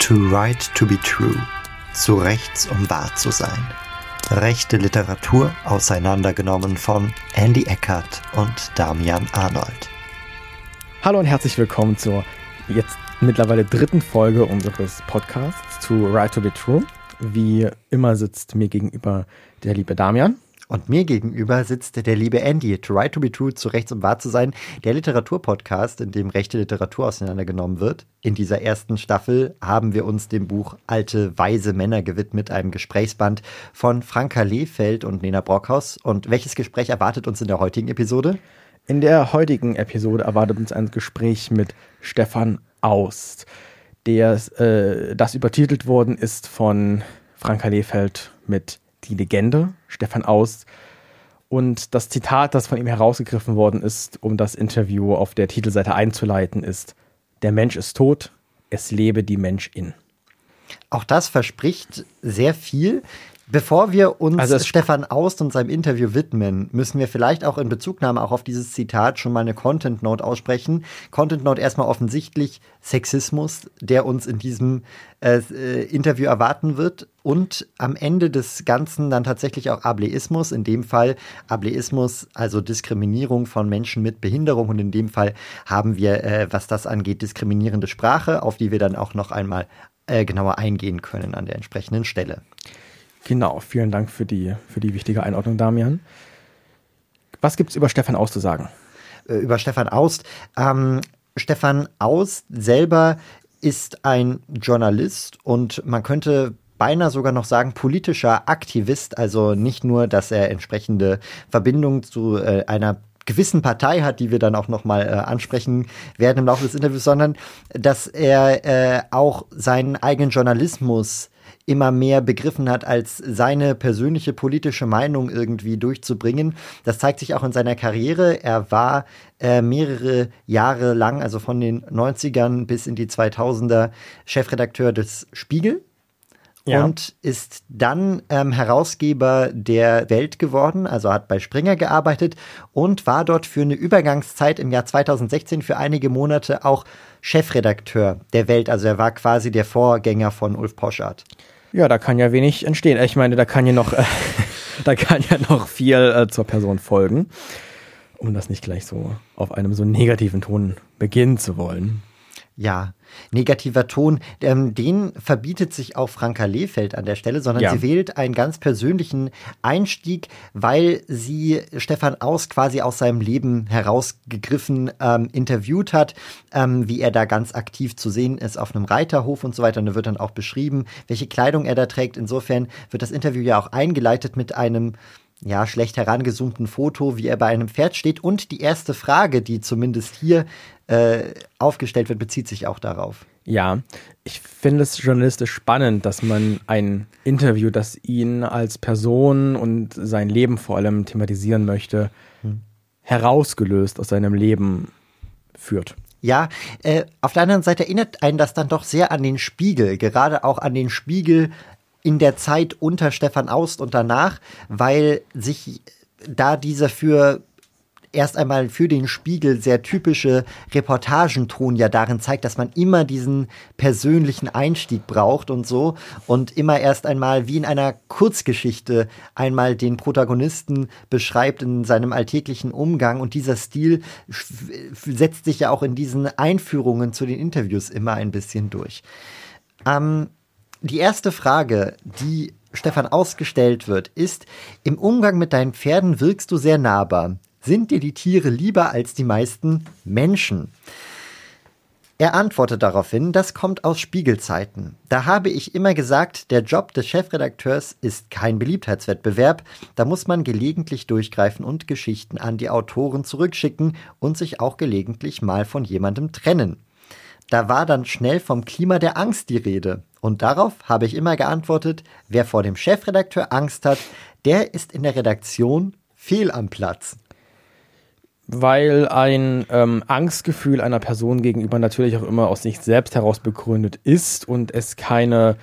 Too right to be true. Zu rechts, um wahr zu sein. Rechte Literatur auseinandergenommen von Andy Eckert und Damian Arnold. Hallo und herzlich willkommen zur jetzt mittlerweile 3. Folge unseres Podcasts Too right to be true. Wie immer sitzt mir gegenüber der liebe Damian. Und mir gegenüber sitzt der liebe Andy. Too right to be true, zu rechts, um wahr zu sein. Der Literaturpodcast, in dem rechte Literatur auseinandergenommen wird. In dieser ersten Staffel haben wir uns dem Buch Alte, weise Männer gewidmet, einem Gesprächsband von Franka Lehfeldt und Nena Brockhaus. Und welches Gespräch erwartet uns in der heutigen Episode? In der heutigen Episode erwartet uns ein Gespräch mit Stefan Aust, das übertitelt worden ist von Franka Lehfeldt mit Die Legende, Stefan Aust. Und das Zitat, das von ihm herausgegriffen worden ist, um das Interview auf der Titelseite einzuleiten, ist: Der Mensch ist tot, es lebe die Mensch-In. Auch das verspricht sehr viel. Bevor wir uns Stefan Aust und seinem Interview widmen, müssen wir vielleicht auch in Bezugnahme auch auf dieses Zitat schon mal eine Content Note aussprechen. Content Note erstmal offensichtlich Sexismus, der uns in diesem Interview erwarten wird. Und am Ende des Ganzen dann tatsächlich auch Ableismus. In dem Fall Ableismus, also Diskriminierung von Menschen mit Behinderung. Und in dem Fall haben wir, was das angeht, diskriminierende Sprache, auf die wir dann auch noch einmal genauer eingehen können an der entsprechenden Stelle. Genau, vielen Dank für die wichtige Einordnung, Damian. Was gibt's über Stefan Aust zu sagen? Über Stefan Aust. Stefan Aust selber ist ein Journalist und man könnte beinahe sogar noch sagen politischer Aktivist. Also nicht nur, dass er entsprechende Verbindungen zu einer gewissen Partei hat, die wir dann auch nochmal ansprechen werden im Laufe des Interviews, sondern dass er auch seinen eigenen Journalismus immer mehr begriffen hat, als seine persönliche politische Meinung irgendwie durchzubringen. Das zeigt sich auch in seiner Karriere. Er war mehrere Jahre lang, also von den 90ern bis in die 2000er, Chefredakteur des Spiegel. Ja. Und ist dann Herausgeber der Welt geworden, also hat bei Springer gearbeitet und war dort für eine Übergangszeit im Jahr 2016 für einige Monate auch Chefredakteur der Welt. Also er war quasi der Vorgänger von Ulf Poschardt. Ja, da kann ja wenig entstehen. Ich meine, da kann ja noch viel zur Person folgen, um das nicht gleich so auf einem so negativen Ton beginnen zu wollen. Ja, negativer Ton, den verbietet sich auch Franka Lehfeldt an der Stelle, sondern sie wählt einen ganz persönlichen Einstieg, weil sie Stefan Aust quasi aus seinem Leben herausgegriffen interviewt hat, wie er da ganz aktiv zu sehen ist auf einem Reiterhof und so weiter. Und da wird dann auch beschrieben, welche Kleidung er da trägt. Insofern wird das Interview ja auch eingeleitet mit einem schlecht herangezoomten Foto, wie er bei einem Pferd steht. Und die erste Frage, die zumindest hier aufgestellt wird, bezieht sich auch darauf. Ja, ich finde es journalistisch spannend, dass man ein Interview, das ihn als Person und sein Leben vor allem thematisieren möchte, herausgelöst aus seinem Leben führt. Ja, auf der anderen Seite erinnert einen das dann doch sehr an den Spiegel, gerade auch an den Spiegel in der Zeit unter Stefan Aust und danach, weil sich da dieser erst einmal für den Spiegel sehr typische Reportagenton ja darin zeigt, dass man immer diesen persönlichen Einstieg braucht und so und immer erst einmal wie in einer Kurzgeschichte einmal den Protagonisten beschreibt in seinem alltäglichen Umgang und dieser Stil setzt sich ja auch in diesen Einführungen zu den Interviews immer ein bisschen durch. Die erste Frage, die Stefan Aust gestellt wird, ist: Im Umgang mit deinen Pferden wirkst du sehr nahbar. Sind dir die Tiere lieber als die meisten Menschen? Er antwortet daraufhin: Das kommt aus Spiegelzeiten. Da habe ich immer gesagt, der Job des Chefredakteurs ist kein Beliebtheitswettbewerb. Da muss man gelegentlich durchgreifen und Geschichten an die Autoren zurückschicken und sich auch gelegentlich mal von jemandem trennen. Da war dann schnell vom Klima der Angst die Rede. Und darauf habe ich immer geantwortet: Wer vor dem Chefredakteur Angst hat, der ist in der Redaktion fehl am Platz. Weil ein Angstgefühl einer Person gegenüber natürlich auch immer aus sich selbst heraus begründet ist und es keine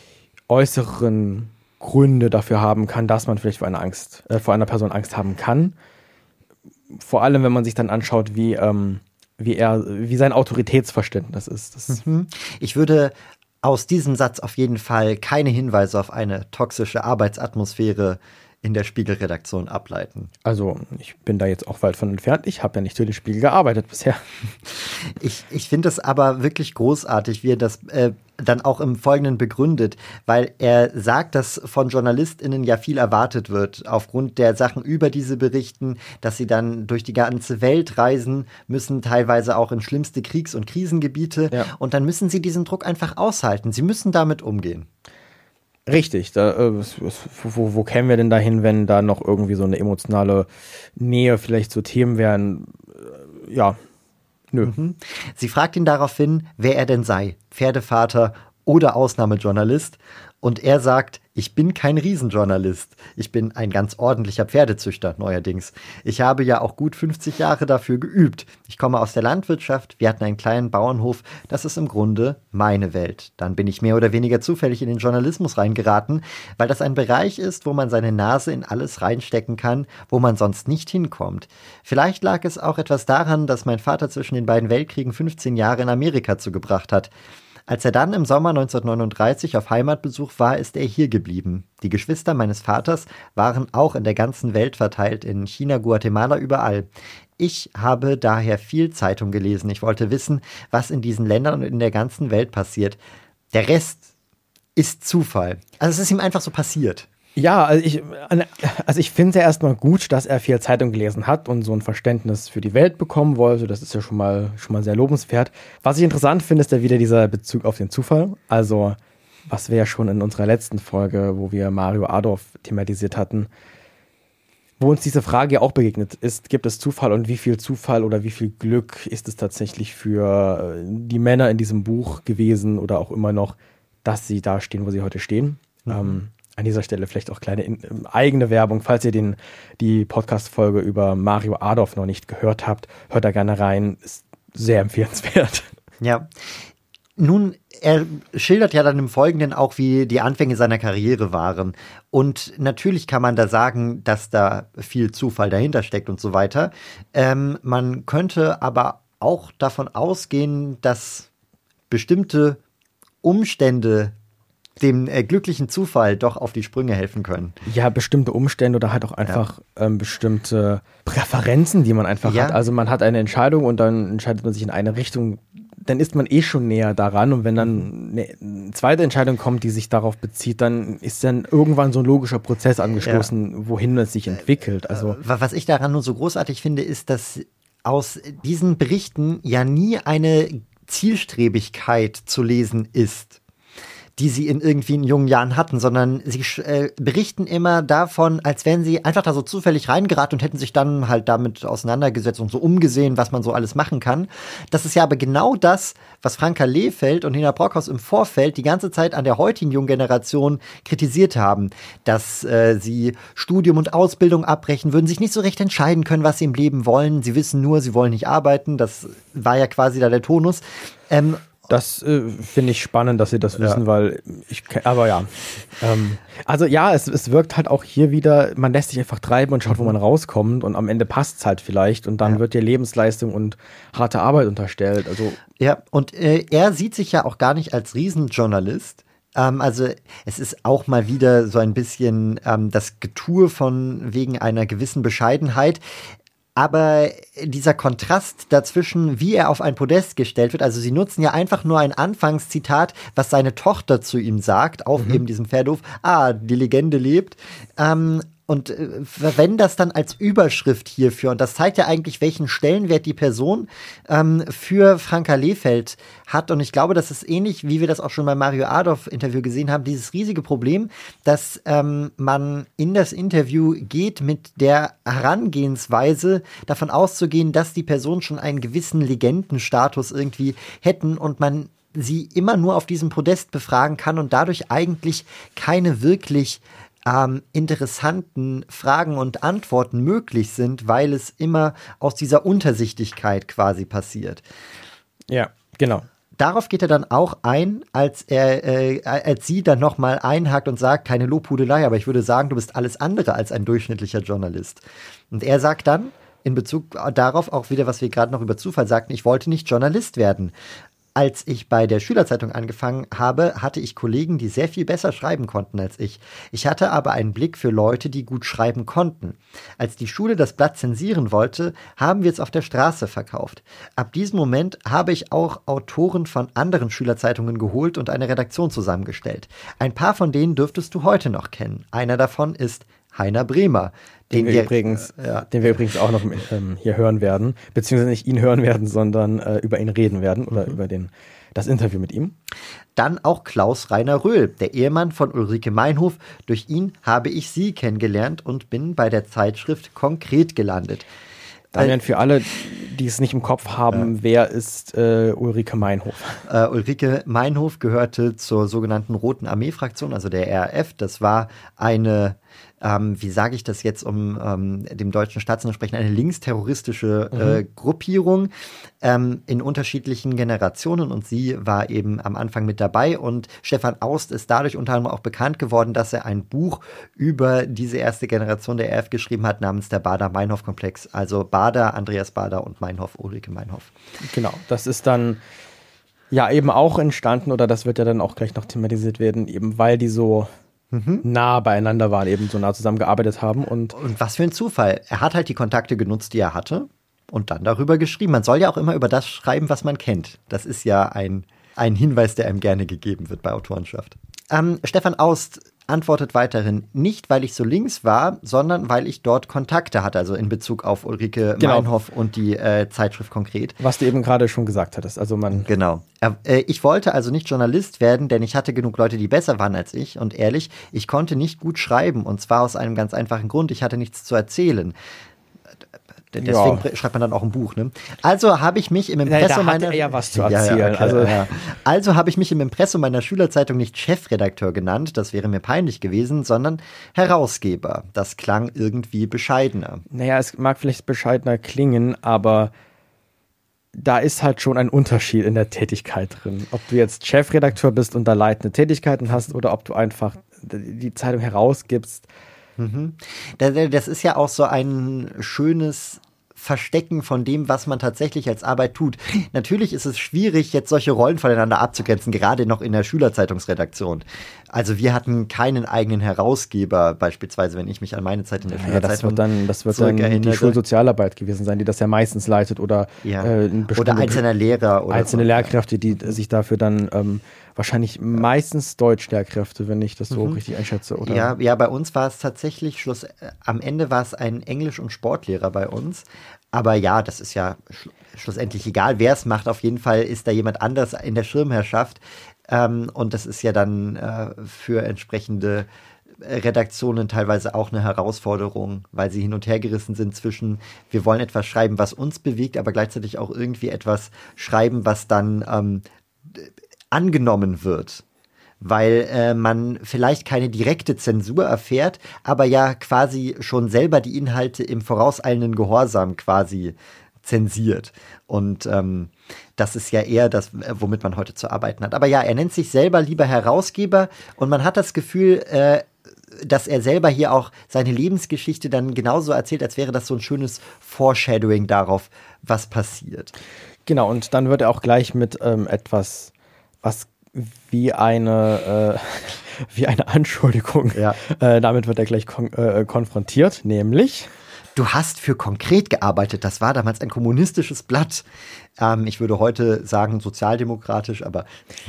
äußeren Gründe dafür haben kann, dass man vielleicht vor einer Person Angst haben kann. Vor allem, wenn man sich dann anschaut, wie sein Autoritätsverständnis ist. Ich würde aus diesem Satz auf jeden Fall keine Hinweise auf eine toxische Arbeitsatmosphäre in der Spiegelredaktion ableiten. Also ich bin da jetzt auch weit von entfernt. Ich habe ja nicht für den Spiegel gearbeitet bisher. Ich finde es aber wirklich großartig, wie er das dann auch im Folgenden begründet, weil er sagt, dass von JournalistInnen ja viel erwartet wird, aufgrund der Sachen über diese berichten, dass sie dann durch die ganze Welt reisen müssen, teilweise auch in schlimmste Kriegs- und Krisengebiete. Ja. Und dann müssen sie diesen Druck einfach aushalten. Sie müssen damit umgehen. Richtig, wo kämen wir denn dahin, wenn da noch irgendwie so eine emotionale Nähe vielleicht zu Themen wären? Ja, nö. Sie fragt ihn daraufhin, wer er denn sei, Pferdevater oder Ausnahmejournalist. Und er sagt, ich bin kein Riesenjournalist. Ich bin ein ganz ordentlicher Pferdezüchter neuerdings. Ich habe ja auch gut 50 Jahre dafür geübt. Ich komme aus der Landwirtschaft, wir hatten einen kleinen Bauernhof. Das ist im Grunde meine Welt. Dann bin ich mehr oder weniger zufällig in den Journalismus reingeraten, weil das ein Bereich ist, wo man seine Nase in alles reinstecken kann, wo man sonst nicht hinkommt. Vielleicht lag es auch etwas daran, dass mein Vater zwischen den beiden Weltkriegen 15 Jahre in Amerika zugebracht hat. Als er dann im Sommer 1939 auf Heimatbesuch war, ist er hier geblieben. Die Geschwister meines Vaters waren auch in der ganzen Welt verteilt, in China, Guatemala, überall. Ich habe daher viel Zeitung gelesen. Ich wollte wissen, was in diesen Ländern und in der ganzen Welt passiert. Der Rest ist Zufall. Also es ist ihm einfach so passiert. Ja, also ich finde es ja erstmal gut, dass er viel Zeitung gelesen hat und so ein Verständnis für die Welt bekommen wollte. Das ist ja schon mal sehr lobenswert. Was ich interessant finde, ist ja wieder dieser Bezug auf den Zufall. Also, was wir ja schon in unserer letzten Folge, wo wir Mario Adorf thematisiert hatten, wo uns diese Frage ja auch begegnet ist, gibt es Zufall und wie viel Zufall oder wie viel Glück ist es tatsächlich für die Männer in diesem Buch gewesen oder auch immer noch, dass sie da stehen, wo sie heute stehen. An dieser Stelle vielleicht auch kleine eigene Werbung. Falls ihr die Podcast-Folge über Mario Adorf noch nicht gehört habt, hört da gerne rein. Ist sehr empfehlenswert. Ja. Nun, er schildert ja dann im Folgenden auch, wie die Anfänge seiner Karriere waren. Und natürlich kann man da sagen, dass da viel Zufall dahinter steckt und so weiter. Man könnte aber auch davon ausgehen, dass bestimmte Umstände dem glücklichen Zufall doch auf die Sprünge helfen können. Ja, bestimmte Umstände oder halt auch einfach bestimmte Präferenzen, die man einfach hat. Also man hat eine Entscheidung und dann entscheidet man sich in eine Richtung, dann ist man schon näher daran und wenn dann eine zweite Entscheidung kommt, die sich darauf bezieht, dann ist dann irgendwann so ein logischer Prozess angestoßen, wohin es sich entwickelt. Also was ich daran nur so großartig finde, ist, dass aus diesen Berichten ja nie eine Zielstrebigkeit zu lesen ist, die sie in jungen Jahren hatten, sondern sie berichten immer davon, als wären sie einfach da so zufällig reingeraten und hätten sich dann halt damit auseinandergesetzt und so umgesehen, was man so alles machen kann. Das ist ja aber genau das, was Franka Lehfeldt und Nina Brockhaus im Vorfeld die ganze Zeit an der heutigen jungen Generation kritisiert haben, dass sie Studium und Ausbildung abbrechen würden, sich nicht so recht entscheiden können, was sie im Leben wollen. Sie wissen nur, sie wollen nicht arbeiten. Das war ja quasi da der Tonus. Das finde ich spannend, dass sie das wissen, weil also ja, es wirkt halt auch hier wieder, man lässt sich einfach treiben und schaut, wo man rauskommt und am Ende passt es halt vielleicht und dann wird dir Lebensleistung und harte Arbeit unterstellt. Also ja, und er sieht sich ja auch gar nicht als Riesenjournalist. Also es ist auch mal wieder so ein bisschen das Getue von wegen einer gewissen Bescheidenheit. Aber dieser Kontrast dazwischen, wie er auf ein Podest gestellt wird, also sie nutzen ja einfach nur ein Anfangszitat, was seine Tochter zu ihm sagt, auf eben diesem Pferdehof, die Legende lebt, und verwenden das dann als Überschrift hierfür. Und das zeigt ja eigentlich, welchen Stellenwert die Person für Franka Lehfeldt hat. Und ich glaube, das ist ähnlich, wie wir das auch schon beim Mario Adorf-Interview gesehen haben, dieses riesige Problem, dass man in das Interview geht mit der Herangehensweise, davon auszugehen, dass die Person schon einen gewissen Legendenstatus irgendwie hätten und man sie immer nur auf diesem Podest befragen kann und dadurch eigentlich keine wirklich interessanten Fragen und Antworten möglich sind, weil es immer aus dieser Untersichtigkeit quasi passiert. Ja, genau. Darauf geht er dann auch ein, als sie dann nochmal einhakt und sagt, keine Lobhudelei, aber ich würde sagen, du bist alles andere als ein durchschnittlicher Journalist. Und er sagt dann, in Bezug darauf auch wieder, was wir gerade noch über Zufall sagten, ich wollte nicht Journalist werden. Als ich bei der Schülerzeitung angefangen habe, hatte ich Kollegen, die sehr viel besser schreiben konnten als ich. Ich hatte aber einen Blick für Leute, die gut schreiben konnten. Als die Schule das Blatt zensieren wollte, haben wir es auf der Straße verkauft. Ab diesem Moment habe ich auch Autoren von anderen Schülerzeitungen geholt und eine Redaktion zusammengestellt. Ein paar von denen dürftest du heute noch kennen. Einer davon ist Heiner Bremer, den wir übrigens auch noch hier hören werden, beziehungsweise nicht ihn hören werden, sondern über ihn reden werden oder über das Interview mit ihm. Dann auch Klaus Rainer Röhl, der Ehemann von Ulrike Meinhof. Durch ihn habe ich sie kennengelernt und bin bei der Zeitschrift Konkret gelandet. Damian, für alle, die es nicht im Kopf haben, wer ist Ulrike Meinhof? Ulrike Meinhof gehörte zur sogenannten Roten Armee-Fraktion, also der RAF. Das war eine, wie sage ich das jetzt, um dem deutschen Staatsmann zu sprechen, eine linksterroristische Gruppierung in unterschiedlichen Generationen, und sie war eben am Anfang mit dabei, und Stefan Aust ist dadurch unter anderem auch bekannt geworden, dass er ein Buch über diese erste Generation der RAF geschrieben hat, namens der Baader-Meinhof-Komplex, also Baader, Andreas Baader und Meinhof, Ulrike Meinhof. Genau, das ist dann ja eben auch entstanden, oder das wird ja dann auch gleich noch thematisiert werden, eben weil die so nah beieinander waren, eben so nah zusammengearbeitet haben. Und was für ein Zufall. Er hat halt die Kontakte genutzt, die er hatte, und dann darüber geschrieben. Man soll ja auch immer über das schreiben, was man kennt. Das ist ja ein Hinweis, der einem gerne gegeben wird bei Autorenschaft. Stefan Aust antwortet weiterhin: nicht, weil ich so links war, sondern weil ich dort Kontakte hatte, also in Bezug auf Ulrike Meinhof und die Zeitschrift Konkret. Was du eben gerade schon gesagt hattest. Genau. Ich wollte also nicht Journalist werden, denn ich hatte genug Leute, die besser waren als ich. Und ehrlich, ich konnte nicht gut schreiben, und zwar aus einem ganz einfachen Grund: ich hatte nichts zu erzählen. Deswegen schreibt man dann auch ein Buch, ne? Also habe ich mich im Impressum Also habe ich mich im Impressum meiner Schülerzeitung nicht Chefredakteur genannt, das wäre mir peinlich gewesen, sondern Herausgeber. Das klang irgendwie bescheidener. Naja, es mag vielleicht bescheidener klingen, aber da ist halt schon ein Unterschied in der Tätigkeit drin. Ob du jetzt Chefredakteur bist und da leitende Tätigkeiten hast, oder ob du einfach die Zeitung herausgibst. Das ist ja auch so ein schönes Verstecken von dem, was man tatsächlich als Arbeit tut. Natürlich ist es schwierig, jetzt solche Rollen voneinander abzugrenzen, gerade noch in der Schülerzeitungsredaktion. Also wir hatten keinen eigenen Herausgeber, beispielsweise, wenn ich mich an meine Zeit in der Schülerzeitung das wird dann die Schulsozialarbeit gewesen sein, die das ja meistens leitet, oder oder einzelner Lehrer. Oder einzelne Lehrkräfte, die sich dafür dann wahrscheinlich meistens Deutschlehrkräfte, wenn ich das so richtig einschätze. Oder? Ja, bei uns war es tatsächlich, am Ende war es ein Englisch- und Sportlehrer bei uns. Aber ja, das ist ja schlussendlich egal, wer es macht. Auf jeden Fall ist da jemand anders in der Schirmherrschaft. Und das ist ja dann für entsprechende Redaktionen teilweise auch eine Herausforderung, weil sie hin und her gerissen sind zwischen, wir wollen etwas schreiben, was uns bewegt, aber gleichzeitig auch irgendwie etwas schreiben, was dann angenommen wird, weil man vielleicht keine direkte Zensur erfährt, aber ja quasi schon selber die Inhalte im vorauseilenden Gehorsam quasi zensiert. Und das ist ja eher das, womit man heute zu arbeiten hat. Aber ja, er nennt sich selber lieber Herausgeber, und man hat das Gefühl, dass er selber hier auch seine Lebensgeschichte dann genauso erzählt, als wäre das so ein schönes Foreshadowing darauf, was passiert. Genau, und dann wird er auch gleich mit etwas, was wie eine Anschuldigung, damit wird er gleich konfrontiert, nämlich: Du hast für Konkret gearbeitet, das war damals ein kommunistisches Blatt. Ich würde heute sagen sozialdemokratisch, aber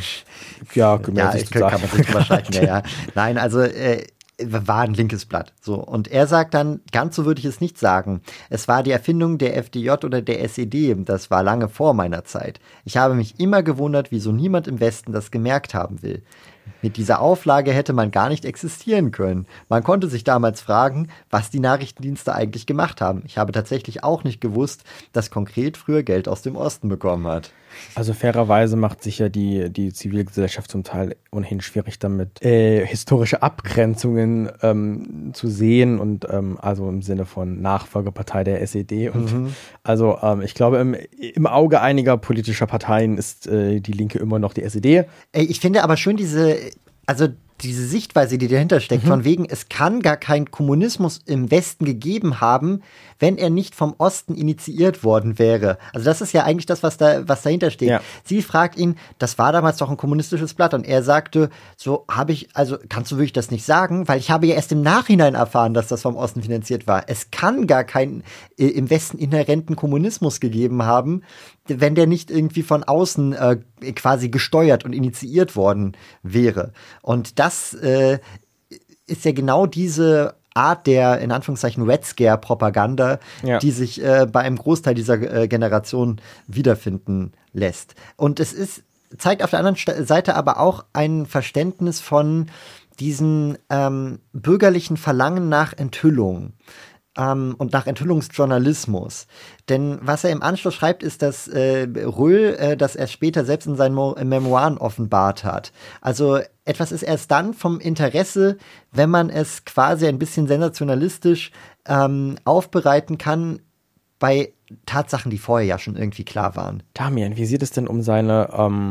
kann man sich drüber streiten. Ja. Nein, also war ein linkes Blatt. So. Und er sagt dann, ganz so würde ich es nicht sagen. Es war die Erfindung der FDJ oder der SED. Das war lange vor meiner Zeit. Ich habe mich immer gewundert, wieso niemand im Westen das gemerkt haben will. Mit dieser Auflage hätte man gar nicht existieren können. Man konnte sich damals fragen, was die Nachrichtendienste eigentlich gemacht haben. Ich habe tatsächlich auch nicht gewusst, dass Konkret früher Geld aus dem Osten bekommen hat. Also fairerweise macht sich ja die Zivilgesellschaft zum Teil ohnehin schwierig damit, historische Abgrenzungen zu sehen, und also im Sinne von Nachfolgepartei der SED. Und also ich glaube, im Auge einiger politischer Parteien ist die Linke immer noch die SED. Ich finde aber schön diese Sichtweise, die dahinter steckt, von wegen, es kann gar keinen Kommunismus im Westen gegeben haben, wenn er nicht vom Osten initiiert worden wäre. Also das ist ja eigentlich das, was dahinter steht. Ja. Sie fragt ihn, das war damals doch ein kommunistisches Blatt, und er sagte, also kannst du wirklich das nicht sagen? Weil ich habe ja erst im Nachhinein erfahren, dass das vom Osten finanziert war. Es kann gar keinen im Westen inhärenten Kommunismus gegeben haben, wenn der nicht irgendwie von außen quasi gesteuert und initiiert worden wäre. Und das ist ja genau diese Art der, in Anführungszeichen, Red Scare-Propaganda, die sich bei einem Großteil dieser Generation wiederfinden lässt. Und es zeigt auf der anderen Seite aber auch ein Verständnis von diesem bürgerlichen Verlangen nach Enthüllung. Und nach Enthüllungsjournalismus. Denn was er im Anschluss schreibt, ist, dass Röhl, das er später selbst in seinen Memoiren offenbart hat. Also etwas ist erst dann vom Interesse, wenn man es quasi ein bisschen sensationalistisch aufbereiten kann, bei Tatsachen, die vorher ja schon irgendwie klar waren. Damian, wie sieht es denn um seine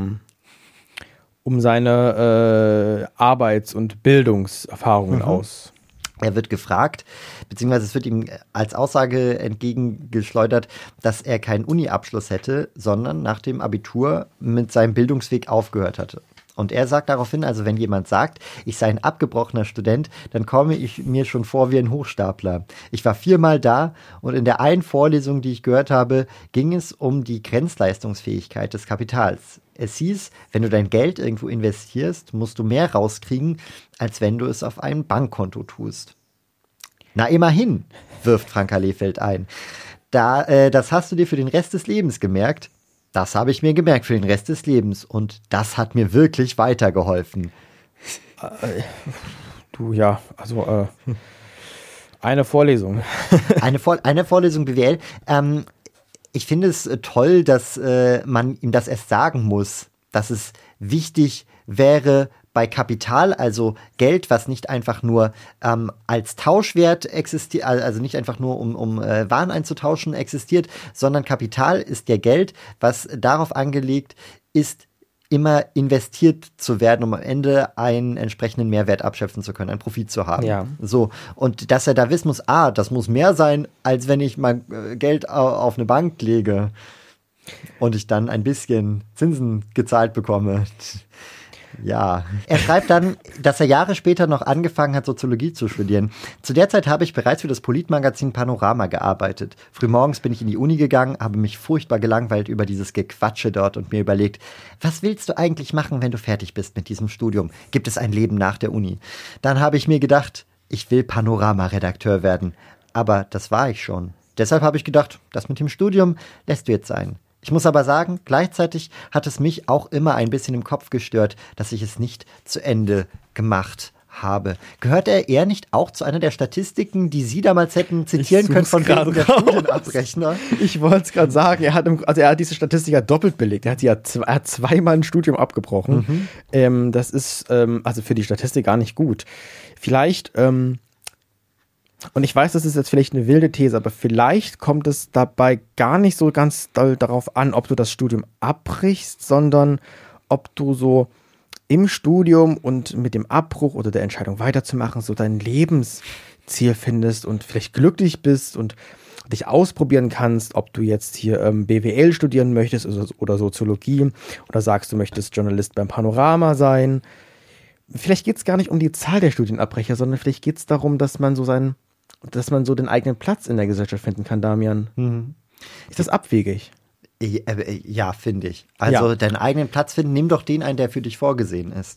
Arbeits- und Bildungserfahrungen aus? Er wird gefragt, beziehungsweise es wird ihm als Aussage entgegengeschleudert, dass er keinen Uni-Abschluss hätte, sondern nach dem Abitur mit seinem Bildungsweg aufgehört hatte. Und er sagt daraufhin, also wenn jemand sagt, ich sei ein abgebrochener Student, dann komme ich mir schon vor wie ein Hochstapler. Ich war 4-mal da, und in der einen Vorlesung, die ich gehört habe, ging es um die Grenzleistungsfähigkeit des Kapitals. Es hieß, wenn du dein Geld irgendwo investierst, musst du mehr rauskriegen, als wenn du es auf einem Bankkonto tust. Na immerhin, wirft Franka Lehfeldt ein. Das hast du dir für den Rest des Lebens gemerkt. Das habe ich mir gemerkt für den Rest des Lebens. Und das hat mir wirklich weitergeholfen. Eine Vorlesung. Eine Vorlesung BWL. Ich finde es toll, dass man ihm das erst sagen muss, dass es wichtig wäre, bei Kapital, also Geld, was nicht einfach nur als Tauschwert existiert, also nicht einfach nur um Waren einzutauschen existiert, sondern Kapital ist ja Geld, was darauf angelegt ist, immer investiert zu werden, um am Ende einen entsprechenden Mehrwert abschöpfen zu können, einen Profit zu haben. Ja. So. Und dass er da wissen muss, das muss mehr sein, als wenn ich mein Geld auf eine Bank lege und ich dann ein bisschen Zinsen gezahlt bekomme. Ja. Er schreibt dann, dass er Jahre später noch angefangen hat, Soziologie zu studieren. Zu der Zeit habe ich bereits für das Politmagazin Panorama gearbeitet. Frühmorgens bin ich in die Uni gegangen, habe mich furchtbar gelangweilt über dieses Gequatsche dort und mir überlegt, was willst du eigentlich machen, wenn du fertig bist mit diesem Studium? Gibt es ein Leben nach der Uni? Dann habe ich mir gedacht, ich will Panorama-Redakteur werden. Aber das war ich schon. Deshalb habe ich gedacht, das mit dem Studium lässt du jetzt sein. Ich muss aber sagen, gleichzeitig hat es mich auch immer ein bisschen im Kopf gestört, dass ich es nicht zu Ende gemacht habe. Gehört er eher nicht auch zu einer der Statistiken, die Sie damals hätten zitieren können von wegen der Studienabrechner? Ich wollte es gerade sagen, er hat diese Statistik ja doppelt belegt. Er hat 2-mal ein Studium abgebrochen. Das ist also für die Statistik gar nicht gut. Vielleicht und ich weiß, das ist jetzt vielleicht eine wilde These, aber vielleicht kommt es dabei gar nicht so ganz doll darauf an, ob du das Studium abbrichst, sondern ob du so im Studium und mit dem Abbruch oder der Entscheidung weiterzumachen so dein Lebensziel findest und vielleicht glücklich bist und dich ausprobieren kannst, ob du jetzt hier BWL studieren möchtest oder Soziologie oder sagst, du möchtest Journalist beim Panorama sein. Vielleicht geht es gar nicht um die Zahl der Studienabbrecher, sondern vielleicht geht es darum, dass man so den eigenen Platz in der Gesellschaft finden kann, Damian. Mhm. Ist das abwegig? Ja, finde ich. Also deinen eigenen Platz finden, nimm doch den ein, der für dich vorgesehen ist.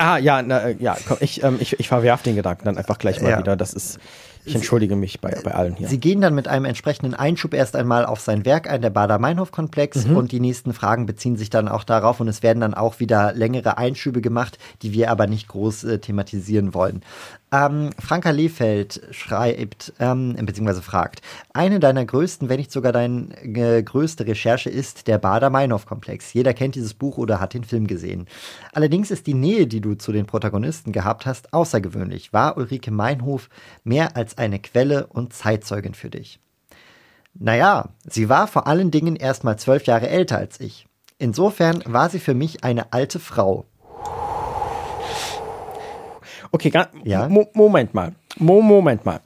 Komm, ich verwerf den Gedanken dann einfach gleich mal wieder. Ich entschuldige mich bei allen hier. Sie gehen dann mit einem entsprechenden Einschub erst einmal auf sein Werk ein, der Baader-Meinhof-Komplex, und die nächsten Fragen beziehen sich dann auch darauf, und es werden dann auch wieder längere Einschübe gemacht, die wir aber nicht groß thematisieren wollen. Franka Lehfeldt schreibt, beziehungsweise fragt, eine deiner größten, wenn nicht sogar deine größte Recherche ist der Baader-Meinhof-Komplex. Jeder kennt dieses Buch oder hat den Film gesehen. Allerdings ist die Nähe, die du zu den Protagonisten gehabt hast, außergewöhnlich. War Ulrike Meinhof mehr als eine Quelle und Zeitzeugin für dich? Naja, sie war vor allen Dingen erst mal 12 Jahre älter als ich. Insofern war sie für mich eine alte Frau. Okay, Ja? Moment mal. Moment mal.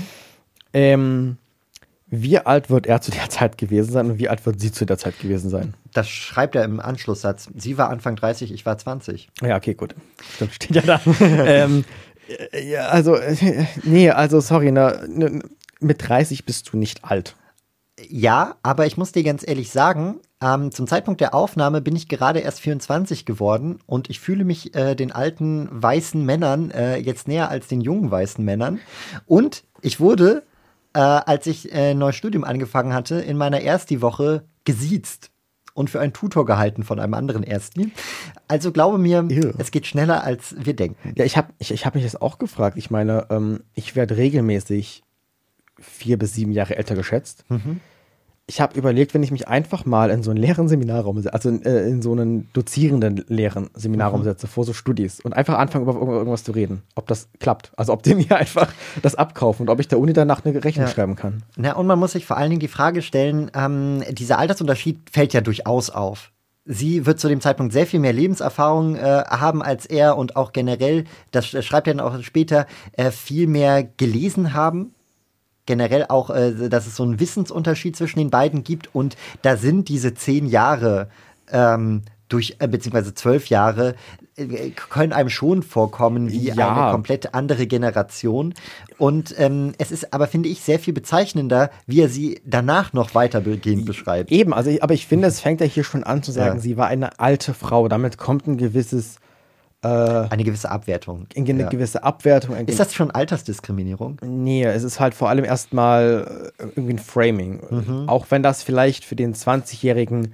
Wie alt wird er zu der Zeit gewesen sein und wie alt wird sie zu der Zeit gewesen sein? Das schreibt er im Anschlusssatz. Sie war Anfang 30, ich war 20. Ja, okay, gut. Stimmt, steht ja da. Ja, also, sorry, mit 30 bist du nicht alt. Ja, aber ich muss dir ganz ehrlich sagen, zum Zeitpunkt der Aufnahme bin ich gerade erst 24 geworden und ich fühle mich den alten weißen Männern jetzt näher als den jungen weißen Männern. Und ich wurde, als ich ein neues Studium angefangen hatte, in meiner Ersti-Woche gesiezt und für einen Tutor gehalten von einem anderen Ersti. Also glaube mir, es geht schneller, als wir denken. Ja, ich hab mich das auch gefragt. Ich meine, ich werde regelmäßig 4 bis 7 Jahre älter geschätzt. Ich habe überlegt, wenn ich mich einfach mal in so einen leeren Seminarraum setze, also in so einen dozierenden leeren Seminarraum setze, vor so Studis und einfach anfangen, über irgendwas zu reden, ob das klappt. Also ob die mir einfach das abkaufen und ob ich der Uni danach eine Rechnung schreiben kann. Na, und man muss sich vor allen Dingen die Frage stellen, dieser Altersunterschied fällt ja durchaus auf. Sie wird zu dem Zeitpunkt sehr viel mehr Lebenserfahrung haben als er und auch generell, das schreibt er dann auch später, viel mehr gelesen haben. Generell auch, dass es so einen Wissensunterschied zwischen den beiden gibt und da sind diese 10 Jahre beziehungsweise 12 Jahre können einem schon vorkommen wie eine komplett andere Generation. Und es ist aber, finde ich, sehr viel bezeichnender, wie er sie danach noch weitergehend beschreibt. Eben, aber ich finde, es fängt ja hier schon an zu sagen, sie war eine alte Frau. Damit kommt ein gewisses eine gewisse Abwertung. Eine gewisse Abwertung. Ist das schon Altersdiskriminierung? Nee, es ist halt vor allem erstmal irgendwie ein Framing. Auch wenn das vielleicht für den 20-jährigen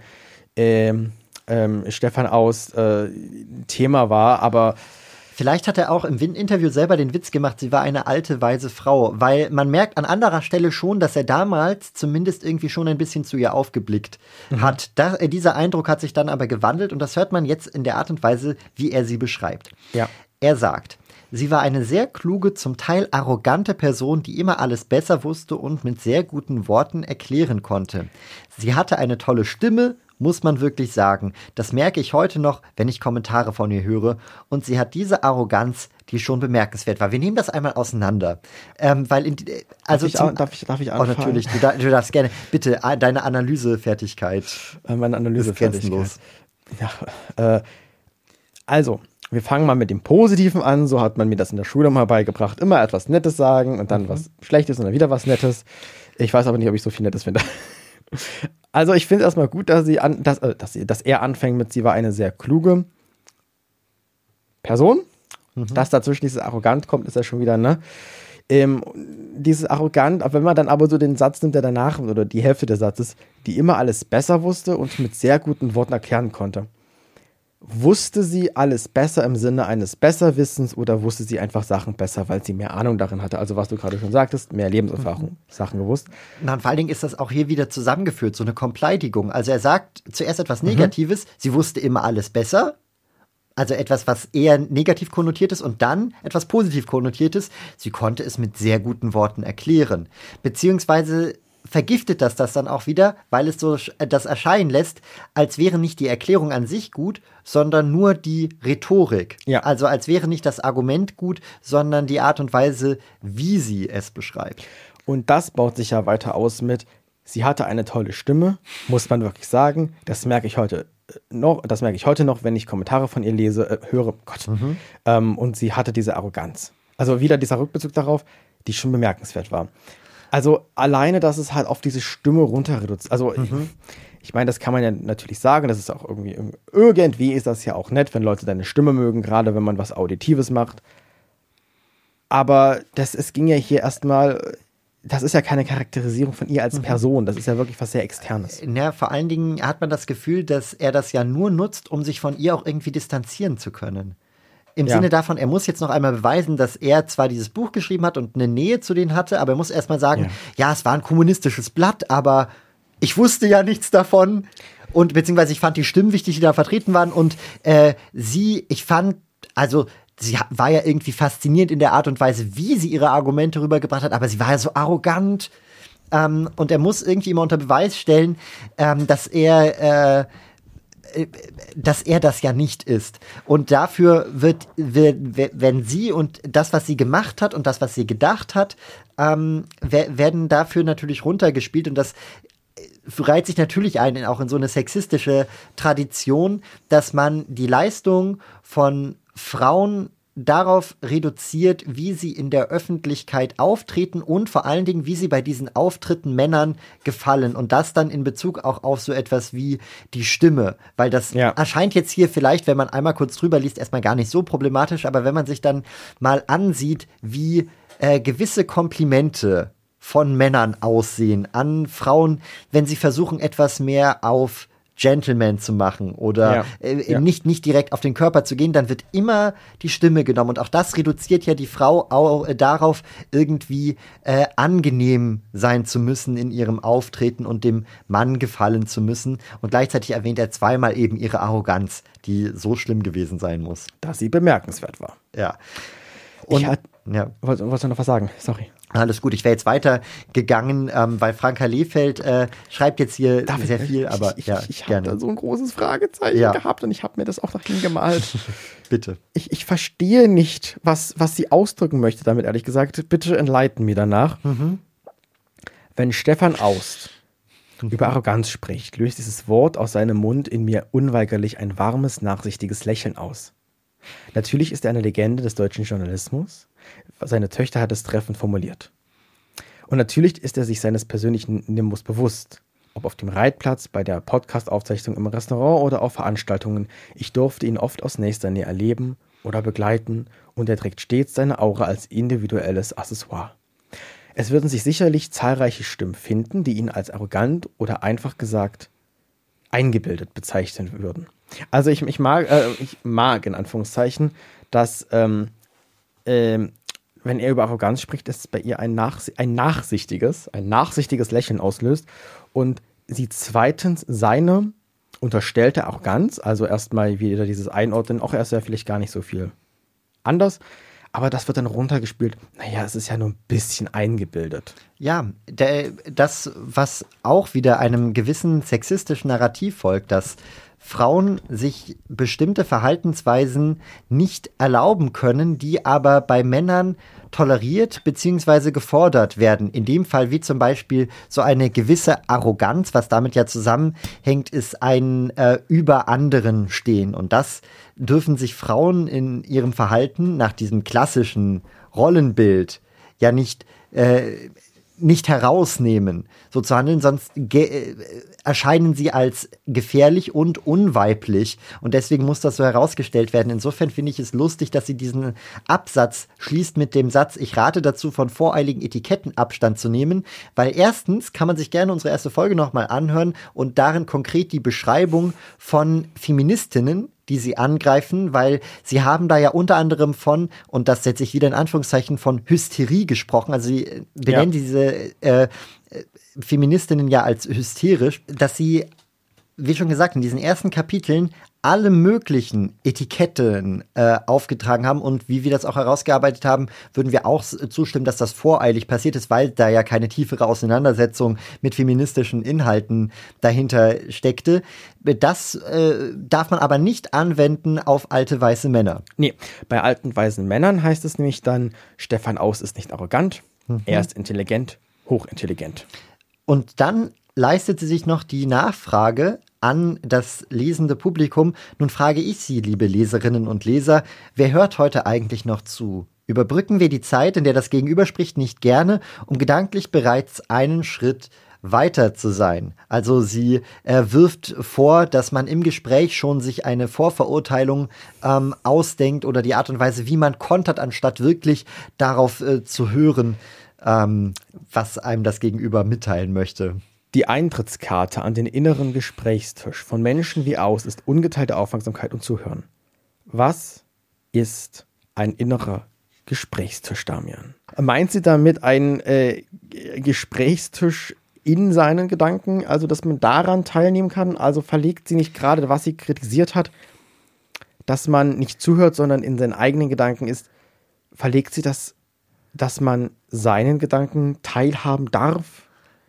Stefan Aust Thema war, aber vielleicht hat er auch im Interview selber den Witz gemacht, sie war eine alte, weise Frau, weil man merkt an anderer Stelle schon, dass er damals zumindest irgendwie schon ein bisschen zu ihr aufgeblickt hat. Dieser Eindruck hat sich dann aber gewandelt und das hört man jetzt in der Art und Weise, wie er sie beschreibt. Ja. Er sagt, sie war eine sehr kluge, zum Teil arrogante Person, die immer alles besser wusste und mit sehr guten Worten erklären konnte. Sie hatte eine tolle Stimme, muss man wirklich sagen. Das merke ich heute noch, wenn ich Kommentare von ihr höre. Und sie hat diese Arroganz, die schon bemerkenswert war. Wir nehmen das einmal auseinander. Weil darf ich anfangen? Oh, natürlich, du darfst gerne. Bitte, deine Analysefertigkeit. Meine Analysefertigkeit. Ja, also, wir fangen mal mit dem Positiven an. So hat man mir das in der Schule mal beigebracht. Immer etwas Nettes sagen und dann was Schlechtes und dann wieder was Nettes. Ich weiß aber nicht, ob ich so viel Nettes finde. Also ich finde es erstmal gut, dass er anfängt mit, sie war eine sehr kluge Person. Dass dazwischen dieses Arrogant kommt, ist ja schon wieder, ne? Dieses Arrogant, wenn man dann aber so den Satz nimmt, der danach, oder die Hälfte des Satzes, die immer alles besser wusste und mit sehr guten Worten erklären konnte. Wusste sie alles besser im Sinne eines Besserwissens oder wusste sie einfach Sachen besser, weil sie mehr Ahnung darin hatte? Also was du gerade schon sagtest, mehr Lebenserfahrung, Sachen gewusst. Na, und vor allen Dingen ist das auch hier wieder zusammengeführt, so eine Kompleidigung. Also er sagt zuerst etwas Negatives, sie wusste immer alles besser, also etwas, was eher negativ konnotiert ist und dann etwas positiv konnotiertes, sie konnte es mit sehr guten Worten erklären. Beziehungsweise vergiftet das dann auch wieder, weil es so das erscheinen lässt, als wäre nicht die Erklärung an sich gut, sondern nur die Rhetorik. Ja. Also als wäre nicht das Argument gut, sondern die Art und Weise, wie sie es beschreibt. Und das baut sich ja weiter aus mit, sie hatte eine tolle Stimme, muss man wirklich sagen. Das merke ich heute noch, wenn ich Kommentare von ihr höre. Gott. Und sie hatte diese Arroganz. Also wieder dieser Rückbezug darauf, die schon bemerkenswert war. Also alleine, dass es halt auf diese Stimme runter reduziert. Also ich meine, das kann man ja natürlich sagen, das ist auch irgendwie ist das ja auch nett, wenn Leute deine Stimme mögen, gerade wenn man was Auditives macht. Aber es ging ja hier erstmal, das ist ja keine Charakterisierung von ihr als Person, das ist ja wirklich was sehr Externes. Ja, vor allen Dingen hat man das Gefühl, dass er das ja nur nutzt, um sich von ihr auch irgendwie distanzieren zu können. Im Sinne davon, er muss jetzt noch einmal beweisen, dass er zwar dieses Buch geschrieben hat und eine Nähe zu denen hatte, aber er muss erstmal sagen, ja, es war ein kommunistisches Blatt, aber ich wusste ja nichts davon. Und beziehungsweise ich fand die Stimmen wichtig, die da vertreten waren. Und sie war ja irgendwie faszinierend in der Art und Weise, wie sie ihre Argumente rübergebracht hat, aber sie war ja so arrogant. Und er muss irgendwie immer unter Beweis stellen, dass er dass er das ja nicht ist. Und dafür wenn sie und das, was sie gemacht hat und das, was sie gedacht hat, werden dafür natürlich runtergespielt. Und das reiht sich natürlich auch in so eine sexistische Tradition, dass man die Leistung von Frauen darauf reduziert, wie sie in der Öffentlichkeit auftreten und vor allen Dingen, wie sie bei diesen Auftritten Männern gefallen. Und das dann in Bezug auch auf so etwas wie die Stimme. Weil das erscheint jetzt hier vielleicht, wenn man einmal kurz drüber liest, erstmal gar nicht so problematisch. Aber wenn man sich dann mal ansieht, wie gewisse Komplimente von Männern aussehen an Frauen, wenn sie versuchen, etwas mehr auf Gentleman zu machen oder nicht direkt auf den Körper zu gehen, dann wird immer die Stimme genommen. Und auch das reduziert ja die Frau darauf, irgendwie angenehm sein zu müssen in ihrem Auftreten und dem Mann gefallen zu müssen. Und gleichzeitig erwähnt er zweimal eben ihre Arroganz, die so schlimm gewesen sein muss. Dass sie bemerkenswert war. Ja. Und wolltest du noch was sagen? Sorry. Alles gut, ich wäre jetzt weitergegangen, weil Franka Lehfeldt schreibt jetzt hier sehr viel, aber ich habe da so ein großes Fragezeichen gehabt und ich habe mir das auch dahin gemalt. Bitte. Ich verstehe nicht, was sie ausdrücken möchte damit, ehrlich gesagt. Bitte enlighten mir danach. Wenn Stefan Aust über Arroganz spricht, löst dieses Wort aus seinem Mund in mir unweigerlich ein warmes, nachsichtiges Lächeln aus. Natürlich ist er eine Legende des deutschen Journalismus. Seine Töchter hat es treffend formuliert. Und natürlich ist er sich seines persönlichen Nimbus bewusst. Ob auf dem Reitplatz, bei der Podcast-Aufzeichnung im Restaurant oder auf Veranstaltungen. Ich durfte ihn oft aus nächster Nähe erleben oder begleiten und er trägt stets seine Aura als individuelles Accessoire. Es würden sich sicherlich zahlreiche Stimmen finden, die ihn als arrogant oder einfach gesagt eingebildet bezeichnen würden. Also ich mag in Anführungszeichen, dass wenn er über Arroganz spricht, ist es bei ihr ein nachsichtiges Lächeln auslöst und sie zweitens seine unterstellte Arroganz, also erstmal wieder dieses Einordnen, auch er ist ja vielleicht gar nicht so viel anders, aber das wird dann runtergespielt, naja, es ist ja nur ein bisschen eingebildet. Ja, das, was auch wieder einem gewissen sexistischen Narrativ folgt, dass Frauen sich bestimmte Verhaltensweisen nicht erlauben können, die aber bei Männern toleriert bzw. gefordert werden. In dem Fall wie zum Beispiel so eine gewisse Arroganz, was damit ja zusammenhängt, ist ein über anderen stehen. Und das dürfen sich Frauen in ihrem Verhalten nach diesem klassischen Rollenbild ja nicht herausnehmen, so zu handeln, sonst erscheinen sie als gefährlich und unweiblich und deswegen muss das so herausgestellt werden. Insofern finde ich es lustig, dass sie diesen Absatz schließt mit dem Satz, ich rate dazu, von voreiligen Etiketten Abstand zu nehmen, weil erstens kann man sich gerne unsere erste Folge nochmal anhören und darin konkret die Beschreibung von Feministinnen, die sie angreifen, weil sie haben da ja unter anderem von, und das setze ich wieder in Anführungszeichen, von Hysterie gesprochen. Also sie benennen diese Feministinnen ja als hysterisch, dass sie, wie schon gesagt, in diesen ersten Kapiteln alle möglichen Etiketten aufgetragen haben und wie wir das auch herausgearbeitet haben, würden wir auch zustimmen, dass das voreilig passiert ist, weil da ja keine tiefere Auseinandersetzung mit feministischen Inhalten dahinter steckte. Das darf man aber nicht anwenden auf alte weiße Männer. Nee, bei alten weißen Männern heißt es nämlich dann, Stefan Aust ist nicht arrogant, er ist intelligent, hochintelligent. Und dann leistet sie sich noch die Nachfrage an das lesende Publikum. Nun frage ich Sie, liebe Leserinnen und Leser, wer hört heute eigentlich noch zu? Überbrücken wir die Zeit, in der das Gegenüber spricht, nicht gerne, um gedanklich bereits einen Schritt weiter zu sein. Also sie wirft vor, dass man im Gespräch schon sich eine Vorverurteilung ausdenkt oder die Art und Weise, wie man kontert, anstatt wirklich darauf zu hören, was einem das Gegenüber mitteilen möchte. Die Eintrittskarte an den inneren Gesprächstisch von Menschen wie Aust ist ungeteilte Aufmerksamkeit und Zuhören. Was ist ein innerer Gesprächstisch, Damian? Meint sie damit einen Gesprächstisch in seinen Gedanken, also dass man daran teilnehmen kann? Also verlegt sie nicht gerade, was sie kritisiert hat, dass man nicht zuhört, sondern in seinen eigenen Gedanken ist, verlegt sie das, dass man seinen Gedanken teilhaben darf?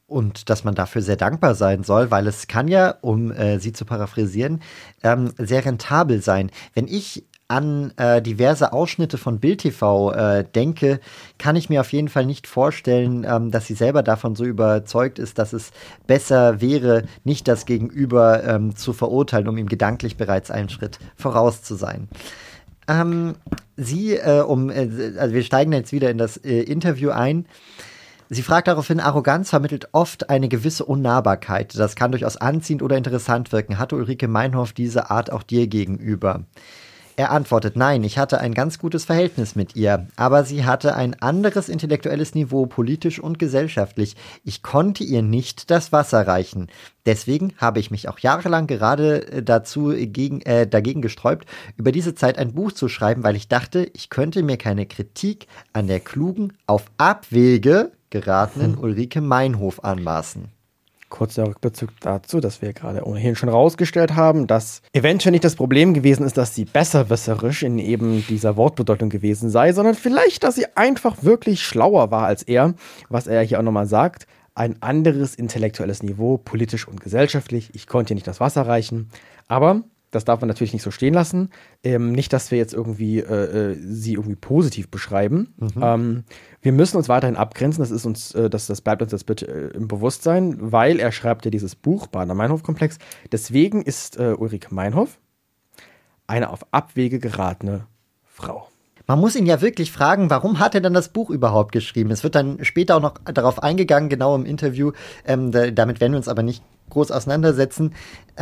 und dass man dafür sehr dankbar sein soll, weil es kann ja, um sie zu paraphrasieren, sehr rentabel sein. Wenn ich an diverse Ausschnitte von Bild TV denke, kann ich mir auf jeden Fall nicht vorstellen, dass sie selber davon so überzeugt ist, dass es besser wäre, nicht das Gegenüber zu verurteilen, um ihm gedanklich bereits einen Schritt voraus zu sein. Also wir steigen jetzt wieder in das Interview ein. Sie fragt daraufhin, Arroganz vermittelt oft eine gewisse Unnahbarkeit. Das kann durchaus anziehend oder interessant wirken. Hatte Ulrike Meinhof diese Art auch dir gegenüber? Er antwortet, nein, ich hatte ein ganz gutes Verhältnis mit ihr, aber sie hatte ein anderes intellektuelles Niveau, politisch und gesellschaftlich. Ich konnte ihr nicht das Wasser reichen. Deswegen habe ich mich auch jahrelang gerade dagegen gesträubt, über diese Zeit ein Buch zu schreiben, weil ich dachte, ich könnte mir keine Kritik an der klugen, auf Abwege geratenen Ulrike Meinhof anmaßen. Kurzer Rückbezug dazu, dass wir gerade ohnehin schon rausgestellt haben, dass eventuell nicht das Problem gewesen ist, dass sie besserwisserisch in eben dieser Wortbedeutung gewesen sei, sondern vielleicht, dass sie einfach wirklich schlauer war als er, was er hier auch nochmal sagt. Ein anderes intellektuelles Niveau, politisch und gesellschaftlich. Ich konnte ihr nicht das Wasser reichen, aber das darf man natürlich nicht so stehen lassen. Nicht, dass wir jetzt irgendwie sie irgendwie positiv beschreiben. Wir müssen uns weiterhin abgrenzen. Das bleibt uns jetzt bitte im Bewusstsein, weil er schreibt ja dieses Buch, Baader-Meinhof-Komplex. Deswegen ist Ulrike Meinhof eine auf Abwege geratene Frau. Man muss ihn ja wirklich fragen, warum hat er dann das Buch überhaupt geschrieben? Es wird dann später auch noch darauf eingegangen, genau im Interview. Damit werden wir uns aber nicht groß auseinandersetzen.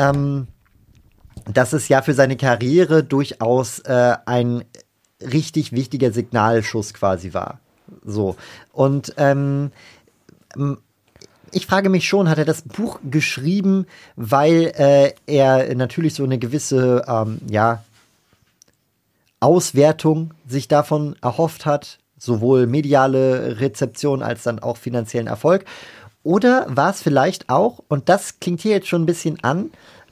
Dass es ja für seine Karriere durchaus ein richtig wichtiger Signalschuss quasi war. So. Und ich frage mich schon, hat er das Buch geschrieben, weil er natürlich so eine gewisse Auswertung sich davon erhofft hat, sowohl mediale Rezeption als dann auch finanziellen Erfolg? Oder war es vielleicht auch, und das klingt hier jetzt schon ein bisschen an,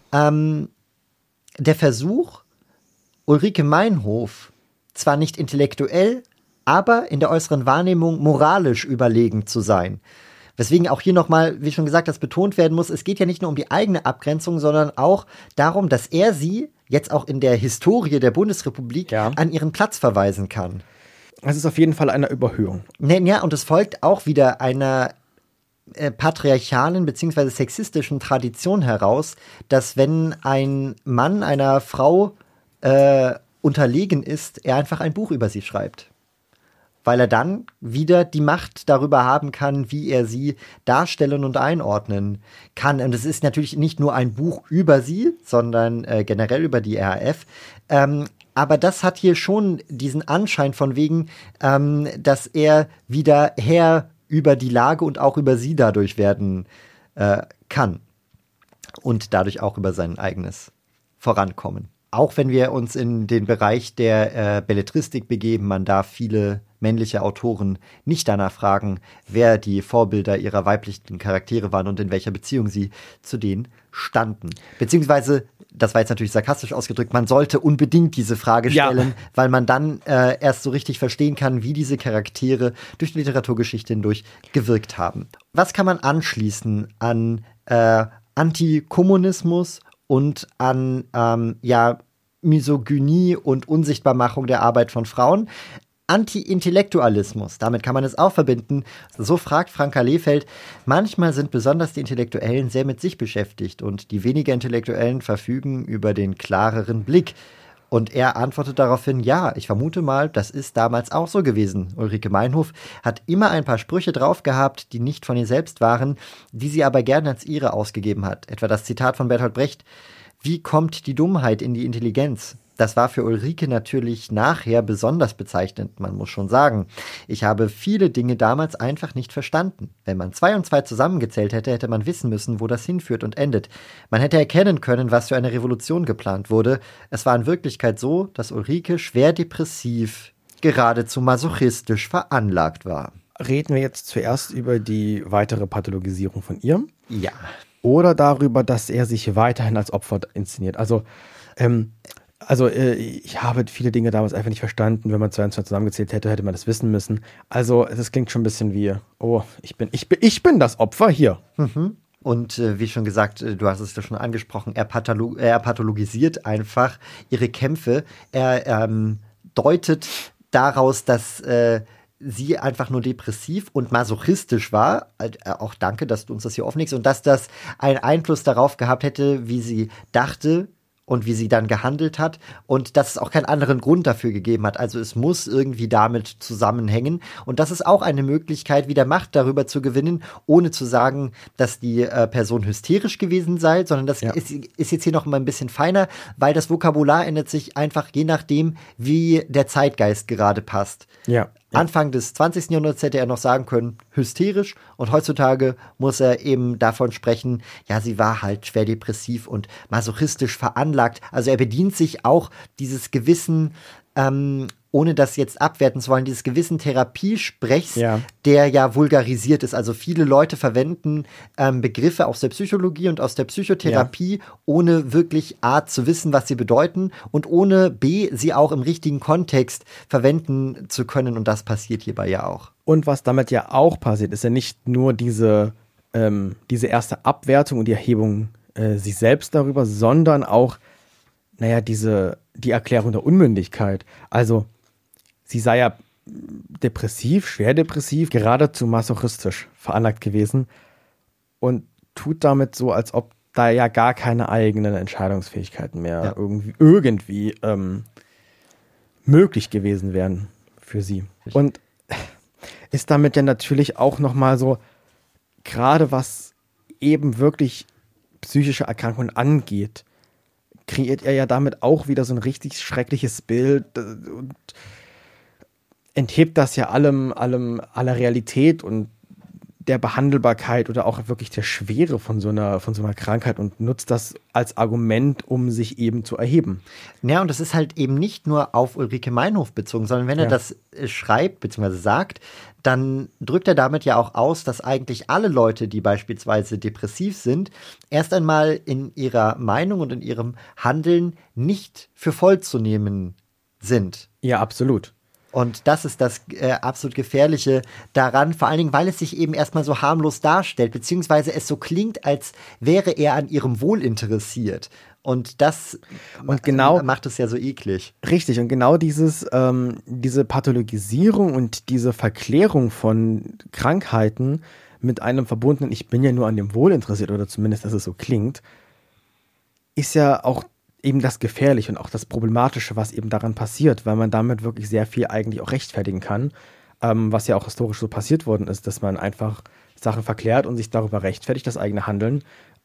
der Versuch, Ulrike Meinhof zwar nicht intellektuell, aber in der äußeren Wahrnehmung moralisch überlegen zu sein. Weswegen auch hier nochmal, wie schon gesagt, das betont werden muss, es geht ja nicht nur um die eigene Abgrenzung, sondern auch darum, dass er sie jetzt auch in der Historie der Bundesrepublik an ihren Platz verweisen kann. Es ist auf jeden Fall eine Überhöhung. Ja, und es folgt auch wieder einer patriarchalen bzw. sexistischen Tradition heraus, dass wenn ein Mann einer Frau unterlegen ist, er einfach ein Buch über sie schreibt. Weil er dann wieder die Macht darüber haben kann, wie er sie darstellen und einordnen kann. Und es ist natürlich nicht nur ein Buch über sie, sondern generell über die RAF. Aber das hat hier schon diesen Anschein von wegen, dass er wieder Herr über die Lage und auch über sie dadurch werden kann. Und dadurch auch über sein eigenes Vorankommen. Auch wenn wir uns in den Bereich der Belletristik begeben, man darf viele männliche Autoren nicht danach fragen, wer die Vorbilder ihrer weiblichen Charaktere waren und in welcher Beziehung sie zu denen standen. Beziehungsweise, das war jetzt natürlich sarkastisch ausgedrückt, man sollte unbedingt diese Frage stellen, weil man dann erst so richtig verstehen kann, wie diese Charaktere durch die Literaturgeschichte hindurch gewirkt haben. Was kann man anschließen an Antikommunismus und an Misogynie und Unsichtbarmachung der Arbeit von Frauen? Anti-Intellektualismus, damit kann man es auch verbinden. So fragt Franka Lehfeldt, manchmal sind besonders die Intellektuellen sehr mit sich beschäftigt und die weniger Intellektuellen verfügen über den klareren Blick. Und er antwortet daraufhin, ja, ich vermute mal, das ist damals auch so gewesen. Ulrike Meinhof hat immer ein paar Sprüche drauf gehabt, die nicht von ihr selbst waren, die sie aber gerne als ihre ausgegeben hat. Etwa das Zitat von Bertolt Brecht, wie kommt die Dummheit in die Intelligenz? Das war für Ulrike natürlich nachher besonders bezeichnend, man muss schon sagen. Ich habe viele Dinge damals einfach nicht verstanden. Wenn man 2 und 2 zusammengezählt hätte, hätte man wissen müssen, wo das hinführt und endet. Man hätte erkennen können, was für eine Revolution geplant wurde. Es war in Wirklichkeit so, dass Ulrike schwer depressiv, geradezu masochistisch veranlagt war. Reden wir jetzt zuerst über die weitere Pathologisierung von ihr? Ja. Oder darüber, dass er sich weiterhin als Opfer inszeniert? Also, Also ich habe viele Dinge damals einfach nicht verstanden. Wenn man 22 zusammengezählt hätte, hätte man das wissen müssen. Also es klingt schon ein bisschen wie, oh, ich bin das Opfer hier. Mhm. Und wie schon gesagt, du hast es ja schon angesprochen, er pathologisiert einfach ihre Kämpfe. Er deutet daraus, dass sie einfach nur depressiv und masochistisch war. Auch danke, dass du uns das hier offenlegst. Und dass das einen Einfluss darauf gehabt hätte, wie sie dachte und wie sie dann gehandelt hat und dass es auch keinen anderen Grund dafür gegeben hat. Also es muss irgendwie damit zusammenhängen. Und das ist auch eine Möglichkeit, wieder Macht darüber zu gewinnen, ohne zu sagen, dass die Person hysterisch gewesen sei, sondern das ist jetzt hier noch mal ein bisschen feiner, weil das Vokabular ändert sich einfach je nachdem, wie der Zeitgeist gerade passt. Ja. Anfang des 20. Jahrhunderts hätte er noch sagen können, hysterisch. Und heutzutage muss er eben davon sprechen, ja, sie war halt schwer depressiv und masochistisch veranlagt. Also er bedient sich auch dieses gewissen, ohne das jetzt abwerten zu wollen, dieses gewissen Therapiesprechs, der ja vulgarisiert ist. Also viele Leute verwenden Begriffe aus der Psychologie und aus der Psychotherapie, ohne wirklich A, zu wissen, was sie bedeuten und ohne B, sie auch im richtigen Kontext verwenden zu können. Und das passiert hierbei ja auch. Und was damit ja auch passiert, ist ja nicht nur diese erste Abwertung und die Erhebung sich selbst darüber, sondern auch, die Erklärung der Unmündigkeit. Also sie sei ja depressiv, schwer depressiv, geradezu masochistisch veranlagt gewesen und tut damit so, als ob da ja gar keine eigenen Entscheidungsfähigkeiten mehr irgendwie möglich gewesen wären für sie. Und ist damit ja natürlich auch nochmal so, gerade was eben wirklich psychische Erkrankungen angeht, kreiert er ja damit auch wieder so ein richtig schreckliches Bild und enthebt das ja aller Realität und der Behandelbarkeit oder auch wirklich der Schwere von so einer Krankheit und nutzt das als Argument, um sich eben zu erheben. Ja, und das ist halt eben nicht nur auf Ulrike Meinhof bezogen, sondern wenn er das schreibt bzw. sagt, dann drückt er damit ja auch aus, dass eigentlich alle Leute, die beispielsweise depressiv sind, erst einmal in ihrer Meinung und in ihrem Handeln nicht für voll zu nehmen sind. Ja, absolut. Und das ist das absolut Gefährliche daran, vor allen Dingen, weil es sich eben erstmal so harmlos darstellt, beziehungsweise es so klingt, als wäre er an ihrem Wohl interessiert. Und das macht es ja so eklig. Richtig, und genau diese Pathologisierung und diese Verklärung von Krankheiten mit einem verbundenen, ich bin ja nur an dem Wohl interessiert, oder zumindest, dass es so klingt, ist ja auch eben das Gefährliche und auch das Problematische, was eben daran passiert, weil man damit wirklich sehr viel eigentlich auch rechtfertigen kann, was ja auch historisch so passiert worden ist, dass man einfach Sachen verklärt und sich darüber rechtfertigt, das eigene Handeln.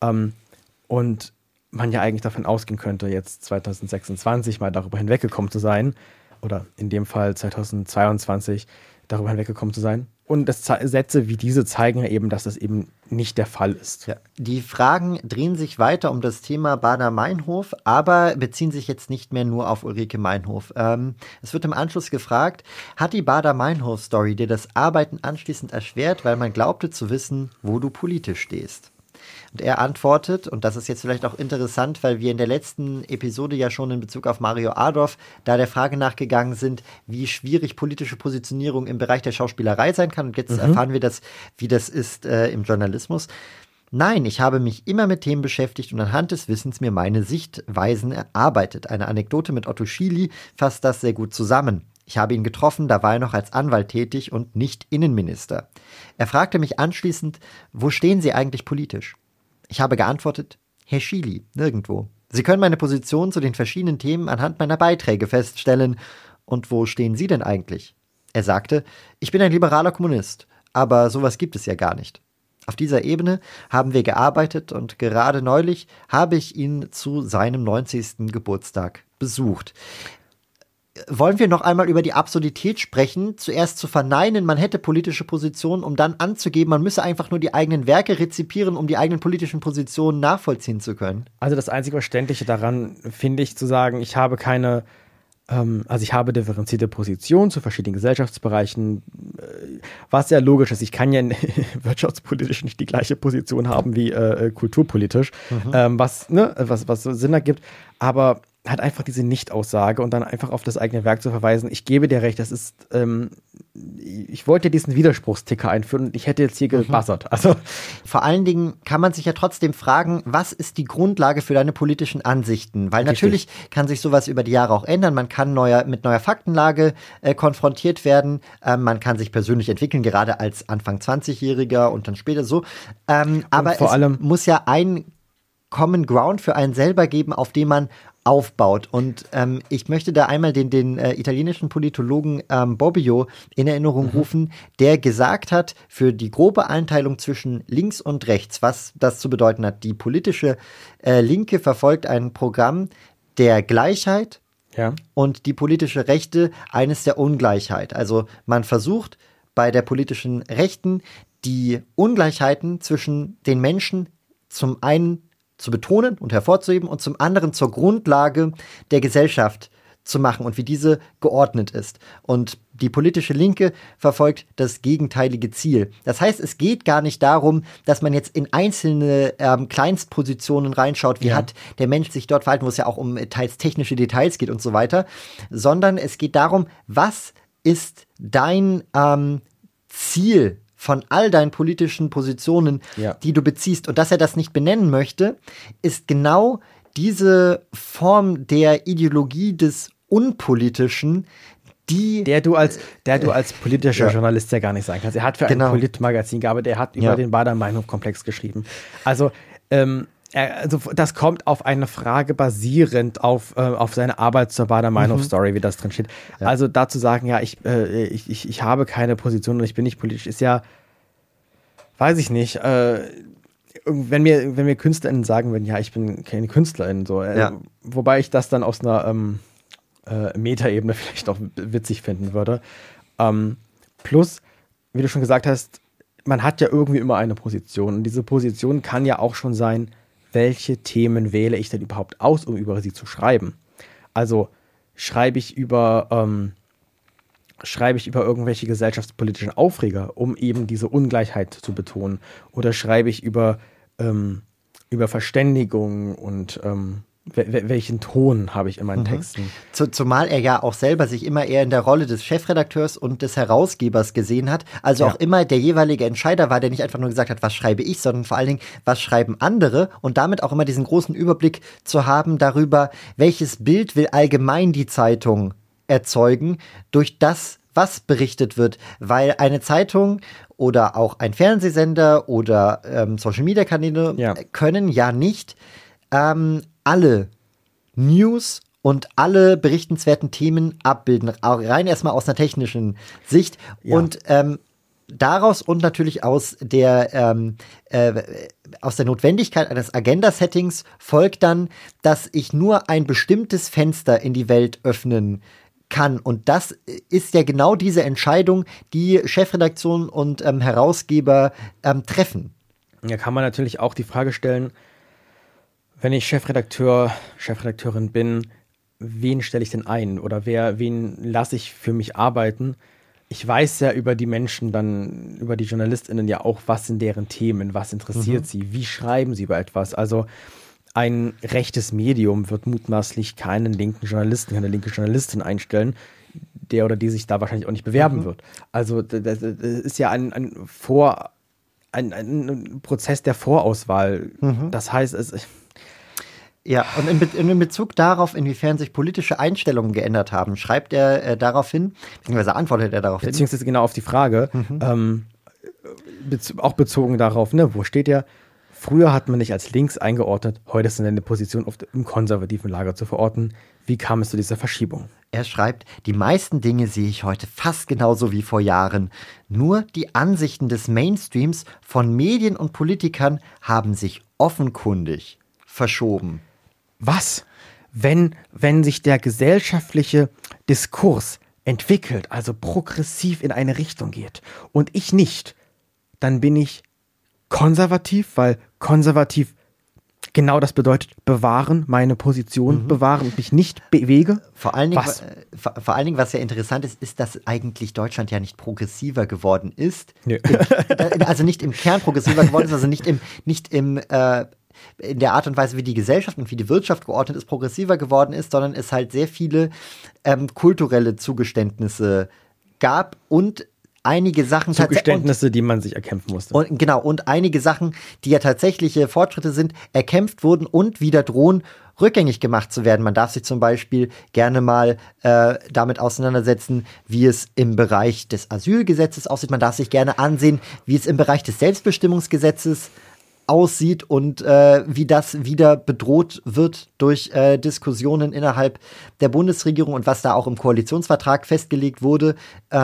Und man ja eigentlich davon ausgehen könnte, jetzt 2026 mal darüber hinweggekommen zu sein oder in dem Fall 2022 darüber hinweggekommen zu sein. Und Sätze wie diese zeigen ja eben, dass das eben nicht der Fall ist. Ja. Die Fragen drehen sich weiter um das Thema Baader-Meinhof, aber beziehen sich jetzt nicht mehr nur auf Ulrike Meinhof. Es wird im Anschluss gefragt, hat die Baader-Meinhof-Story dir das Arbeiten anschließend erschwert, weil man glaubte zu wissen, wo du politisch stehst? Und er antwortet, und das ist jetzt vielleicht auch interessant, weil wir in der letzten Episode ja schon in Bezug auf Mario Adorf da der Frage nachgegangen sind, wie schwierig politische Positionierung im Bereich der Schauspielerei sein kann. Und jetzt erfahren wir das, wie das ist im Journalismus. Nein, ich habe mich immer mit Themen beschäftigt und anhand des Wissens mir meine Sichtweisen erarbeitet. Eine Anekdote mit Otto Schily fasst das sehr gut zusammen. Ich habe ihn getroffen, da war er noch als Anwalt tätig und nicht Innenminister. Er fragte mich anschließend, wo stehen Sie eigentlich politisch? Ich habe geantwortet, Herr Schily, nirgendwo. Sie können meine Position zu den verschiedenen Themen anhand meiner Beiträge feststellen. Und wo stehen Sie denn eigentlich? Er sagte, ich bin ein liberaler Kommunist, aber sowas gibt es ja gar nicht. Auf dieser Ebene haben wir gearbeitet und gerade neulich habe ich ihn zu seinem 90. Geburtstag besucht. Wollen wir noch einmal über die Absurdität sprechen, zuerst zu verneinen, man hätte politische Positionen, um dann anzugeben, man müsse einfach nur die eigenen Werke rezipieren, um die eigenen politischen Positionen nachvollziehen zu können? Also das einzig Verständliche daran, finde ich, zu sagen, ich habe ich habe differenzierte Positionen zu verschiedenen Gesellschaftsbereichen, was sehr logisch ist. Ich kann ja wirtschaftspolitisch nicht die gleiche Position haben wie kulturpolitisch, was Sinn ergibt, aber hat einfach diese Nicht-Aussage und dann einfach auf das eigene Werk zu verweisen. Ich gebe dir recht, das ist, ich wollte diesen Widerspruchsticker einführen und ich hätte jetzt hier gebuzzert. Also vor allen Dingen kann man sich ja trotzdem fragen, was ist die Grundlage für deine politischen Ansichten? Weil natürlich kann sich sowas über die Jahre auch ändern. Man kann mit neuer Faktenlage konfrontiert werden. Man kann sich persönlich entwickeln, gerade als Anfang 20-Jähriger und dann später so. Aber vor allem muss ja ein Common Ground für einen selber geben, auf dem man aufbaut. Und ich möchte da einmal den italienischen Politologen Bobbio in Erinnerung rufen, der gesagt hat, für die grobe Einteilung zwischen links und rechts, was das zu bedeuten hat. Die politische Linke verfolgt ein Programm der Gleichheit und die politische Rechte eines der Ungleichheit. Also man versucht bei der politischen Rechten die Ungleichheiten zwischen den Menschen zum einen zu betonen und hervorzuheben und zum anderen zur Grundlage der Gesellschaft zu machen und wie diese geordnet ist. Und die politische Linke verfolgt das gegenteilige Ziel. Das heißt, es geht gar nicht darum, dass man jetzt in einzelne Kleinstpositionen reinschaut, wie hat der Mensch sich dort verhalten, wo es ja auch um teils technische Details geht und so weiter, sondern es geht darum, was ist dein Ziel von all deinen politischen Positionen, die du beziehst. Und dass er das nicht benennen möchte, ist genau diese Form der Ideologie des Unpolitischen, der du als politischer Journalist ja gar nicht sein kannst. Er hat für ein Politmagazin gearbeitet, er hat über den Baader-Meinhof-Komplex geschrieben. Also das kommt auf eine Frage basierend auf seine Arbeit zur Baader-Meinhof-Story, wie das drin steht. Ja. Also dazu sagen, ich habe keine Position und ich bin nicht politisch, ist ja, weiß ich nicht, wenn mir KünstlerInnen sagen würden, ich bin keine Künstlerin, so, wobei ich das dann aus einer Metaebene vielleicht auch witzig finden würde. Plus, wie du schon gesagt hast, man hat ja irgendwie immer eine Position und diese Position kann ja auch schon sein, welche Themen wähle ich denn überhaupt aus, um über sie zu schreiben? Also schreibe ich über irgendwelche gesellschaftspolitischen Aufreger, um eben diese Ungleichheit zu betonen? Oder schreibe ich über Verständigung und welchen Ton habe ich in meinen Texten? Zumal er ja auch selber sich immer eher in der Rolle des Chefredakteurs und des Herausgebers gesehen hat. Also auch immer der jeweilige Entscheider war, der nicht einfach nur gesagt hat, was schreibe ich, sondern vor allen Dingen, was schreiben andere? Und damit auch immer diesen großen Überblick zu haben darüber, welches Bild will allgemein die Zeitung erzeugen durch das, was berichtet wird. Weil eine Zeitung oder auch ein Fernsehsender oder Social-Media-Kanäle können ja nicht alle News und alle berichtenswerten Themen abbilden, auch rein erstmal aus einer technischen Sicht. Und daraus und natürlich aus der Notwendigkeit eines Agenda-Settings folgt dann, dass ich nur ein bestimmtes Fenster in die Welt öffnen kann. Und das ist ja genau diese Entscheidung, die Chefredaktion und Herausgeber treffen. Ja, kann man natürlich auch die Frage stellen, wenn ich Chefredakteurin bin, wen stelle ich denn ein? Oder wen lasse ich für mich arbeiten? Ich weiß ja über die Menschen dann, über die JournalistInnen ja auch, was sind deren Themen, was interessiert sie, wie schreiben sie über etwas. Also ein rechtes Medium wird mutmaßlich keinen linken Journalisten, keine linke Journalistin einstellen, der oder die sich da wahrscheinlich auch nicht bewerben wird. Also das ist ja ein Prozess der Vorauswahl. Das heißt, ja, und in Bezug darauf, inwiefern sich politische Einstellungen geändert haben, schreibt er darauf hin, beziehungsweise antwortet er darauf hin. Beziehungsweise genau auf die Frage, auch bezogen darauf, wo steht er? Früher hat man dich als links eingeordnet, heute ist deine Position oft im konservativen Lager zu verorten. Wie kam es zu dieser Verschiebung? Er schreibt, die meisten Dinge sehe ich heute fast genauso wie vor Jahren. Nur die Ansichten des Mainstreams von Medien und Politikern haben sich offenkundig verschoben. Was? Wenn sich der gesellschaftliche Diskurs entwickelt, also progressiv in eine Richtung geht und ich nicht, dann bin ich konservativ, weil konservativ genau das bedeutet, bewahren, meine Position bewahren und mich nicht bewege. Vor allen Dingen, was ja interessant ist, dass eigentlich Deutschland ja nicht progressiver geworden ist. Nö. Also nicht im Kern progressiver geworden ist, also nicht im in der Art und Weise, wie die Gesellschaft und wie die Wirtschaft geordnet ist, progressiver geworden ist, sondern es halt sehr viele kulturelle Zugeständnisse gab und einige Sachen Zugeständnisse, die man sich erkämpfen musste. Und einige Sachen, die ja tatsächliche Fortschritte sind, erkämpft wurden und wieder drohen, rückgängig gemacht zu werden. Man darf sich zum Beispiel gerne mal damit auseinandersetzen, wie es im Bereich des Asylgesetzes aussieht. Man darf sich gerne ansehen, wie es im Bereich des Selbstbestimmungsgesetzes aussieht und wie das wieder bedroht wird durch Diskussionen innerhalb der Bundesregierung und was da auch im Koalitionsvertrag festgelegt wurde.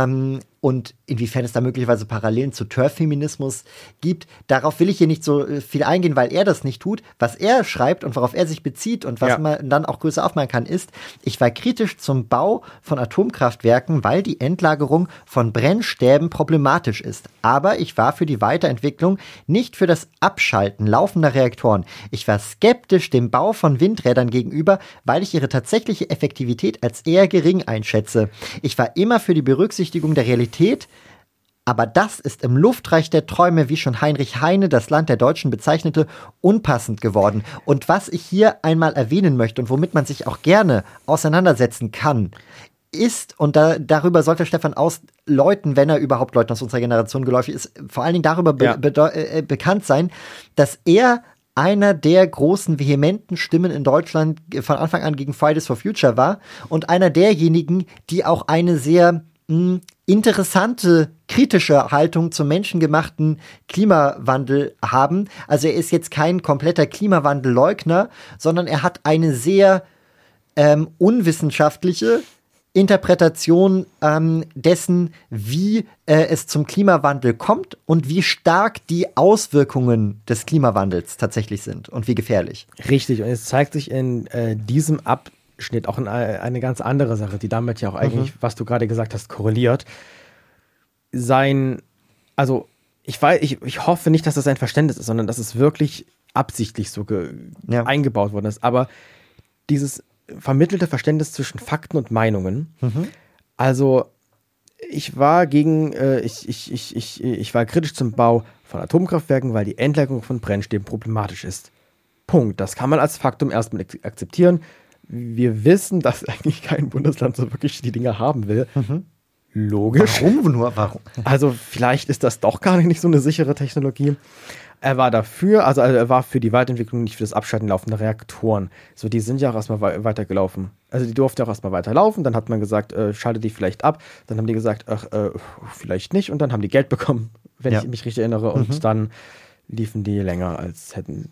Und inwiefern es da möglicherweise Parallelen zu TERF-Feminismus gibt. Darauf will ich hier nicht so viel eingehen, weil er das nicht tut. Was er schreibt und worauf er sich bezieht und was man dann auch größer aufmachen kann, ist, ich war kritisch zum Bau von Atomkraftwerken, weil die Endlagerung von Brennstäben problematisch ist. Aber ich war für die Weiterentwicklung, nicht für das Abschalten laufender Reaktoren. Ich war skeptisch dem Bau von Windrädern gegenüber, weil ich ihre tatsächliche Effektivität als eher gering einschätze. Ich war immer für die Berücksichtigung der Realität, aber das ist im Luftreich der Träume, wie schon Heinrich Heine das Land der Deutschen bezeichnete, unpassend geworden. Und was ich hier einmal erwähnen möchte und womit man sich auch gerne auseinandersetzen kann, ist, und darüber sollte Stefan Aust läuten, wenn er überhaupt Leuten aus unserer Generation geläufig ist, vor allen Dingen darüber bekannt sein, dass er einer der großen, vehementen Stimmen in Deutschland von Anfang an gegen Fridays for Future war und einer derjenigen, die auch eine sehr interessante, kritische Haltung zum menschengemachten Klimawandel haben. Also er ist jetzt kein kompletter Klimawandelleugner, sondern er hat eine sehr unwissenschaftliche Interpretation dessen, wie es zum Klimawandel kommt und wie stark die Auswirkungen des Klimawandels tatsächlich sind und wie gefährlich. Richtig, und es zeigt sich in diesem Abschnitt auch eine ganz andere Sache, die damit ja auch eigentlich, was du gerade gesagt hast, korreliert. Also ich hoffe nicht, dass das ein Verständnis ist, sondern dass es wirklich absichtlich so eingebaut worden ist. Aber dieses vermittelte Verständnis zwischen Fakten und Meinungen, also ich war ich war kritisch zum Bau von Atomkraftwerken, weil die Endlagerung von Brennstäben problematisch ist. Punkt. Das kann man als Faktum erstmal akzeptieren. Wir wissen, dass eigentlich kein Bundesland so wirklich die Dinge haben will. Logisch. Warum? Also vielleicht ist das doch gar nicht so eine sichere Technologie. Er war dafür, also er war für die Weiterentwicklung, nicht für das Abschalten laufender Reaktoren. So, die sind ja auch erstmal weitergelaufen. Also die durften ja auch erstmal weiterlaufen. Dann hat man gesagt, schalte die vielleicht ab. Dann haben die gesagt, vielleicht nicht. Und dann haben die Geld bekommen, wenn ich mich richtig erinnere. Und dann liefen die länger als hätten.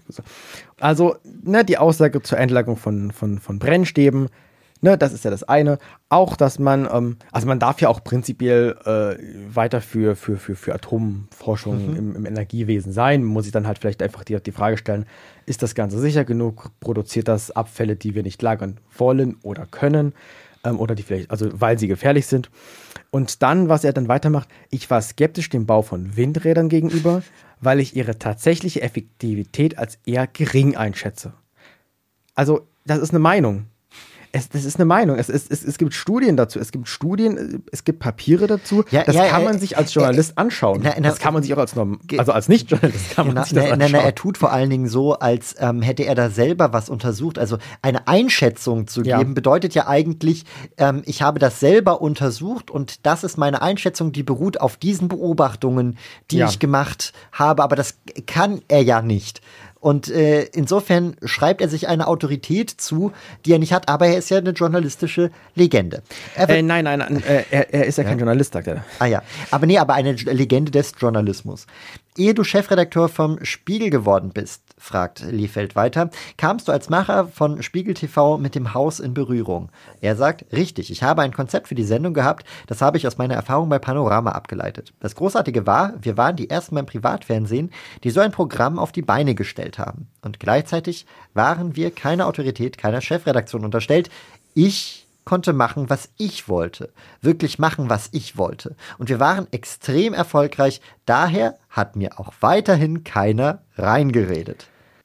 Also, die Aussage zur Endlagerung von Brennstäben, das ist ja das eine. Auch, dass man, also man darf ja auch prinzipiell weiter für Atomforschung im Energiewesen sein. Muss ich dann halt vielleicht einfach die Frage stellen, ist das Ganze sicher genug? Produziert das Abfälle, die wir nicht lagern wollen oder können? Oder die vielleicht, also weil sie gefährlich sind. Und dann, was er dann weitermacht, ich war skeptisch dem Bau von Windrädern gegenüber, weil ich ihre tatsächliche Effektivität als eher gering einschätze. Also, das ist eine Meinung. Das ist eine Meinung. Es gibt Studien dazu. Es gibt Papiere dazu. Das kann man sich als Journalist anschauen. Das kann man sich auch als Nicht-Journalist kann man sich das anschauen. Er tut vor allen Dingen so, als hätte er da selber was untersucht. Also eine Einschätzung zu geben, bedeutet ja eigentlich, ich habe das selber untersucht und das ist meine Einschätzung, die beruht auf diesen Beobachtungen, die ich gemacht habe. Aber das kann er ja nicht. Und insofern schreibt er sich eine Autorität zu, die er nicht hat, aber er ist ja eine journalistische Legende. Nein, er ist ja kein Journalist, sagt er. Aber eine Legende des Journalismus. Ehe du Chefredakteur vom Spiegel geworden bist, fragt Liefeld weiter, kamst du als Macher von Spiegel TV mit dem Haus in Berührung? Er sagt, richtig, ich habe ein Konzept für die Sendung gehabt, das habe ich aus meiner Erfahrung bei Panorama abgeleitet. Das Großartige war, wir waren die ersten beim Privatfernsehen, die so ein Programm auf die Beine gestellt haben. Und gleichzeitig waren wir keiner Autorität, keiner Chefredaktion unterstellt. Ich konnte machen, was ich wollte. Wirklich machen, was ich wollte. Und wir waren extrem erfolgreich. Daher hat mir auch weiterhin keiner reingeredet.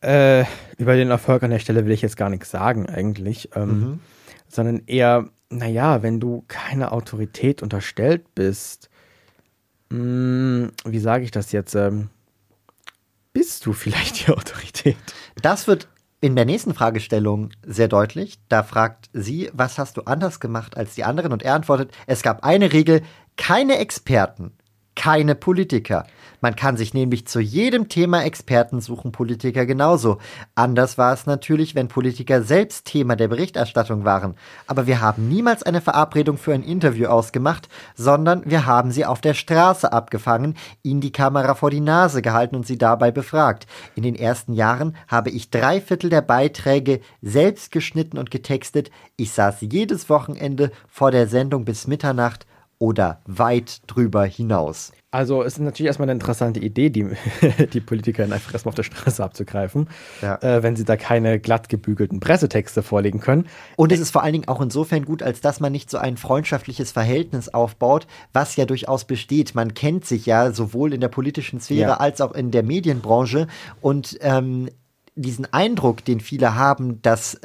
Über den Erfolg an der Stelle will ich jetzt gar nichts sagen eigentlich. Sondern eher, wenn du keine Autorität unterstellt bist, wie sage ich das jetzt? bist du vielleicht die Autorität? Das wird in der nächsten Fragestellung sehr deutlich. Da fragt sie, was hast du anders gemacht als die anderen? Und er antwortet, es gab eine Regel, keine Experten, keine Politiker. Man kann sich nämlich zu jedem Thema Experten suchen, Politiker genauso. Anders war es natürlich, wenn Politiker selbst Thema der Berichterstattung waren. Aber wir haben niemals eine Verabredung für ein Interview ausgemacht, sondern wir haben sie auf der Straße abgefangen, ihnen die Kamera vor die Nase gehalten und sie dabei befragt. In den ersten Jahren habe ich 3/4 der Beiträge selbst geschnitten und getextet. Ich saß jedes Wochenende vor der Sendung bis Mitternacht oder weit drüber hinaus. Also es ist natürlich erstmal eine interessante Idee, die Politiker einfach erstmal auf der Straße abzugreifen, wenn sie da keine glatt gebügelten Pressetexte vorlegen können. Und es ist vor allen Dingen auch insofern gut, als dass man nicht so ein freundschaftliches Verhältnis aufbaut, was ja durchaus besteht. Man kennt sich ja sowohl in der politischen Sphäre als auch in der Medienbranche und diesen Eindruck, den viele haben, dass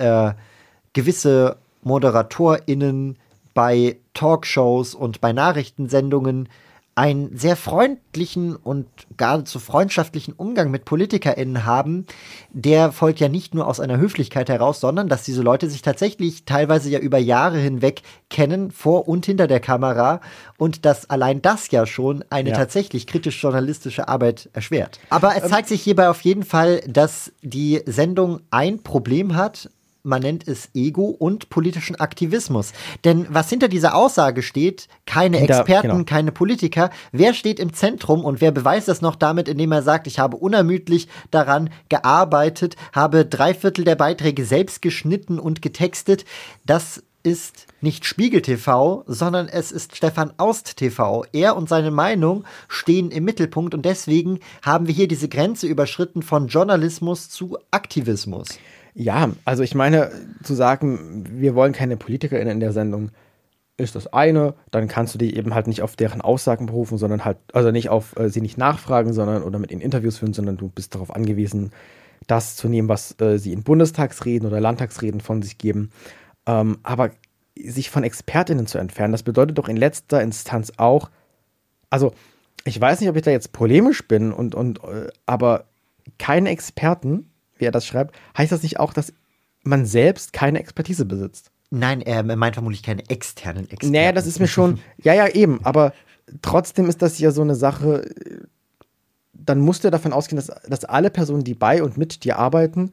gewisse ModeratorInnen bei Talkshows und bei Nachrichtensendungen einen sehr freundlichen und geradezu freundschaftlichen Umgang mit PolitikerInnen haben, der folgt ja nicht nur aus einer Höflichkeit heraus, sondern dass diese Leute sich tatsächlich teilweise ja über Jahre hinweg kennen, vor und hinter der Kamera, und dass allein das ja schon eine tatsächlich kritisch-journalistische Arbeit erschwert. Aber es zeigt sich hierbei auf jeden Fall, dass die Sendung ein Problem hat. Man nennt es Ego und politischen Aktivismus. Denn was hinter dieser Aussage steht, keine Experten, keine Politiker, wer steht im Zentrum und wer beweist das noch damit, indem er sagt, ich habe unermüdlich daran gearbeitet, habe 3/4 der Beiträge selbst geschnitten und getextet. Das ist nicht Spiegel TV, sondern es ist Stefan Aust TV. Er und seine Meinung stehen im Mittelpunkt und deswegen haben wir hier diese Grenze überschritten von Journalismus zu Aktivismus. Ja, also ich meine, zu sagen, wir wollen keine PolitikerInnen in der Sendung, ist das eine. Dann kannst du dich eben halt nicht auf deren Aussagen berufen, sondern halt, also nicht auf sie nicht nachfragen, sondern oder mit ihnen Interviews führen, sondern du bist darauf angewiesen, das zu nehmen, was sie in Bundestagsreden oder Landtagsreden von sich geben. Aber sich von ExpertInnen zu entfernen, das bedeutet doch in letzter Instanz auch, also ich weiß nicht, ob ich da jetzt polemisch bin aber keine Experten, wie er das schreibt, heißt das nicht auch, dass man selbst keine Expertise besitzt? Nein, er meint vermutlich keine externen Experten. Naja, das ist mir schon, ja, eben, aber trotzdem ist das ja so eine Sache, dann musst du davon ausgehen, dass alle Personen, die bei und mit dir arbeiten,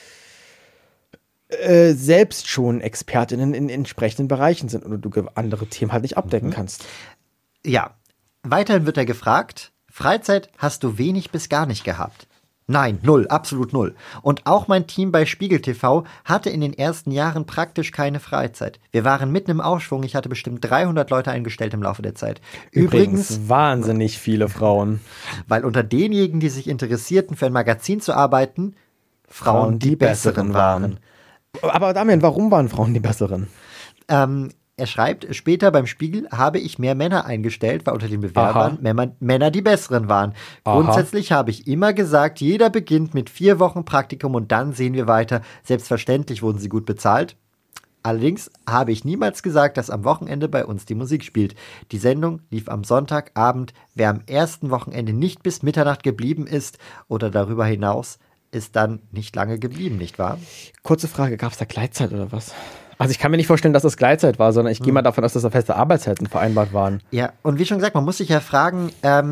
selbst schon ExpertInnen in entsprechenden Bereichen sind oder du andere Themen halt nicht abdecken kannst. Ja, weiterhin wird er gefragt, Freizeit hast du wenig bis gar nicht gehabt. Nein, null, absolut null. Und auch mein Team bei Spiegel TV hatte in den ersten Jahren praktisch keine Freizeit. Wir waren mitten im Aufschwung, ich hatte bestimmt 300 Leute eingestellt im Laufe der Zeit. Übrigens wahnsinnig viele Frauen. Weil unter denjenigen, die sich interessierten, für ein Magazin zu arbeiten, Frauen die Besseren waren. Aber Damian, warum waren Frauen die Besseren? Er schreibt, später beim Spiegel habe ich mehr Männer eingestellt, weil unter den Bewerbern Männer die Besseren waren. Grundsätzlich habe ich immer gesagt, jeder beginnt mit 4 Wochen Praktikum und dann sehen wir weiter. Selbstverständlich wurden sie gut bezahlt. Allerdings habe ich niemals gesagt, dass am Wochenende bei uns die Musik spielt. Die Sendung lief am Sonntagabend. Wer am ersten Wochenende nicht bis Mitternacht geblieben ist oder darüber hinaus, ist dann nicht lange geblieben, nicht wahr? Kurze Frage, gab es da Gleitzeit oder was? Also ich kann mir nicht vorstellen, dass das Gleitzeit war, sondern ich gehe mal davon aus, dass da feste Arbeitszeiten vereinbart waren. Ja, und wie schon gesagt, man muss sich ja fragen,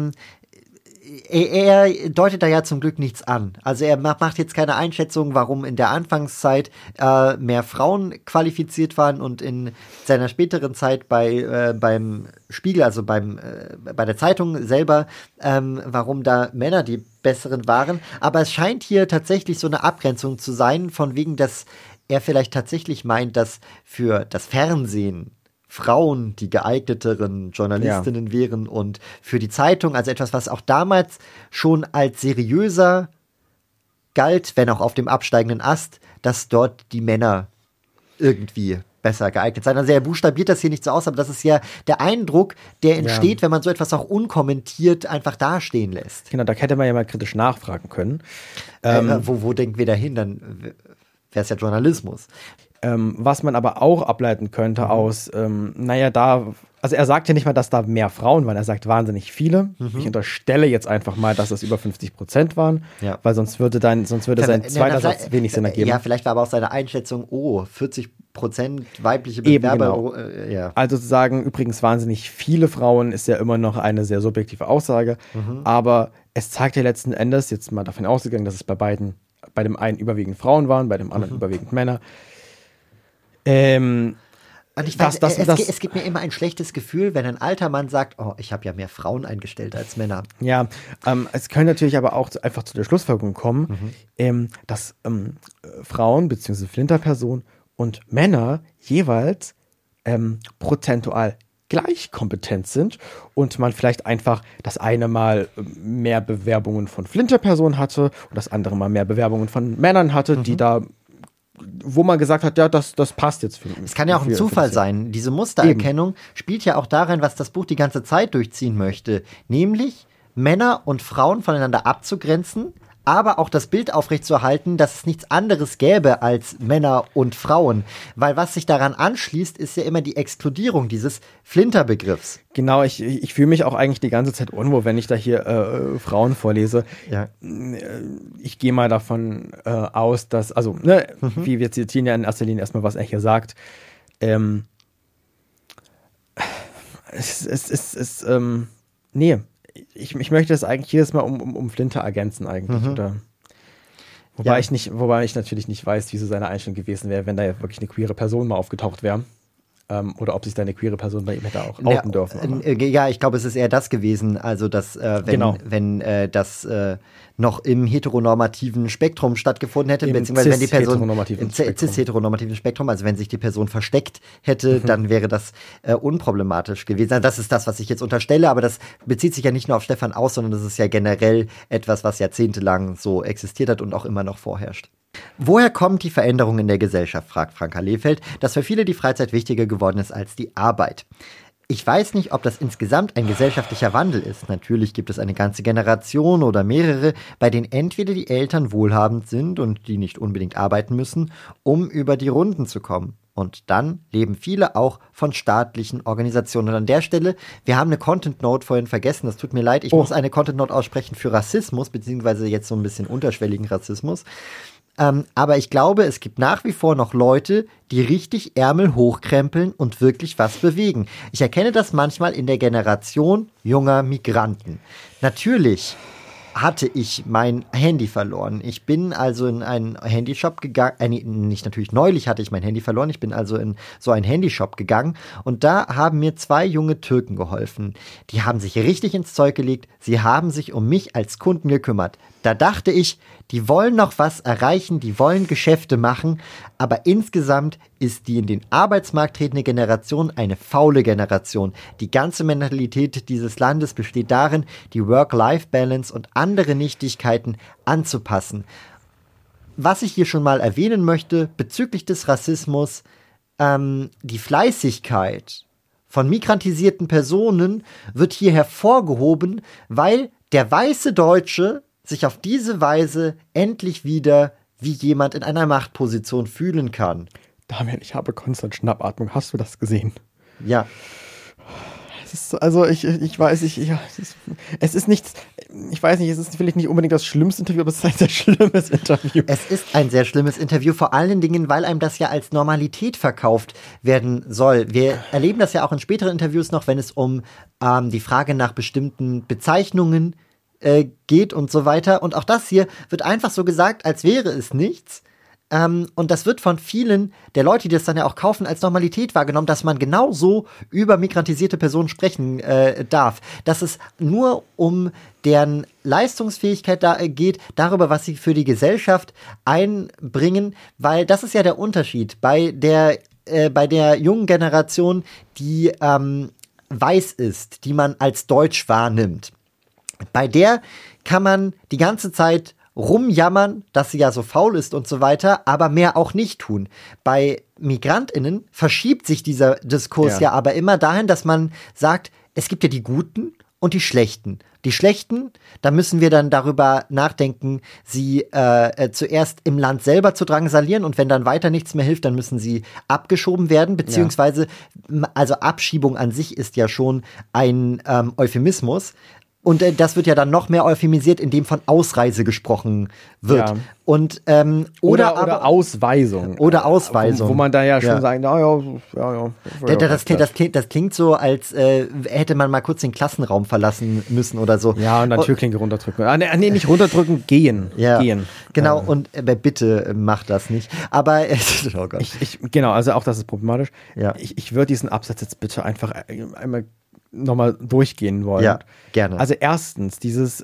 er deutet da ja zum Glück nichts an. Also er macht jetzt keine Einschätzung, warum in der Anfangszeit mehr Frauen qualifiziert waren und in seiner späteren Zeit beim Spiegel, also bei der Zeitung selber, warum da Männer die Besseren waren. Aber es scheint hier tatsächlich so eine Abgrenzung zu sein, von wegen, dass er vielleicht tatsächlich meint, dass für das Fernsehen Frauen die geeigneteren Journalistinnen wären und für die Zeitung, also etwas, was auch damals schon als seriöser galt, wenn auch auf dem absteigenden Ast, dass dort die Männer irgendwie besser geeignet seien. Also er buchstabiert das hier nicht so aus, aber das ist ja der Eindruck, der entsteht, wenn man so etwas auch unkommentiert einfach dastehen lässt. Genau, da hätte man ja mal kritisch nachfragen können. Wo denken wir da hin? Dann wäre es ja Journalismus. Was man aber auch ableiten könnte aus, also er sagt ja nicht mal, dass da mehr Frauen waren, er sagt wahnsinnig viele. Ich unterstelle jetzt einfach mal, dass es über 50% waren, weil sonst würde sein zweiter Satz wenig Sinn ergeben. Ja, vielleicht war aber auch seine Einschätzung, 40% weibliche Bewerber. Eben, genau. Also zu sagen, übrigens wahnsinnig viele Frauen ist ja immer noch eine sehr subjektive Aussage, aber es zeigt ja letzten Endes, jetzt mal davon ausgegangen, dass es bei dem einen überwiegend Frauen waren, bei dem anderen überwiegend Männer. Und ich weiß, es gibt mir immer ein schlechtes Gefühl, wenn ein alter Mann sagt, ich habe ja mehr Frauen eingestellt als Männer. Ja, es können natürlich aber auch einfach zu der Schlussfolgerung kommen, dass Frauen bzw. Flinterpersonen und Männer jeweils prozentual gleich kompetent sind und man vielleicht einfach das eine Mal mehr Bewerbungen von Flinterpersonen hatte und das andere Mal mehr Bewerbungen von Männern hatte, die da, wo man gesagt hat, ja, das passt jetzt für mich. Es kann ja auch ein Zufall sein. Diese Mustererkennung spielt ja auch darin, was das Buch die ganze Zeit durchziehen möchte, nämlich Männer und Frauen voneinander abzugrenzen, aber auch das Bild aufrechtzuerhalten, dass es nichts anderes gäbe als Männer und Frauen. Weil was sich daran anschließt, ist ja immer die Exkludierung dieses Flinterbegriffs. Genau, ich fühle mich auch eigentlich die ganze Zeit unwohl, wenn ich da hier Frauen vorlese. Ja. Ich gehe mal davon aus, dass, wie wir zitieren ja in erster Linie erstmal, was er hier sagt. Ich möchte es eigentlich jedes Mal um Flinter ergänzen eigentlich, oder? Wobei ich natürlich nicht weiß, wie so seine Einstellung gewesen wäre, wenn da ja wirklich eine queere Person mal aufgetaucht wäre. Oder ob sich da eine queere Person bei ihm hätte auch outen dürfen. Ja, ich glaube, es ist eher das gewesen, also dass wenn das noch im heteronormativen Spektrum stattgefunden hätte, beziehungsweise wenn die Person cis-heteronormativen Spektrum, also wenn sich die Person versteckt hätte, dann wäre das unproblematisch gewesen. Das ist das, was ich jetzt unterstelle, aber das bezieht sich ja nicht nur auf Stefan Aus, sondern das ist ja generell etwas, was jahrzehntelang so existiert hat und auch immer noch vorherrscht. Woher kommt die Veränderung in der Gesellschaft, fragt Franka Lehfeldt, dass für viele die Freizeit wichtiger geworden ist als die Arbeit. Ich weiß nicht, ob das insgesamt ein gesellschaftlicher Wandel ist. Natürlich gibt es eine ganze Generation oder mehrere, bei denen entweder die Eltern wohlhabend sind und die nicht unbedingt arbeiten müssen, um über die Runden zu kommen. Und dann leben viele auch von staatlichen Organisationen. Und an der Stelle, wir haben eine Content Note vorhin vergessen, das tut mir leid, ich muss eine Content Note aussprechen für Rassismus, beziehungsweise jetzt so ein bisschen unterschwelligen Rassismus. Aber ich glaube, es gibt nach wie vor noch Leute, die richtig Ärmel hochkrempeln und wirklich was bewegen. Ich erkenne das manchmal in der Generation junger Migranten. Natürlich hatte ich mein Handy verloren. Ich bin also in einen Handyshop gegangen, nicht natürlich neulich hatte ich mein Handy verloren, ich bin also in so einen Handyshop gegangen und da haben mir 2 junge Türken geholfen. Die haben sich richtig ins Zeug gelegt, sie haben sich um mich als Kunden gekümmert. Da dachte ich, die wollen noch was erreichen, die wollen Geschäfte machen, aber insgesamt ist die in den Arbeitsmarkt tretende Generation eine faule Generation. Die ganze Mentalität dieses Landes besteht darin, die Work-Life-Balance und andere Nichtigkeiten anzupassen. Was ich hier schon mal erwähnen möchte bezüglich des Rassismus, die Fleißigkeit von migrantisierten Personen wird hier hervorgehoben, weil der weiße Deutsche sich auf diese Weise endlich wieder wie jemand in einer Machtposition fühlen kann. Damian, ich habe konstant Schnappatmung. Hast du das gesehen? Ja. Ich weiß nicht, es ist nichts, ich weiß nicht, es ist vielleicht nicht unbedingt das schlimmste Interview, aber es ist ein sehr schlimmes Interview. Es ist ein sehr schlimmes Interview, vor allen Dingen, weil einem das ja als Normalität verkauft werden soll. Wir erleben das ja auch in späteren Interviews noch, wenn es um die Frage nach bestimmten Bezeichnungen geht und so weiter. Und auch das hier wird einfach so gesagt, als wäre es nichts. Und das wird von vielen der Leute, die das dann ja auch kaufen, als Normalität wahrgenommen, dass man genauso über migrantisierte Personen sprechen darf. Dass es nur um deren Leistungsfähigkeit geht, darüber, was sie für die Gesellschaft einbringen, weil das ist ja der Unterschied bei der jungen Generation, die weiß ist, die man als deutsch wahrnimmt. Bei der kann man die ganze Zeit rumjammern, dass sie ja so faul ist und so weiter, aber mehr auch nicht tun. Bei MigrantInnen verschiebt sich dieser Diskurs ja aber immer dahin, dass man sagt, es gibt ja die Guten und die Schlechten. Die Schlechten, da müssen wir dann darüber nachdenken, sie zuerst im Land selber zu drangsalieren und wenn dann weiter nichts mehr hilft, dann müssen sie abgeschoben werden, beziehungsweise, also Abschiebung an sich ist ja schon ein Euphemismus. Und das wird ja dann noch mehr euphemisiert, indem von Ausreise gesprochen wird. Ja. Und, oder Ausweisung. Oder Ausweisung. Wo man da ja schon sagt, Das klingt so, als hätte man mal kurz den Klassenraum verlassen müssen oder so. Ja, und dann Türklinke runterdrücken. Nee, nicht runterdrücken, gehen. Ja, gehen. Genau, und bitte macht das nicht. Aber, oh Gott. Genau, also auch das ist problematisch. Ja. Ich würde diesen Absatz jetzt bitte einfach einmal nochmal durchgehen wollen. Ja, gerne. Also erstens,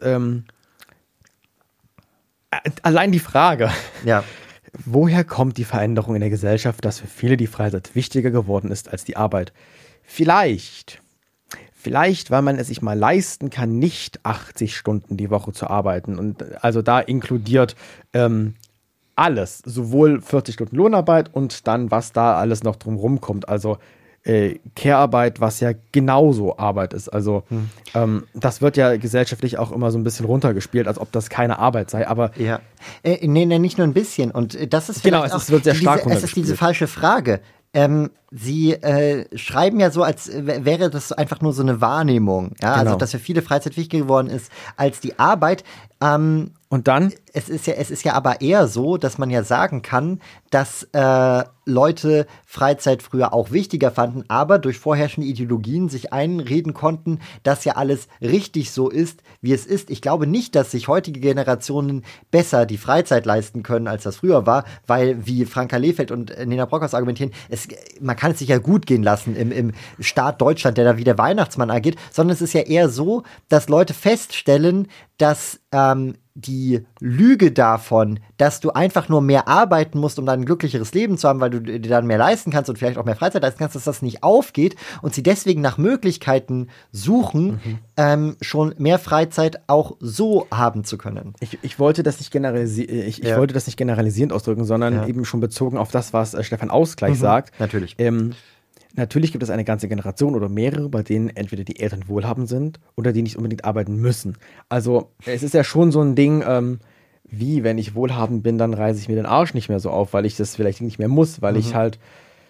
allein die Frage, woher kommt die Veränderung in der Gesellschaft, dass für viele die Freizeit wichtiger geworden ist als die Arbeit? Vielleicht, weil man es sich mal leisten kann, nicht 80 Stunden die Woche zu arbeiten. Und also da inkludiert alles, sowohl 40 Stunden Lohnarbeit und dann, was da alles noch drumherum kommt. Also Care-Arbeit, was ja genauso Arbeit ist. Also das wird ja gesellschaftlich auch immer so ein bisschen runtergespielt, als ob das keine Arbeit sei, aber nee, nicht nur ein bisschen. Und das ist genau, es wird sehr stark runtergespielt. Es ist diese falsche Frage. Sie schreiben ja so, als wäre das einfach nur so eine Wahrnehmung. Ja? Genau. Also, dass für viele Freizeit wichtiger geworden ist als die Arbeit. Und dann? Es ist ja aber eher so, dass man ja sagen kann, dass Leute Freizeit früher auch wichtiger fanden, aber durch vorherrschende Ideologien sich einreden konnten, dass ja alles richtig so ist, wie es ist. Ich glaube nicht, dass sich heutige Generationen besser die Freizeit leisten können, als das früher war, weil, wie Franka Lehfeldt und Nina Brockhaus argumentieren, man kann es sich ja gut gehen lassen im Staat Deutschland, der da wie der Weihnachtsmann agiert, sondern es ist ja eher so, dass Leute feststellen, dass die Lüge davon, dass du einfach nur mehr arbeiten musst, um dann ein glücklicheres Leben zu haben, weil du dir dann mehr leisten kannst und vielleicht auch mehr Freizeit leisten kannst, dass das nicht aufgeht und sie deswegen nach Möglichkeiten suchen, schon mehr Freizeit auch so haben zu können. Ich wollte das nicht wollte das nicht generalisierend ausdrücken, sondern eben schon bezogen auf das, was Stefan Aus gleich sagt. Natürlich. Natürlich gibt es eine ganze Generation oder mehrere, bei denen entweder die Eltern wohlhabend sind oder die nicht unbedingt arbeiten müssen. Also es ist ja schon so ein Ding, wie wenn ich wohlhabend bin, dann reiße ich mir den Arsch nicht mehr so auf, weil ich das vielleicht nicht mehr muss, weil ich halt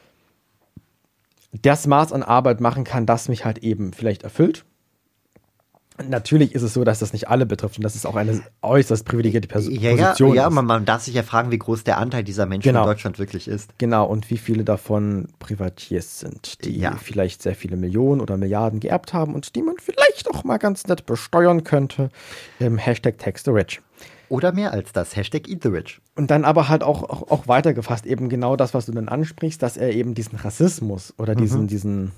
das Maß an Arbeit machen kann, das mich halt eben vielleicht erfüllt. Natürlich ist es so, dass das nicht alle betrifft und das ist auch eine äußerst privilegierte Position. Ja, man darf sich ja fragen, wie groß der Anteil dieser Menschen in Deutschland wirklich ist. Genau, und wie viele davon Privatiers sind, die vielleicht sehr viele Millionen oder Milliarden geerbt haben und die man vielleicht auch mal ganz nett besteuern könnte. Hashtag Tax the Rich. Oder mehr als das, Hashtag Eat the Rich. Und dann aber halt auch weitergefasst, eben genau das, was du dann ansprichst, dass er eben diesen Rassismus oder diesen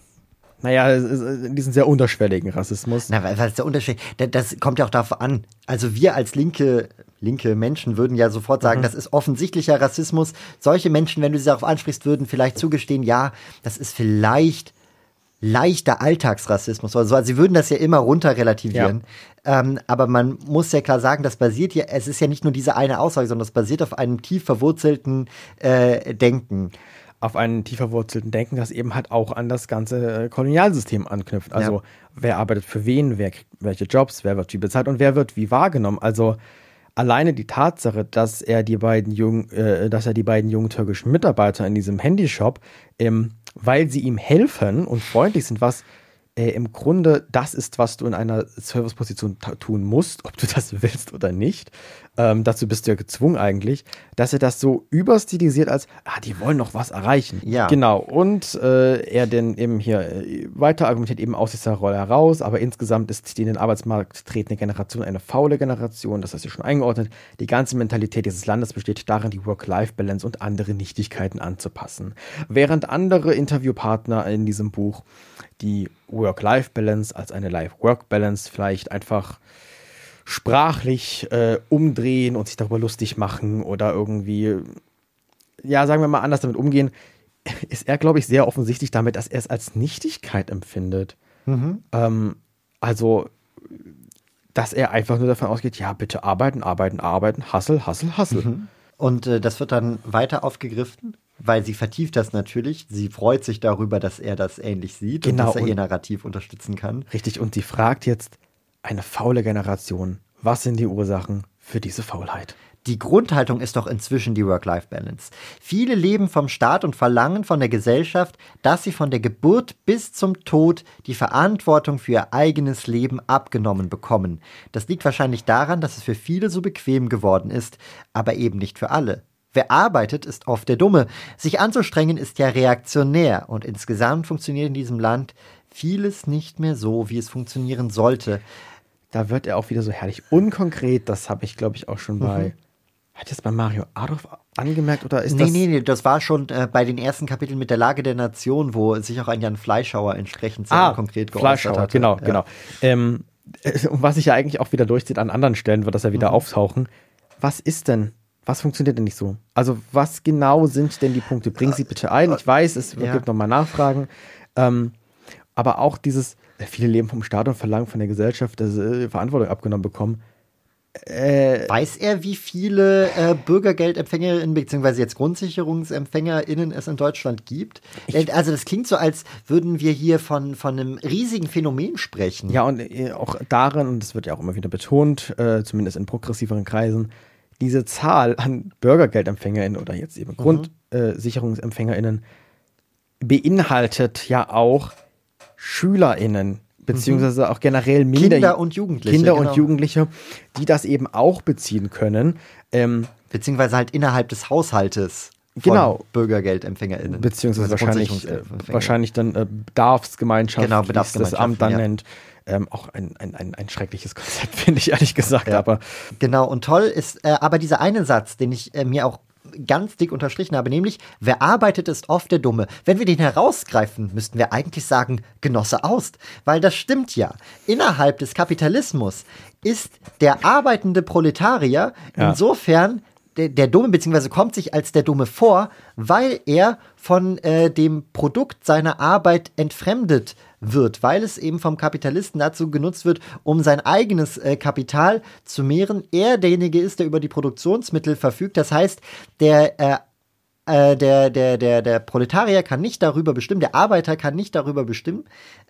sehr unterschwelligen Rassismus. Na, was ist der Unterschied? Das kommt ja auch darauf an. Also wir als linke Menschen würden ja sofort sagen, das ist offensichtlicher Rassismus. Solche Menschen, wenn du sie darauf ansprichst, würden vielleicht zugestehen, ja, das ist vielleicht leichter Alltagsrassismus oder so. Also sie würden das ja immer runter relativieren. Ja. Aber man muss ja klar sagen, das basiert ja, es ist ja nicht nur diese eine Aussage, sondern das basiert auf einem tief verwurzelten Denken. Auf einen tief verwurzelten Denken, das eben halt auch an das ganze Kolonialsystem anknüpft. Also wer arbeitet für wen, wer kriegt welche Jobs, wer wird wie bezahlt und wer wird wie wahrgenommen. Also alleine die Tatsache, dass er die beiden jungen türkischen Mitarbeiter in diesem Handyshop, weil sie ihm helfen und freundlich sind, was im Grunde das ist, was du in einer Serviceposition tun musst, ob du das willst oder nicht. Dazu bist du ja gezwungen eigentlich, dass er das so überstilisiert als, die wollen noch was erreichen. Ja. Genau. Und er denn eben hier weiter argumentiert eben aus dieser Rolle heraus, aber insgesamt ist die in den Arbeitsmarkt tretende Generation eine faule Generation, das hast du schon eingeordnet. Die ganze Mentalität dieses Landes besteht darin, die Work-Life-Balance und andere Nichtigkeiten anzupassen. Während andere Interviewpartner in diesem Buch die Work-Life-Balance als eine Life-Work-Balance vielleicht einfach sprachlich umdrehen und sich darüber lustig machen oder irgendwie, sagen wir mal, anders damit umgehen, ist er, glaube ich, sehr offensichtlich damit, dass er es als Nichtigkeit empfindet. Also, dass er einfach nur davon ausgeht, ja, bitte arbeiten, hustle. Und das wird dann weiter aufgegriffen, weil sie vertieft das natürlich. Sie freut sich darüber, dass er das ähnlich sieht und dass er ihr Narrativ unterstützen kann. Richtig, und sie fragt jetzt eine faule Generation, was sind die Ursachen für diese Faulheit? Die Grundhaltung ist doch inzwischen die Work-Life-Balance. Viele leben vom Staat und verlangen von der Gesellschaft, dass sie von der Geburt bis zum Tod die Verantwortung für ihr eigenes Leben abgenommen bekommen. Das liegt wahrscheinlich daran, dass es für viele so bequem geworden ist, aber eben nicht für alle. Wer arbeitet, ist oft der Dumme. Sich anzustrengen ist ja reaktionär und insgesamt funktioniert in diesem Land vieles nicht mehr so, wie es funktionieren sollte. Da wird er auch wieder so herrlich unkonkret. Das habe ich, glaube ich, auch schon Hat jetzt bei Mario Adolf angemerkt oder ist das? Nee, das war schon bei den ersten Kapiteln mit der Lage der Nation, wo sich auch ein Jan Fleischhauer entsprechend sehr konkret geäußert hat. Genau. Und was sich ja eigentlich auch wieder durchzieht an anderen Stellen, wird das ja wieder auftauchen. Was ist denn? Was funktioniert denn nicht so? Also was genau sind denn die Punkte? Bring sie bitte ein. Ich weiß, es gibt nochmal Nachfragen. Aber auch dieses, viele leben vom Staat und verlangen von der Gesellschaft, dass sie Verantwortung abgenommen bekommen. Weiß er, wie viele BürgergeldempfängerInnen bzw. jetzt GrundsicherungsempfängerInnen es in Deutschland gibt? Also das klingt so, als würden wir hier von einem riesigen Phänomen sprechen. Ja, und auch darin, und das wird ja auch immer wieder betont, zumindest in progressiveren Kreisen, diese Zahl an BürgergeldempfängerInnen oder jetzt eben GrundsicherungsempfängerInnen beinhaltet ja auch SchülerInnen, beziehungsweise auch generell Kinder und Jugendliche, die das eben auch beziehen können. Beziehungsweise halt innerhalb des Haushaltes von BürgergeldempfängerInnen. Beziehungsweise wahrscheinlich dann Bedarfsgemeinschaft, wie es das Amt dann nennt. Auch ein schreckliches Konzept, finde ich ehrlich gesagt. Ja. Aber genau, und toll ist aber dieser eine Satz, den ich mir auch ganz dick unterstrichen habe, nämlich, wer arbeitet, ist oft der Dumme. Wenn wir den herausgreifen, müssten wir eigentlich sagen, Genosse Aust, weil das stimmt ja. Innerhalb des Kapitalismus ist der arbeitende Proletarier insofern der Dumme, beziehungsweise kommt sich als der Dumme vor, weil er von dem Produkt seiner Arbeit entfremdet wird, weil es eben vom Kapitalisten dazu genutzt wird, um sein eigenes Kapital zu mehren. Er derjenige ist, der über die Produktionsmittel verfügt. Das heißt, der Proletarier kann nicht darüber bestimmen, der Arbeiter kann nicht darüber bestimmen,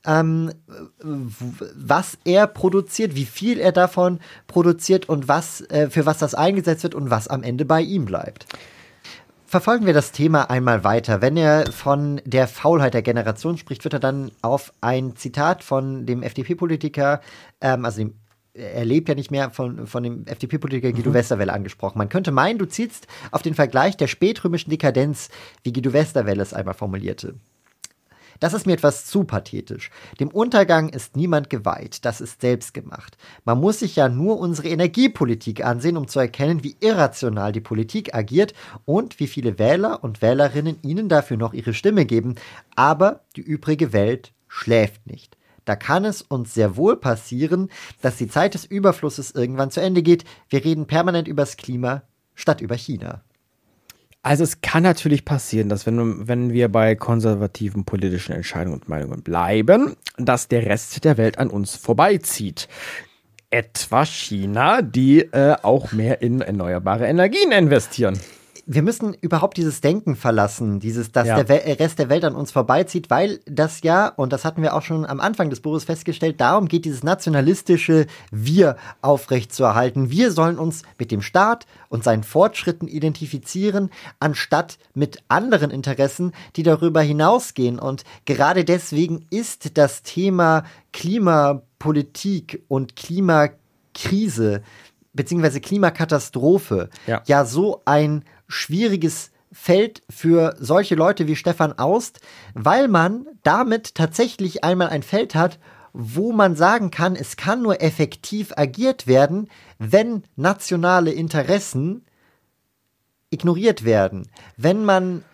was er produziert, wie viel er davon produziert und für was das eingesetzt wird und was am Ende bei ihm bleibt. Verfolgen wir das Thema einmal weiter. Wenn er von der Faulheit der Generation spricht, wird er dann auf ein Zitat von dem FDP-Politiker, er lebt ja nicht mehr, von dem FDP-Politiker Guido Westerwelle angesprochen. Man könnte meinen, du zielst auf den Vergleich der spätrömischen Dekadenz, wie Guido Westerwelle es einmal formulierte. Das ist mir etwas zu pathetisch. Dem Untergang ist niemand geweiht, das ist selbst gemacht. Man muss sich ja nur unsere Energiepolitik ansehen, um zu erkennen, wie irrational die Politik agiert und wie viele Wähler und Wählerinnen ihnen dafür noch ihre Stimme geben. Aber die übrige Welt schläft nicht. Da kann es uns sehr wohl passieren, dass die Zeit des Überflusses irgendwann zu Ende geht. Wir reden permanent übers Klima statt über China. Also es kann natürlich passieren, dass wenn wir bei konservativen politischen Entscheidungen und Meinungen bleiben, dass der Rest der Welt an uns vorbeizieht. Etwa China, die auch mehr in erneuerbare Energien investieren. Wir müssen überhaupt dieses Denken verlassen, dass der Rest der Welt an uns vorbeizieht, weil das ja, und das hatten wir auch schon am Anfang des Buches festgestellt, darum geht, dieses nationalistische Wir aufrechtzuerhalten. Wir sollen uns mit dem Staat und seinen Fortschritten identifizieren, anstatt mit anderen Interessen, die darüber hinausgehen. Und gerade deswegen ist das Thema Klimapolitik und Klimakrise beziehungsweise Klimakatastrophe ja so ein schwieriges Feld für solche Leute wie Stefan Aust, weil man damit tatsächlich einmal ein Feld hat, wo man sagen kann, es kann nur effektiv agiert werden, wenn nationale Interessen ignoriert werden. Wenn man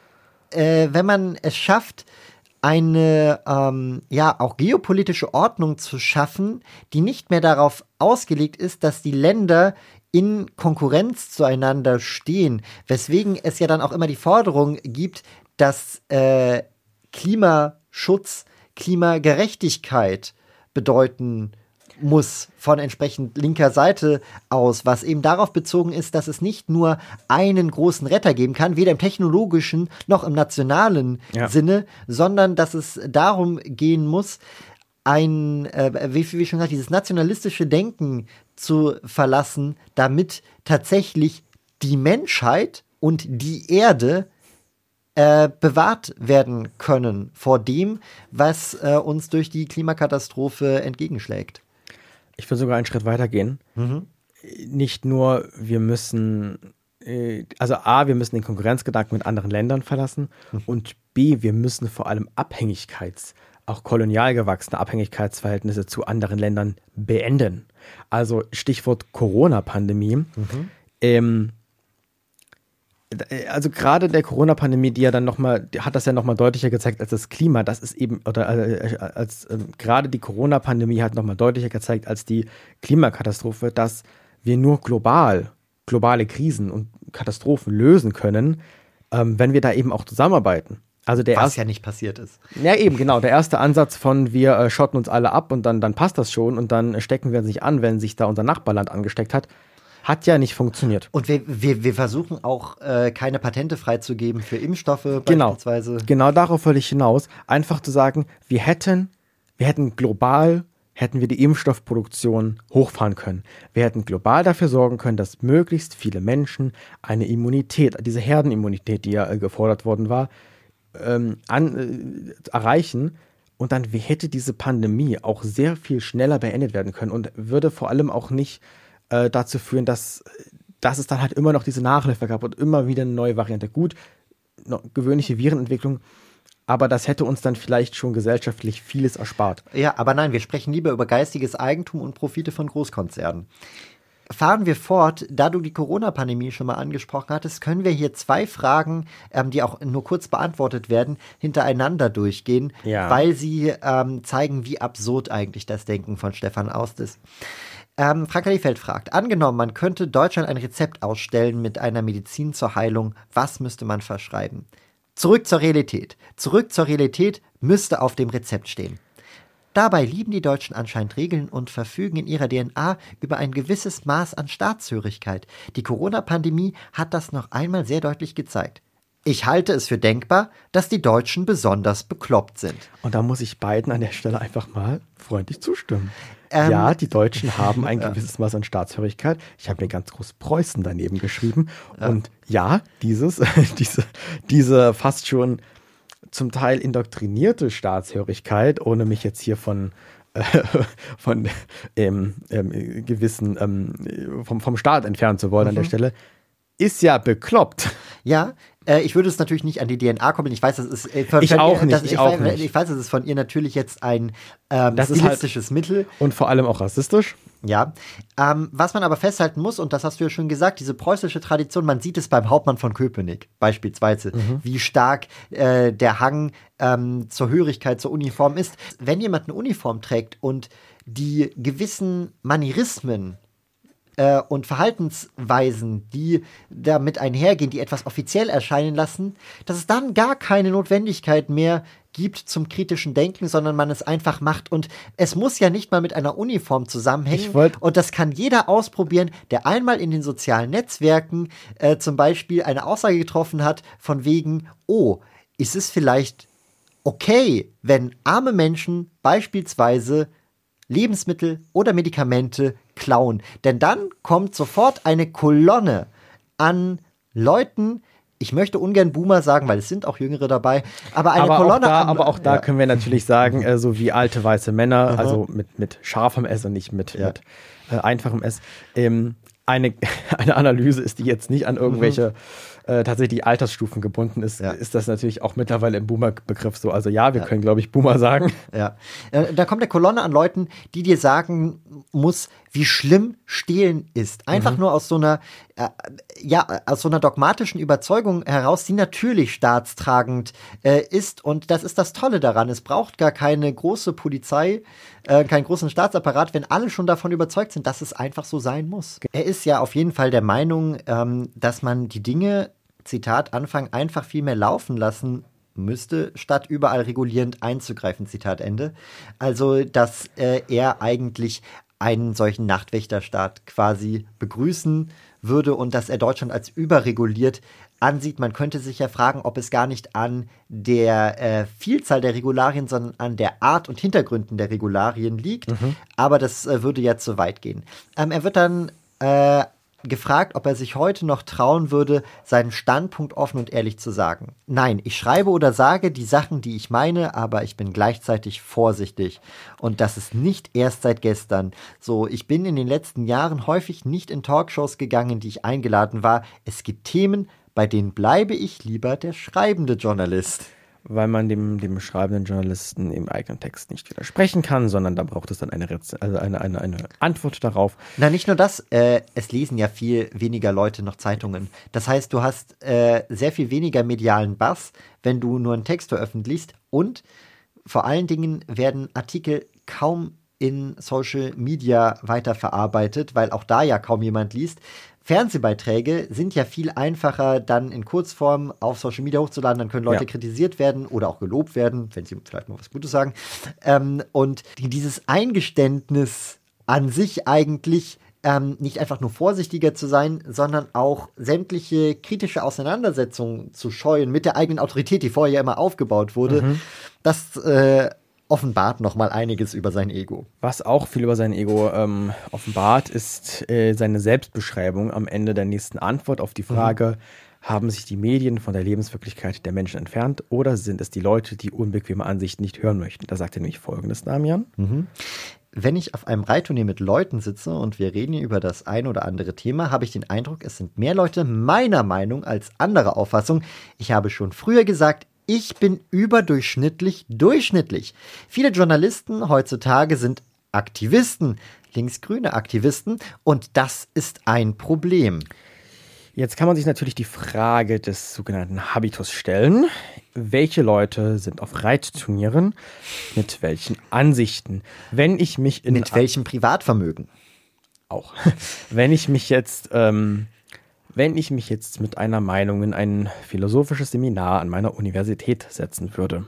es schafft, eine auch geopolitische Ordnung zu schaffen, die nicht mehr darauf ausgelegt ist, dass die Länder in Konkurrenz zueinander stehen, weswegen es ja dann auch immer die Forderung gibt, dass Klimaschutz, Klimagerechtigkeit bedeuten muss von entsprechend linker Seite aus, was eben darauf bezogen ist, dass es nicht nur einen großen Retter geben kann, weder im technologischen noch im nationalen Sinne, sondern dass es darum gehen muss, wie schon gesagt, dieses nationalistische Denken zu verlassen, damit tatsächlich die Menschheit und die Erde bewahrt werden können vor dem, was uns durch die Klimakatastrophe entgegenschlägt. Ich würde sogar einen Schritt weiter gehen. Nicht nur, wir müssen wir müssen den Konkurrenzgedanken mit anderen Ländern verlassen und B, wir müssen vor allem auch kolonial gewachsene Abhängigkeitsverhältnisse zu anderen Ländern beenden. Also Stichwort Corona-Pandemie. Also gerade der Corona-Pandemie, hat das ja nochmal deutlicher gezeigt als das Klima. Das ist eben, gerade die Corona-Pandemie hat nochmal deutlicher gezeigt als die Klimakatastrophe, dass wir nur globale Krisen und Katastrophen lösen können, wenn wir da eben auch zusammenarbeiten. Also was ja nicht passiert ist. Ja, eben, genau. Der erste Ansatz von wir schotten uns alle ab und dann passt das schon und dann stecken wir uns nicht an, wenn sich da unser Nachbarland angesteckt hat ja nicht funktioniert. Und wir versuchen auch, keine Patente freizugeben für Impfstoffe beispielsweise. Genau darauf wollte ich hinaus. Einfach zu sagen, wir hätten global die Impfstoffproduktion hochfahren können. Wir hätten global dafür sorgen können, dass möglichst viele Menschen eine Immunität, diese Herdenimmunität, die ja gefordert worden war, erreichen. Und dann hätte diese Pandemie auch sehr viel schneller beendet werden können und würde vor allem auch nicht dazu führen, dass es dann halt immer noch diese Nachläufer gab und immer wieder eine neue Variante. Gut, gewöhnliche Virenentwicklung, aber das hätte uns dann vielleicht schon gesellschaftlich vieles erspart. Ja, aber nein, wir sprechen lieber über geistiges Eigentum und Profite von Großkonzernen. Fahren wir fort, da du die Corona-Pandemie schon mal angesprochen hattest, können wir hier 2 Fragen, die auch nur kurz beantwortet werden, hintereinander durchgehen, weil sie zeigen, wie absurd eigentlich das Denken von Stefan Aust ist. Frank Liefeld fragt, angenommen, man könnte Deutschland ein Rezept ausstellen mit einer Medizin zur Heilung, was müsste man verschreiben? Zurück zur Realität. Zurück zur Realität müsste auf dem Rezept stehen. Dabei lieben die Deutschen anscheinend Regeln und verfügen in ihrer DNA über ein gewisses Maß an Staatshörigkeit. Die Corona-Pandemie hat das noch einmal sehr deutlich gezeigt. Ich halte es für denkbar, dass die Deutschen besonders bekloppt sind. Und da muss ich beiden an der Stelle einfach mal freundlich zustimmen. Ja, die Deutschen haben ein gewisses Maß an Staatshörigkeit. Ich habe mir ganz groß Preußen daneben geschrieben. Und ja, diese fast schon zum Teil indoktrinierte Staatshörigkeit, ohne mich jetzt hier vom Staat entfernen zu wollen an der Stelle, ist ja bekloppt. Ja, ich würde es natürlich nicht an die DNA koppeln. Ich weiß, das ist ich weiß, es ist von ihr natürlich jetzt ein stilistisches halt Mittel. Und vor allem auch rassistisch. Ja, was man aber festhalten muss, und das hast du ja schon gesagt, diese preußische Tradition, man sieht es beim Hauptmann von Köpenick beispielsweise, wie stark der Hang zur Hörigkeit, zur Uniform ist. Wenn jemand eine Uniform trägt und die gewissen Manierismen und Verhaltensweisen, die damit einhergehen, die etwas offiziell erscheinen lassen, dass es dann gar keine Notwendigkeit mehr gibt zum kritischen Denken, sondern man es einfach macht. Und es muss ja nicht mal mit einer Uniform zusammenhängen. Und das kann jeder ausprobieren, der einmal in den sozialen Netzwerken zum Beispiel eine Aussage getroffen hat, von wegen, ist es vielleicht okay, wenn arme Menschen beispielsweise Lebensmittel oder Medikamente klauen. Denn dann kommt sofort eine Kolonne an Leuten, ich möchte ungern Boomer sagen, weil es sind auch Jüngere dabei, aber Kolonne aber auch da können wir natürlich sagen, so wie alte weiße Männer, also mit scharfem S und nicht mit einfachem S. Eine Analyse ist, die jetzt nicht an irgendwelche tatsächlich Altersstufen gebunden ist, ist das natürlich auch mittlerweile im Boomer-Begriff so. Also wir können, glaube ich, Boomer sagen. Ja. Da kommt eine Kolonne an Leuten, die dir sagen muss, wie schlimm Stehlen ist. Einfach nur aus so einer dogmatischen Überzeugung heraus, die natürlich staatstragend ist. Und das ist das Tolle daran. Es braucht gar keine große Polizei, keinen großen Staatsapparat, wenn alle schon davon überzeugt sind, dass es einfach so sein muss. Er ist ja auf jeden Fall der Meinung, dass man die Dinge, Zitat Anfang, einfach viel mehr laufen lassen müsste, statt überall regulierend einzugreifen, Zitat Ende. Also, dass er eigentlich einen solchen Nachtwächterstaat quasi begrüßen würde und dass er Deutschland als überreguliert ansieht. Man könnte sich ja fragen, ob es gar nicht an der Vielzahl der Regularien, sondern an der Art und Hintergründen der Regularien liegt. Aber das würde ja zu weit gehen. Er wird dann gefragt, ob er sich heute noch trauen würde, seinen Standpunkt offen und ehrlich zu sagen. Nein, ich schreibe oder sage die Sachen, die ich meine, aber ich bin gleichzeitig vorsichtig. Und das ist nicht erst seit gestern. So, ich bin in den letzten Jahren häufig nicht in Talkshows gegangen, die ich eingeladen war. Es gibt Themen, bei denen bleibe ich lieber der schreibende Journalist. Weil man dem schreibenden Journalisten im eigenen Text nicht widersprechen kann, sondern da braucht es dann eine Antwort darauf. Na, nicht nur das, es lesen ja viel weniger Leute noch Zeitungen. Das heißt, du hast sehr viel weniger medialen Bass, wenn du nur einen Text veröffentlichst, und vor allen Dingen werden Artikel kaum in Social Media weiterverarbeitet, weil auch da ja kaum jemand liest. Fernsehbeiträge sind ja viel einfacher dann in Kurzform auf Social Media hochzuladen, dann können Leute kritisiert werden oder auch gelobt werden, wenn sie vielleicht mal was Gutes sagen. Und dieses Eingeständnis an sich eigentlich nicht einfach nur vorsichtiger zu sein, sondern auch sämtliche kritische Auseinandersetzungen zu scheuen mit der eigenen Autorität, die vorher ja immer aufgebaut wurde, das offenbart nochmal einiges über sein Ego. Was auch viel über sein Ego offenbart, ist seine Selbstbeschreibung am Ende der nächsten Antwort auf die Frage, haben sich die Medien von der Lebenswirklichkeit der Menschen entfernt oder sind es die Leute, die unbequeme Ansichten nicht hören möchten? Da sagt er nämlich Folgendes, Damian. Wenn ich auf einem Reitturnier mit Leuten sitze und wir reden hier über das ein oder andere Thema, habe ich den Eindruck, es sind mehr Leute meiner Meinung als anderer Auffassung. Ich habe schon früher gesagt, ich bin überdurchschnittlich durchschnittlich. Viele Journalisten heutzutage sind Aktivisten, linksgrüne Aktivisten, und das ist ein Problem. Jetzt kann man sich natürlich die Frage des sogenannten Habitus stellen. Welche Leute sind auf Reitturnieren? Mit welchen Ansichten? Mit welchem Privatvermögen? Auch. Wenn ich mich jetzt mit einer Meinung in ein philosophisches Seminar an meiner Universität setzen würde,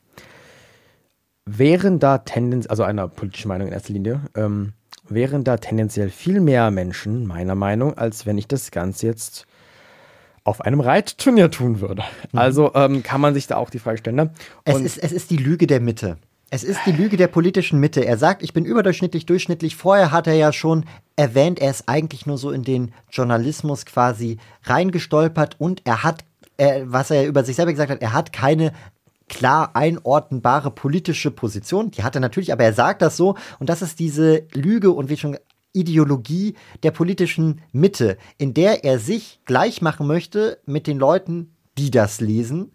wären da also einer politischen Meinung in erster Linie, wären da tendenziell viel mehr Menschen meiner Meinung, als wenn ich das Ganze jetzt auf einem Reitturnier tun würde. Also kann man sich da auch die Frage stellen. Ne? Es ist die Lüge der Mitte. Es ist die Lüge der politischen Mitte. Er sagt, ich bin überdurchschnittlich, durchschnittlich. Vorher hat er ja schon erwähnt, er ist eigentlich nur so in den Journalismus quasi reingestolpert und er hat, was er über sich selber gesagt hat, er hat keine klar einordnbare politische Position. Die hat er natürlich, aber er sagt das so, und das ist diese Lüge und wie schon Ideologie der politischen Mitte, in der er sich gleich machen möchte mit den Leuten, die das lesen.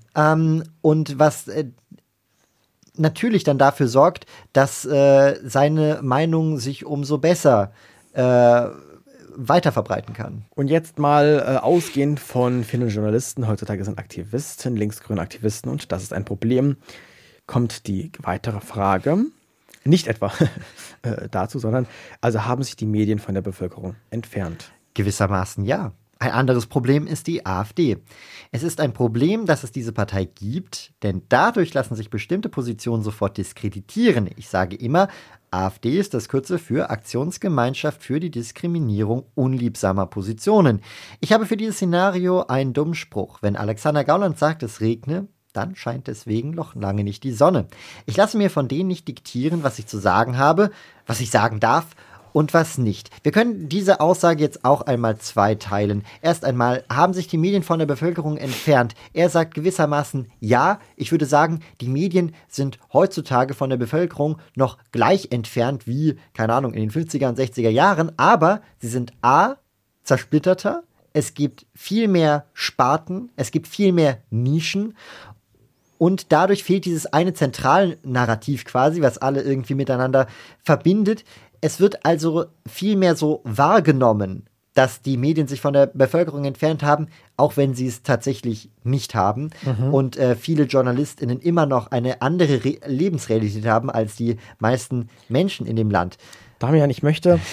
Und was natürlich dann dafür sorgt, dass seine Meinung sich umso besser weiter verbreiten kann. Und jetzt mal ausgehend von vielen Journalisten, heutzutage sind Aktivisten, linksgrüne Aktivisten, und das ist ein Problem, kommt die weitere Frage, nicht etwa dazu, sondern also haben sich die Medien von der Bevölkerung entfernt? Gewissermaßen ja. Ein anderes Problem ist die AfD. Es ist ein Problem, dass es diese Partei gibt, denn dadurch lassen sich bestimmte Positionen sofort diskreditieren. Ich sage immer, AfD ist das Kürzel für Aktionsgemeinschaft für die Diskriminierung unliebsamer Positionen. Ich habe für dieses Szenario einen dummen Spruch. Wenn Alexander Gauland sagt, es regne, dann scheint deswegen noch lange nicht die Sonne. Ich lasse mir von denen nicht diktieren, was ich zu sagen habe, was ich sagen darf und was nicht. Wir können diese Aussage jetzt auch einmal zweiteilen. Erst einmal, haben sich die Medien von der Bevölkerung entfernt? Er sagt gewissermaßen ja. Ich würde sagen, die Medien sind heutzutage von der Bevölkerung noch gleich entfernt wie, keine Ahnung, in den 50er und 60er Jahren, aber sie sind a, zersplitterter, es gibt viel mehr Sparten, es gibt viel mehr Nischen. Und dadurch fehlt dieses eine Zentralnarrativ quasi, was alle irgendwie miteinander verbindet. Es wird also viel mehr so wahrgenommen, dass die Medien sich von der Bevölkerung entfernt haben, auch wenn sie es tatsächlich nicht haben. Und viele JournalistInnen immer noch eine andere Lebensrealität haben als die meisten Menschen in dem Land. Damian, ich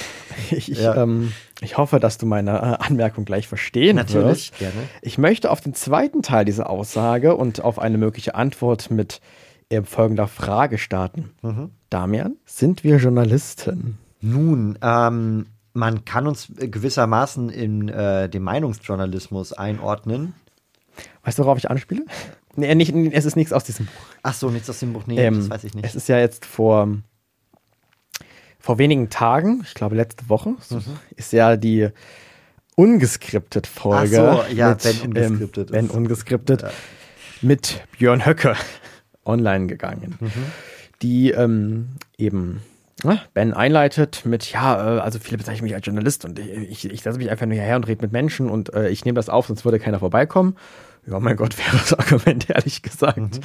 hoffe, dass du meine Anmerkung gleich verstehen wirst. Natürlich, gerne. Ich möchte auf den zweiten Teil dieser Aussage und auf eine mögliche Antwort mit folgender Frage starten. Damian, sind wir Journalisten? Nun, man kann uns gewissermaßen in den Meinungsjournalismus einordnen. Weißt du, worauf ich anspiele? Nee, es ist nichts aus diesem Buch. Ach so, nichts aus dem Buch, nee, das weiß ich nicht. Es ist ja jetzt vor wenigen Tagen, ich glaube letzte Woche, ist ja die ungeskriptet Folge. Ach so, ja, wenn ungeskriptet mit Björn Höcke online gegangen. Die eben Ben einleitet mit, also viele bezeichnen mich als Journalist und ich setze mich einfach nur hierher und rede mit Menschen und ich nehme das auf, sonst würde keiner vorbeikommen. Ja, mein Gott, wäre das Argument, ehrlich gesagt.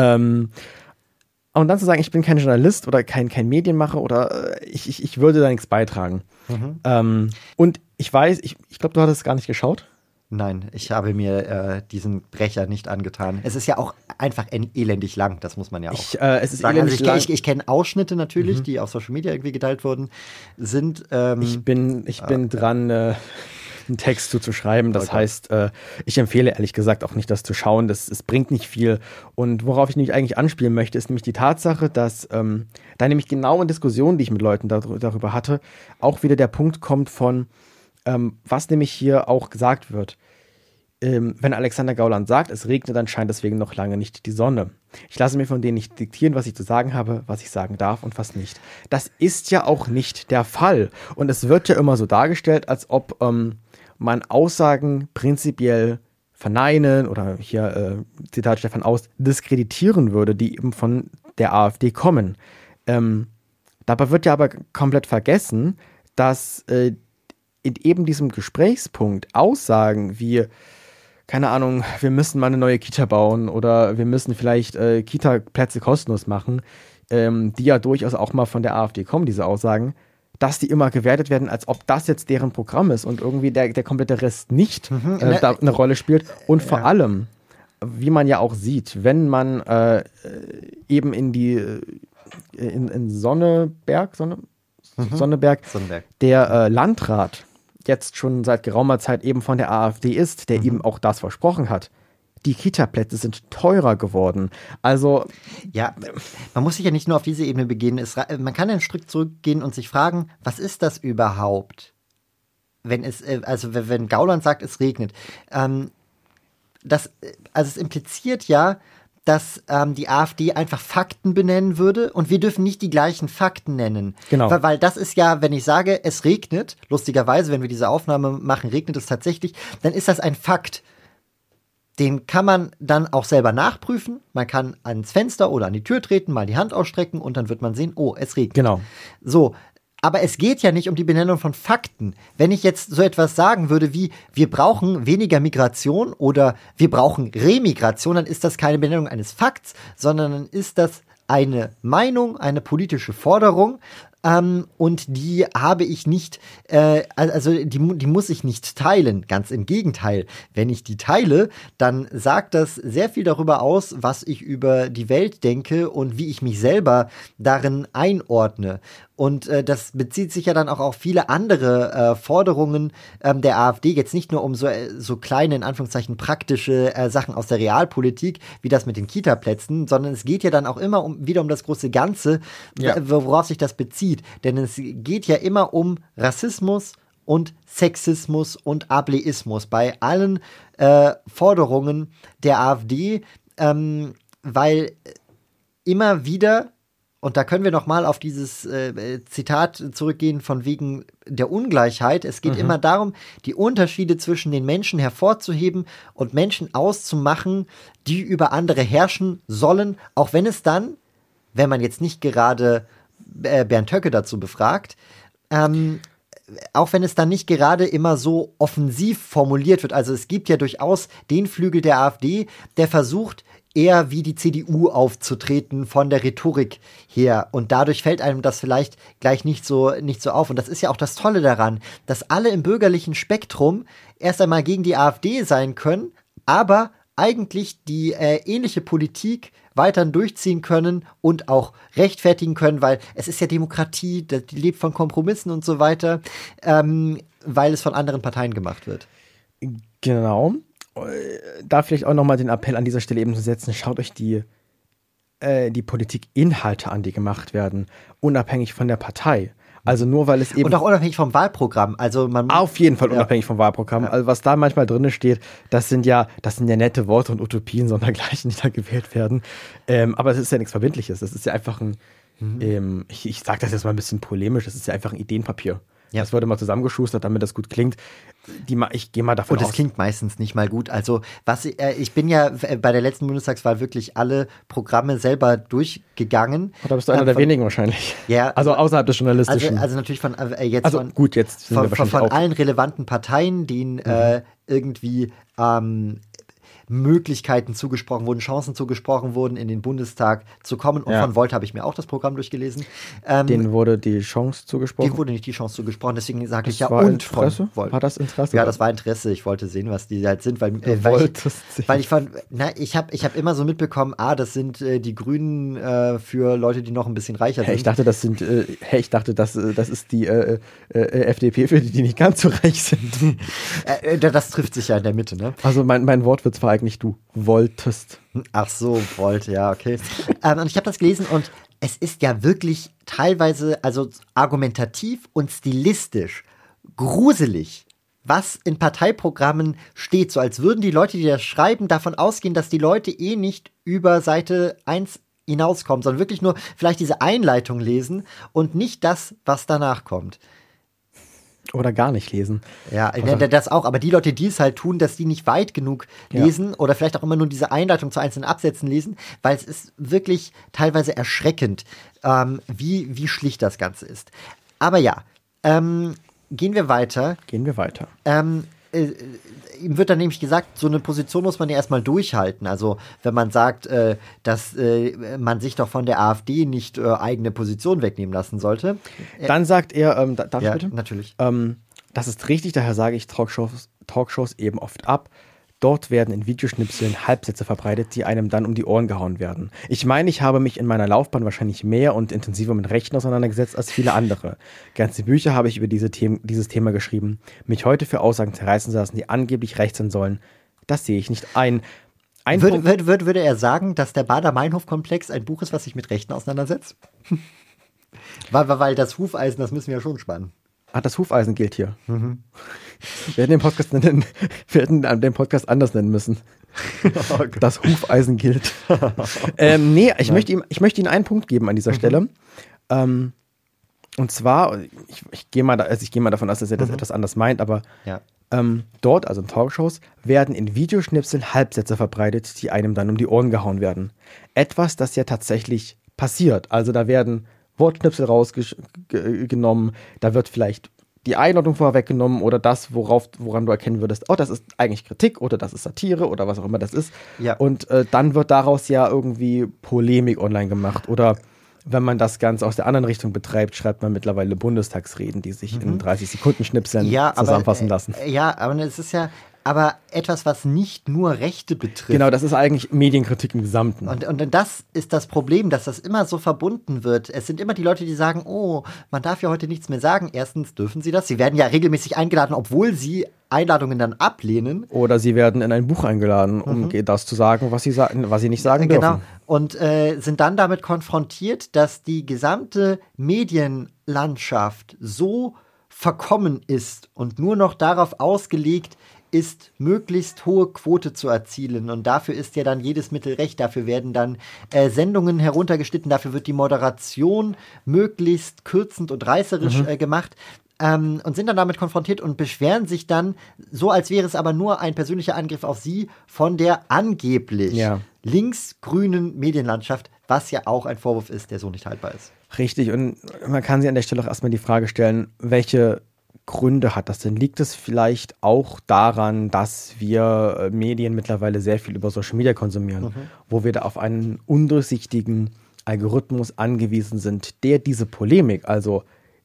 Und dann zu sagen, ich bin kein Journalist oder kein Medienmacher oder ich würde da nichts beitragen. Und ich weiß, ich glaube, du hattest es gar nicht geschaut. Nein, ich habe mir diesen Brecher nicht angetan. Es ist ja auch einfach elendig lang, das muss man ja auch es ist sagen. Elendig lang. Ich kenne Ausschnitte natürlich, die auf Social Media irgendwie geteilt wurden, sind ich bin dran, einen Text zu schreiben. Das heißt, ich empfehle ehrlich gesagt auch nicht, das zu schauen. Es bringt nicht viel. Und worauf ich nämlich eigentlich anspielen möchte, ist nämlich die Tatsache, dass da nämlich genau in Diskussionen, die ich mit Leuten darüber hatte, auch wieder der Punkt kommt von, was nämlich hier auch gesagt wird. Wenn Alexander Gauland sagt, es regnet, dann scheint deswegen noch lange nicht die Sonne. Ich lasse mir von denen nicht diktieren, was ich zu sagen habe, was ich sagen darf und was nicht. Das ist ja auch nicht der Fall. Und es wird ja immer so dargestellt, als ob man Aussagen prinzipiell verneinen oder hier, Zitat Stefan Aust, diskreditieren würde, die eben von der AfD kommen. Dabei wird ja aber komplett vergessen, dass in eben diesem Gesprächspunkt Aussagen wie, keine Ahnung, wir müssen mal eine neue Kita bauen oder wir müssen vielleicht Kita-Plätze kostenlos machen, die ja durchaus auch mal von der AfD kommen, diese Aussagen, dass die immer gewertet werden, als ob das jetzt deren Programm ist und irgendwie der komplette Rest nicht da eine Rolle spielt. Und vor allem, wie man ja auch sieht, wenn man eben in Sonneberg, der Landrat jetzt schon seit geraumer Zeit eben von der AfD ist, der eben auch das versprochen hat. Die Kita-Plätze sind teurer geworden. Also ja, man muss sich ja nicht nur auf diese Ebene begehen. Man kann einen Schritt zurückgehen und sich fragen, was ist das überhaupt? Wenn Gauland sagt, es regnet. Es impliziert ja, dass die AfD einfach Fakten benennen würde und wir dürfen nicht die gleichen Fakten nennen. Genau. Weil das ist ja, wenn ich sage, es regnet, lustigerweise, wenn wir diese Aufnahme machen, regnet es tatsächlich, dann ist das ein Fakt. Den kann man dann auch selber nachprüfen. Man kann ans Fenster oder an die Tür treten, mal die Hand ausstrecken und dann wird man sehen, oh, es regnet. Genau. So, aber es geht ja nicht um die Benennung von Fakten. Wenn ich jetzt so etwas sagen würde wie, wir brauchen weniger Migration oder wir brauchen Remigration, dann ist das keine Benennung eines Fakts, sondern dann ist das eine Meinung, eine politische Forderung, und die habe ich nicht, die muss ich nicht teilen. Ganz im Gegenteil. Wenn ich die teile, dann sagt das sehr viel darüber aus, was ich über die Welt denke und wie ich mich selber darin einordne. Und das bezieht sich ja dann auch auf viele andere Forderungen der AfD, jetzt nicht nur um so kleine, in Anführungszeichen, praktische Sachen aus der Realpolitik, wie das mit den Kita-Plätzen, sondern es geht ja dann auch immer wieder um das große Ganze, worauf sich das bezieht. Denn es geht ja immer um Rassismus und Sexismus und Ableismus bei allen Forderungen der AfD, weil immer wieder, und da können wir noch mal auf dieses Zitat zurückgehen von wegen der Ungleichheit. Es geht immer darum, die Unterschiede zwischen den Menschen hervorzuheben und Menschen auszumachen, die über andere herrschen sollen, auch wenn es dann, wenn man jetzt nicht gerade Bernd Höcke dazu befragt, auch wenn es dann nicht gerade immer so offensiv formuliert wird. Also es gibt ja durchaus den Flügel der AfD, der versucht, eher wie die CDU aufzutreten von der Rhetorik her. Und dadurch fällt einem das vielleicht gleich nicht so auf. Und das ist ja auch das Tolle daran, dass alle im bürgerlichen Spektrum erst einmal gegen die AfD sein können, aber eigentlich die ähnliche Politik weiterhin durchziehen können und auch rechtfertigen können, weil es ist ja Demokratie, die lebt von Kompromissen und so weiter, weil es von anderen Parteien gemacht wird. Genau. Da vielleicht auch nochmal den Appell an dieser Stelle eben zu setzen, schaut euch die Politikinhalte an, die gemacht werden, unabhängig von der Partei. Also nur weil es eben... Und auch unabhängig vom Wahlprogramm. Also man auf jeden Fall unabhängig vom Wahlprogramm. Also was da manchmal drin steht, das sind ja nette Worte und Utopien sondergleichen, die da gewählt werden. Aber es ist ja nichts Verbindliches. Das ist ja einfach ein, ich sage das jetzt mal ein bisschen polemisch, das ist ja einfach ein Ideenpapier. Ja. Das wurde mal zusammengeschustert, damit das gut klingt. Ich gehe mal davon aus. Und es klingt meistens nicht mal gut. Also ich bin ja bei der letzten Bundestagswahl wirklich alle Programme selber durchgegangen. Da bist du einer der wenigen wahrscheinlich. Ja. Also außerhalb des Journalistischen. Also natürlich von allen relevanten Parteien, denen irgendwie Möglichkeiten zugesprochen wurden, Chancen zugesprochen wurden, in den Bundestag zu kommen. Und von Volt habe ich mir auch das Programm durchgelesen. Denen wurde die Chance zugesprochen? Denen wurde nicht die Chance zugesprochen, deswegen sage ich ja und Interesse? Von Volt. War das Interesse? Ja, das war Interesse. Ich wollte sehen, was die halt sind, weil ich habe immer so mitbekommen, das sind die Grünen für Leute, die noch ein bisschen reicher sind. Ich dachte, das ist die FDP für die nicht ganz so reich sind. Das trifft sich ja in der Mitte, ne? Also mein Wortwitz war eigentlich du wolltest. Ach so, wollte, ja, okay. Und ich habe das gelesen und es ist ja wirklich teilweise, also argumentativ und stilistisch gruselig, was in Parteiprogrammen steht. So als würden die Leute, die das schreiben, davon ausgehen, dass die Leute nicht über Seite 1 hinauskommen, sondern wirklich nur vielleicht diese Einleitung lesen und nicht das, was danach kommt. Oder gar nicht lesen. Ja, das auch. Aber die Leute, die es halt tun, dass die nicht weit genug lesen oder vielleicht auch immer nur diese Einleitung zu einzelnen Absätzen lesen, weil es ist wirklich teilweise erschreckend, wie schlicht das Ganze ist. Aber gehen wir weiter. Ihm wird dann nämlich gesagt, so eine Position muss man ja erstmal durchhalten. Also wenn man sagt, dass man sich doch von der AfD nicht eigene Position wegnehmen lassen sollte. Dann sagt er, darf ich bitte? Natürlich. Das ist richtig, daher sage ich Talkshows eben oft ab. Dort werden in Videoschnipseln Halbsätze verbreitet, die einem dann um die Ohren gehauen werden. Ich meine, ich habe mich in meiner Laufbahn wahrscheinlich mehr und intensiver mit Rechten auseinandergesetzt als viele andere. Ganze Bücher habe ich über dieses Thema geschrieben. Mich heute für Aussagen zerreißen lassen, die angeblich rechts sein sollen, das sehe ich nicht ein. Würde er sagen, dass der Baader-Meinhof-Komplex ein Buch ist, was sich mit Rechten auseinandersetzt? weil das Hufeisen, das müssen wir ja schon spannen. Das Hufeisen gilt hier. Mhm. Wir hätten den Podcast anders nennen müssen. Oh, das Hufeisen gilt. Ich möchte Ihnen einen Punkt geben an dieser Stelle. Und zwar, ich gehe mal davon aus, dass er das etwas anders meint, aber dort, also in Talkshows, werden in Videoschnipseln Halbsätze verbreitet, die einem dann um die Ohren gehauen werden. Etwas, das ja tatsächlich passiert. Also da werden Wortschnipsel rausgenommen, da wird vielleicht die Einordnung vorweggenommen oder das, woran du erkennen würdest, das ist eigentlich Kritik oder das ist Satire oder was auch immer das ist. Ja. Und dann wird daraus ja irgendwie Polemik online gemacht. Oder wenn man das Ganze aus der anderen Richtung betreibt, schreibt man mittlerweile Bundestagsreden, die sich in 30-Sekunden-Schnipseln zusammenfassen lassen. Aber es ist ja etwas, was nicht nur Rechte betrifft. Genau, das ist eigentlich Medienkritik im Gesamten. Und das ist das Problem, dass das immer so verbunden wird. Es sind immer die Leute, die sagen, man darf ja heute nichts mehr sagen. Erstens dürfen sie das. Sie werden ja regelmäßig eingeladen, obwohl sie Einladungen dann ablehnen. Oder sie werden in ein Buch eingeladen, um das zu sagen, was sie nicht sagen dürfen. Genau. Und sind dann damit konfrontiert, dass die gesamte Medienlandschaft so verkommen ist und nur noch darauf ausgelegt ist, möglichst hohe Quote zu erzielen. Und dafür ist ja dann jedes Mittel recht. Dafür werden dann Sendungen heruntergeschnitten. Dafür wird die Moderation möglichst kürzend und reißerisch gemacht. Und sind dann damit konfrontiert und beschweren sich dann, so als wäre es aber nur ein persönlicher Angriff auf sie, von der angeblich linksgrünen Medienlandschaft, was ja auch ein Vorwurf ist, der so nicht haltbar ist. Richtig, und man kann sich an der Stelle auch erstmal die Frage stellen, welche Gründe hat das denn? Liegt es vielleicht auch daran, dass wir Medien mittlerweile sehr viel über Social Media konsumieren, wo wir da auf einen undurchsichtigen Algorithmus angewiesen sind, der diese Polemik, also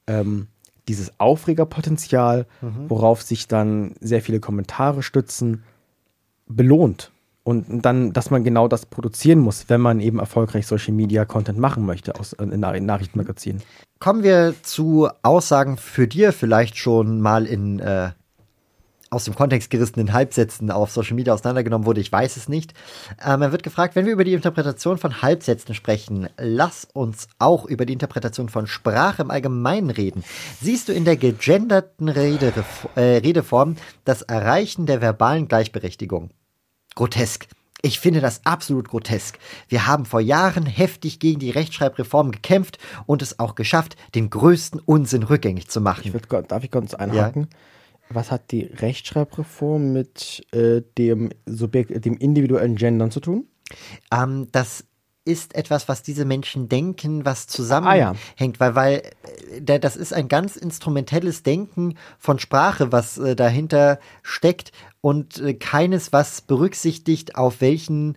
dieses Aufregerpotenzial, worauf sich dann sehr viele Kommentare stützen, belohnt. Und dann, dass man genau das produzieren muss, wenn man eben erfolgreich Social Media Content machen möchte in Nachrichtenmagazinen. Kommen wir zu Aussagen für dir vielleicht schon mal aus dem Kontext gerissenen Halbsätzen auf Social Media auseinandergenommen wurde, ich weiß es nicht. Er wird gefragt, wenn wir über die Interpretation von Halbsätzen sprechen, lass uns auch über die Interpretation von Sprache im Allgemeinen reden. Siehst du in der gegenderten Redeform das Erreichen der verbalen Gleichberechtigung? Grotesk. Ich finde das absolut grotesk. Wir haben vor Jahren heftig gegen die Rechtschreibreform gekämpft und es auch geschafft, den größten Unsinn rückgängig zu machen. Darf ich kurz einhaken? Ja. Was hat die Rechtschreibreform mit dem individuellen Gendern zu tun? Das ist etwas, was diese Menschen denken, was zusammenhängt, weil das ist ein ganz instrumentelles Denken von Sprache, was dahinter steckt und keines, was berücksichtigt, auf welchen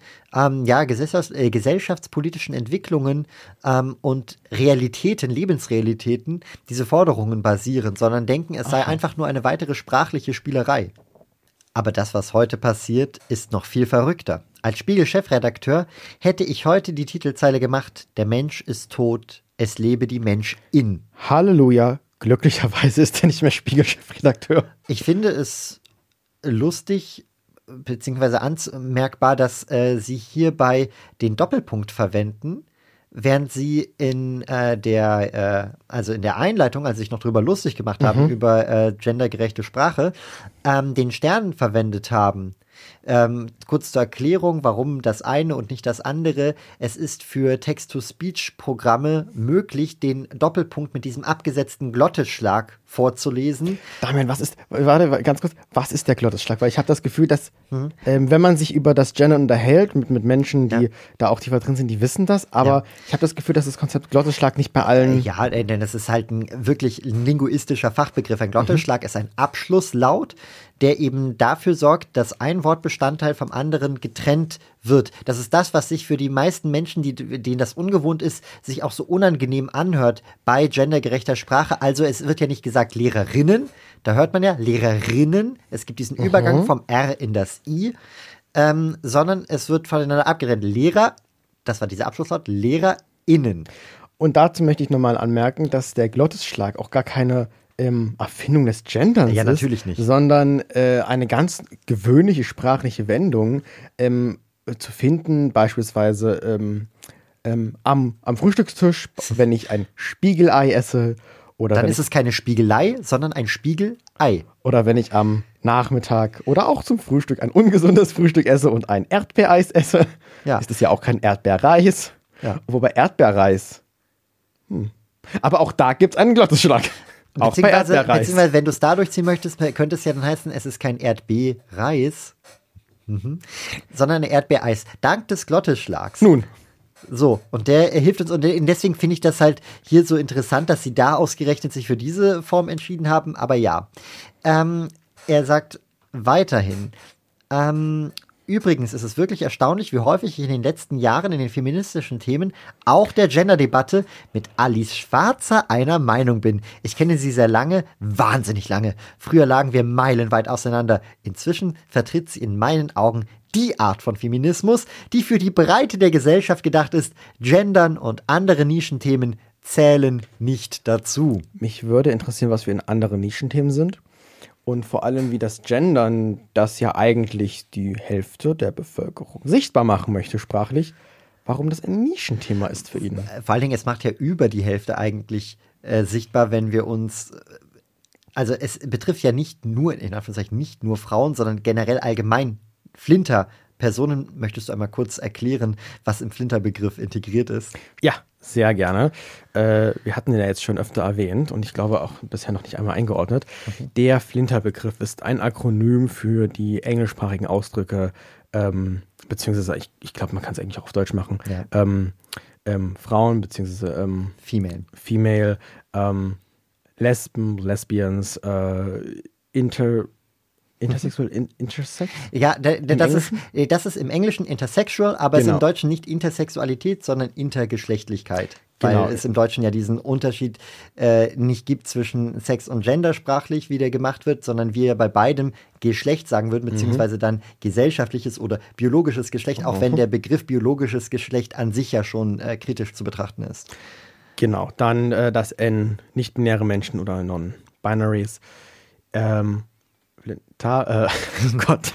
gesellschaftspolitischen Entwicklungen und Realitäten, Lebensrealitäten diese Forderungen basieren, sondern denken, es sei einfach nur eine weitere sprachliche Spielerei. Aber das, was heute passiert, ist noch viel verrückter. Als Spiegel-Chefredakteur hätte ich heute die Titelzeile gemacht: Der Mensch ist tot, es lebe die Menschin. Halleluja, glücklicherweise ist er nicht mehr Spiegel-Chefredakteur. Ich finde es lustig, beziehungsweise anmerkbar, dass sie hierbei den Doppelpunkt verwenden, während sie in der Einleitung, als sie sich noch drüber lustig gemacht haben, über gendergerechte Sprache, den Stern verwendet haben. Kurz zur Erklärung, warum das eine und nicht das andere. Es ist für Text-to-Speech-Programme möglich, den Doppelpunkt mit diesem abgesetzten Glottisschlag vorzulesen. Damian, was ist der Glottisschlag? Weil ich habe das Gefühl, dass wenn man sich über das Gender unterhält, mit Menschen, die da auch tiefer drin sind, die wissen das, aber ich habe das Gefühl, dass das Konzept Glottisschlag nicht bei allen... Ja, denn das ist halt ein wirklich linguistischer Fachbegriff. Ein Glottisschlag ist ein Abschlusslaut, der eben dafür sorgt, dass ein Wortbestandteil vom anderen getrennt wird. Das ist das, was sich für die meisten Menschen, denen das ungewohnt ist, sich auch so unangenehm anhört bei gendergerechter Sprache. Also es wird ja nicht gesagt Lehrerinnen, da hört man ja Lehrerinnen, es gibt diesen Übergang vom R in das I, sondern es wird voneinander abgetrennt. Lehrer, das war dieser Abschlusslaut, LehrerInnen. Und dazu möchte ich nochmal anmerken, dass der Glottisschlag auch gar keine Erfindung des Genderns ist, natürlich nicht, sondern eine ganz gewöhnliche sprachliche Wendung zu finden, beispielsweise am Frühstückstisch, wenn ich ein Spiegelei esse. Oder dann ist es keine Spiegelei, sondern ein Spiegelei. Oder wenn ich am Nachmittag oder auch zum Frühstück ein ungesundes Frühstück esse und ein Erdbeereis esse, ist es ja auch kein Erdbeerreis. Ja. Wobei Erdbeerreis. Aber auch da gibt es einen Glottisschlag. Auch bei Erdbeerreis. Beziehungsweise, wenn du es da durchziehen möchtest, könnte es ja dann heißen, es ist kein Erdbeereis, sondern ein Erdbeereis. Dank des Glottisschlags. Nun. So, und der hilft uns. Und deswegen finde ich das halt hier so interessant, dass sie da ausgerechnet sich für diese Form entschieden haben. Aber ja, er sagt weiterhin, übrigens ist es wirklich erstaunlich, wie häufig ich in den letzten Jahren in den feministischen Themen, auch der Gender-Debatte, mit Alice Schwarzer einer Meinung bin. Ich kenne sie sehr lange, wahnsinnig lange. Früher lagen wir meilenweit auseinander. Inzwischen vertritt sie in meinen Augen die Art von Feminismus, die für die Breite der Gesellschaft gedacht ist. Gendern und andere Nischenthemen zählen nicht dazu. Mich würde interessieren, was wir in anderen Nischenthemen sind. Und vor allem, wie das Gendern, das ja eigentlich die Hälfte der Bevölkerung sichtbar machen möchte, sprachlich, warum das ein Nischenthema ist für ihn. Vor allen Dingen, es macht ja über die Hälfte eigentlich sichtbar, wenn wir uns, also es betrifft ja nicht nur, in Anführungszeichen, nicht nur Frauen, sondern generell allgemein Flinter-Personen. Möchtest du einmal kurz erklären, was im Flinter-Begriff integriert ist? Ja, sehr gerne. Wir hatten den ja jetzt schon öfter erwähnt und ich glaube auch bisher noch nicht einmal eingeordnet. Der Flinter-Begriff ist ein Akronym für die englischsprachigen Ausdrücke, beziehungsweise ich glaube, man kann es eigentlich auch auf Deutsch machen. Ja. Frauen, beziehungsweise Female, Lesben, Lesbians, Intersexual, Intersex? Ja, das ist im Englischen intersexual, aber es ist im Deutschen nicht Intersexualität, sondern Intergeschlechtlichkeit. Weil es im Deutschen ja diesen Unterschied nicht gibt zwischen Sex und Gender sprachlich, wie der gemacht wird, sondern wir bei beidem Geschlecht sagen würden, beziehungsweise dann gesellschaftliches oder biologisches Geschlecht, auch wenn der Begriff biologisches Geschlecht an sich ja schon kritisch zu betrachten ist. Genau, dann das N, nicht-binäre Menschen oder Non-Binaries. Gott,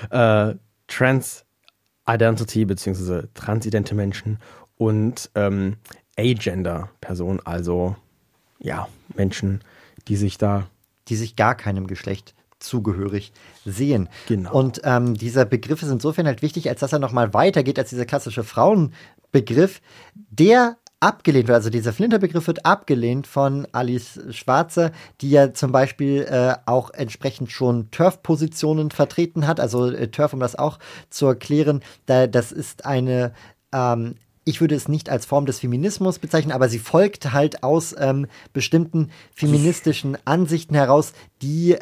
Trans-Identity bzw. transidente Menschen und Agender-Personen, also ja, Menschen, die sich gar keinem Geschlecht zugehörig sehen. Genau. Und dieser Begriff ist insofern halt wichtig, als dass er nochmal weitergeht als dieser klassische Frauenbegriff, der abgelehnt wird. Also dieser Flinterbegriff wird abgelehnt von Alice Schwarzer, die ja zum Beispiel auch entsprechend schon TERF-Positionen vertreten hat. Also TERF, um das auch zu erklären, das ist eine ich würde es nicht als Form des Feminismus bezeichnen, aber sie folgt halt aus bestimmten feministischen Ansichten heraus, die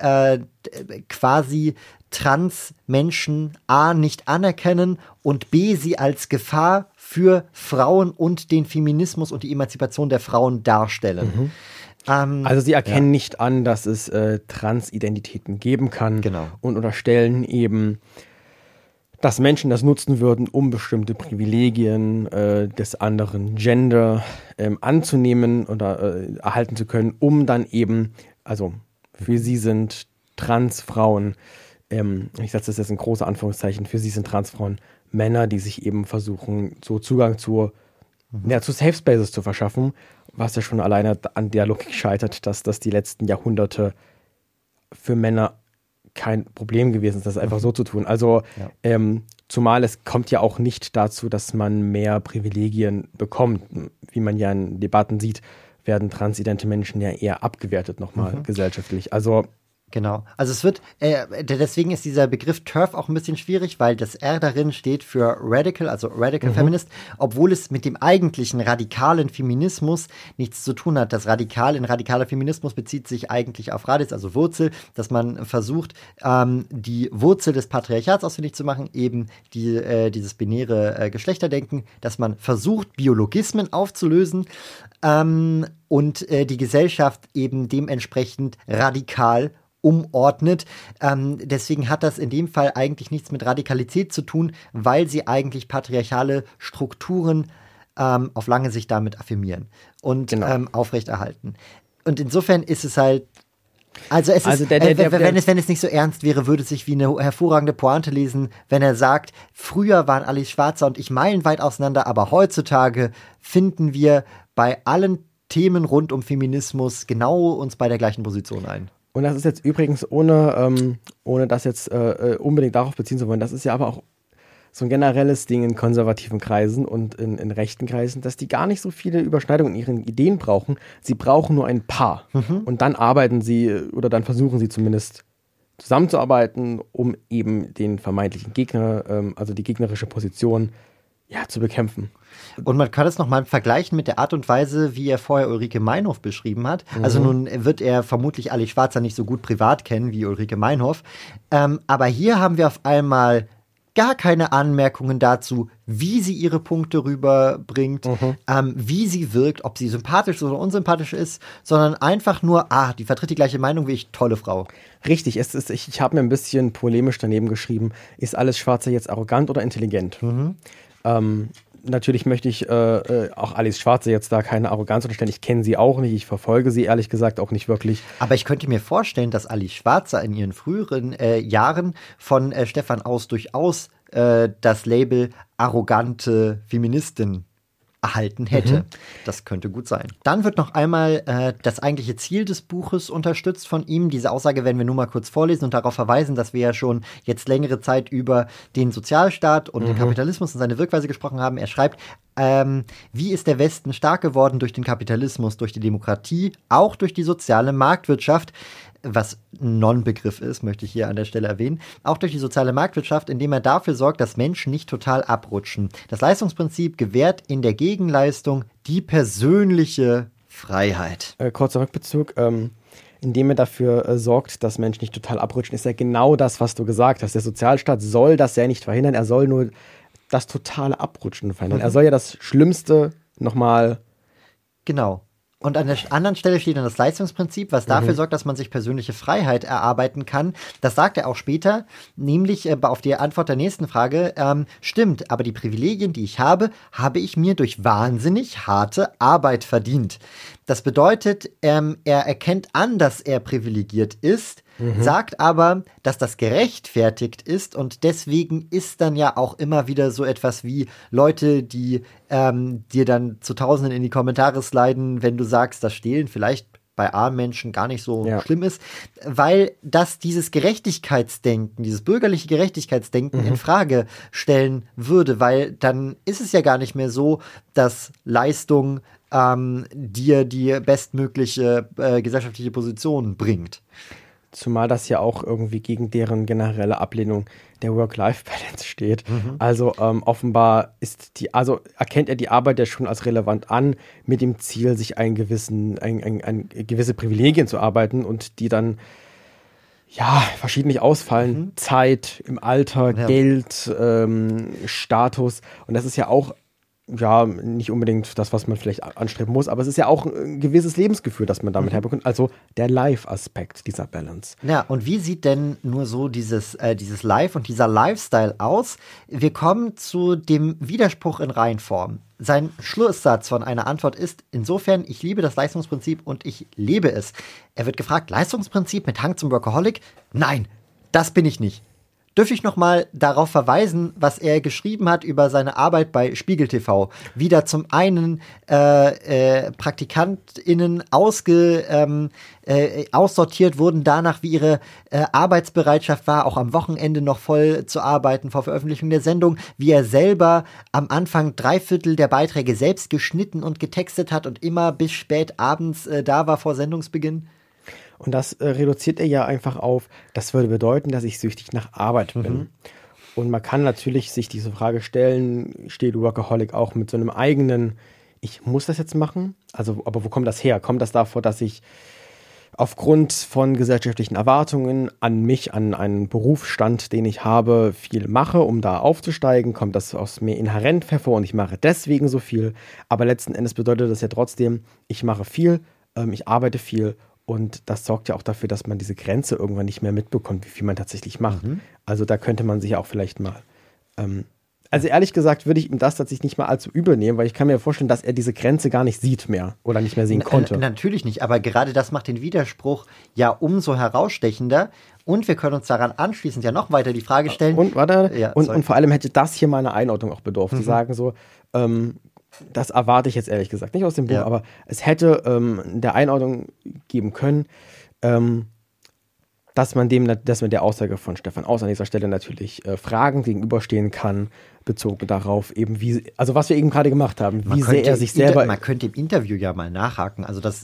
quasi Trans-Menschen A nicht anerkennen und B sie als Gefahr für Frauen und den Feminismus und die Emanzipation der Frauen darstellen. Also sie erkennen nicht an, dass es Transidentitäten geben kann, genau, und unterstellen eben, dass Menschen das nutzen würden, um bestimmte Privilegien des anderen Gender anzunehmen oder erhalten zu können, um dann eben, also für sie sind Transfrauen, ich setze das jetzt in große Anführungszeichen, für sie sind Transfrauen Männer, die sich eben versuchen, so Zugang zu Safe Spaces zu verschaffen, was ja schon alleine an der Logik scheitert, dass das die letzten Jahrhunderte für Männer kein Problem gewesen ist, das einfach so zu tun. Also zumal es kommt ja auch nicht dazu, dass man mehr Privilegien bekommt. Wie man ja in Debatten sieht, werden transidente Menschen ja eher abgewertet nochmal gesellschaftlich. Also genau. Also es wird, deswegen ist dieser Begriff TERF auch ein bisschen schwierig, weil das R darin steht für Radical, also Radical Feminist, obwohl es mit dem eigentlichen radikalen Feminismus nichts zu tun hat. Das radikaler Feminismus bezieht sich eigentlich auf Radis, also Wurzel, dass man versucht, die Wurzel des Patriarchats ausfindig zu machen, eben dieses binäre Geschlechterdenken, dass man versucht, Biologismen aufzulösen, und die Gesellschaft eben dementsprechend radikal umordnet. Deswegen hat das in dem Fall eigentlich nichts mit Radikalität zu tun, weil sie eigentlich patriarchale Strukturen auf lange Sicht damit affirmieren und aufrechterhalten. Und insofern ist es halt, also es ist, wenn es nicht so ernst wäre, würde es sich wie eine hervorragende Pointe lesen, wenn er sagt, früher waren Alice Schwarzer und ich meilenweit auseinander, aber heutzutage finden wir bei allen Themen rund um Feminismus genau uns bei der gleichen Position ein. Und das ist jetzt übrigens, ohne das jetzt unbedingt darauf beziehen zu wollen, das ist ja aber auch so ein generelles Ding in konservativen Kreisen und in rechten Kreisen, dass die gar nicht so viele Überschneidungen in ihren Ideen brauchen. Sie brauchen nur ein paar. Und dann arbeiten sie oder dann versuchen sie zumindest zusammenzuarbeiten, um eben den vermeintlichen Gegner, also die gegnerische Position, zu bekämpfen. Und man kann es nochmal vergleichen mit der Art und Weise, wie er vorher Ulrike Meinhof beschrieben hat. Also nun wird er vermutlich Alice Schwarzer nicht so gut privat kennen wie Ulrike Meinhof. Aber hier haben wir auf einmal gar keine Anmerkungen dazu, wie sie ihre Punkte rüberbringt, wie sie wirkt, ob sie sympathisch oder unsympathisch ist, sondern einfach nur, die vertritt die gleiche Meinung wie ich, tolle Frau. Richtig, ich habe mir ein bisschen polemisch daneben geschrieben, ist Alice Schwarzer jetzt arrogant oder intelligent? Natürlich möchte ich auch Alice Schwarzer jetzt da keine Arroganz unterstellen. Ich kenne sie auch nicht, ich verfolge sie ehrlich gesagt auch nicht wirklich. Aber ich könnte mir vorstellen, dass Alice Schwarzer in ihren früheren Jahren von Stefan Aus durchaus das Label arrogante Feministin erhalten hätte. Das könnte gut sein. Dann wird noch einmal das eigentliche Ziel des Buches unterstützt von ihm. Diese Aussage werden wir nur mal kurz vorlesen und darauf verweisen, dass wir ja schon jetzt längere Zeit über den Sozialstaat und den Kapitalismus und seine Wirkweise gesprochen haben. Er schreibt, wie ist der Westen stark geworden durch den Kapitalismus, durch die Demokratie, auch durch die soziale Marktwirtschaft, was ein Non-Begriff ist, möchte ich hier an der Stelle erwähnen, auch durch die soziale Marktwirtschaft, indem er dafür sorgt, dass Menschen nicht total abrutschen. Das Leistungsprinzip gewährt in der Gegenleistung die persönliche Freiheit. Kurzer Rückbezug, indem er dafür sorgt, dass Menschen nicht total abrutschen, ist ja genau das, was du gesagt hast. Der Sozialstaat soll das ja nicht verhindern, er soll nur das totale Abrutschen verhindern. Er soll ja das Schlimmste nochmal... Genau. Und an der anderen Stelle steht dann das Leistungsprinzip, was dafür sorgt, dass man sich persönliche Freiheit erarbeiten kann. Das sagt er auch später, nämlich auf die Antwort der nächsten Frage. Stimmt, aber die Privilegien, die ich habe ich mir durch wahnsinnig harte Arbeit verdient. Das bedeutet, er erkennt an, dass er privilegiert ist, sagt aber, dass das gerechtfertigt ist und deswegen ist dann ja auch immer wieder so etwas wie Leute, die dir dann zu Tausenden in die Kommentare sliden, wenn du sagst, das Stehlen vielleicht bei armen Menschen gar nicht so schlimm ist, weil das dieses Gerechtigkeitsdenken, dieses bürgerliche Gerechtigkeitsdenken in Frage stellen würde, weil dann ist es ja gar nicht mehr so, dass Leistung dir die bestmögliche gesellschaftliche Position bringt. Zumal das ja auch irgendwie gegen deren generelle der Work-Life-Balance steht. Also offenbar erkennt er die Arbeit ja schon als relevant an, mit dem Ziel, sich gewisse Privilegien zu arbeiten und die dann verschiedentlich ausfallen. Zeit im Alter, Geld, Status. Und das ist ja auch nicht unbedingt das, was man vielleicht anstreben muss, aber es ist ja auch ein gewisses Lebensgefühl, das man damit herbekommt. Also der Live-Aspekt dieser Balance. Ja, und wie sieht denn nur so dieses Live und dieser Lifestyle aus? Wir kommen zu dem Widerspruch in Reihenform. Sein Schlusssatz von einer Antwort ist, insofern, ich liebe das Leistungsprinzip und ich lebe es. Er wird gefragt, Leistungsprinzip mit Hang zum Workaholic? Nein, das bin ich nicht. Dürfte ich noch mal darauf verweisen, was er geschrieben hat über seine Arbeit bei Spiegel TV. Wie da zum einen PraktikantInnen aussortiert wurden danach, wie ihre Arbeitsbereitschaft war, auch am Wochenende noch voll zu arbeiten vor Veröffentlichung der Sendung, wie er selber am Anfang 3/4 der Beiträge selbst geschnitten und getextet hat und immer bis spät abends da war vor Sendungsbeginn. Und das reduziert er ja einfach auf, das würde bedeuten, dass ich süchtig nach Arbeit bin. Und man kann natürlich sich diese Frage stellen, steht Workaholic auch mit so einem eigenen, ich muss das jetzt machen? Also, aber wo kommt das her? Kommt das davor, dass ich aufgrund von gesellschaftlichen Erwartungen an mich, an einen Berufsstand, den ich habe, viel mache, um da aufzusteigen? Kommt das aus mir inhärent hervor und ich mache deswegen so viel? Aber letzten Endes bedeutet das ja trotzdem, ich mache viel, ich arbeite viel. Und das sorgt ja auch dafür, dass man diese Grenze irgendwann nicht mehr mitbekommt, wie viel man tatsächlich macht. Also da könnte man sich auch vielleicht mal... also ehrlich gesagt würde ich ihm das tatsächlich nicht mal allzu übel nehmen, weil ich kann mir vorstellen, dass er diese Grenze gar nicht sieht mehr oder nicht mehr sehen konnte. Natürlich nicht, aber gerade das macht den Widerspruch ja umso herausstechender. Und wir können uns daran anschließend ja noch weiter die Frage stellen... Und vor allem hätte das hier mal eine Einordnung auch bedurft. Zu sagen so... das erwarte ich jetzt ehrlich gesagt nicht aus dem Buch, aber es hätte der Einordnung geben können, dass man der Aussage von Stefan Aus an dieser Stelle natürlich Fragen gegenüberstehen kann, bezogen darauf eben also was wir eben gerade gemacht haben, wie sehr er sich selber... Man könnte im Interview ja mal nachhaken, also das...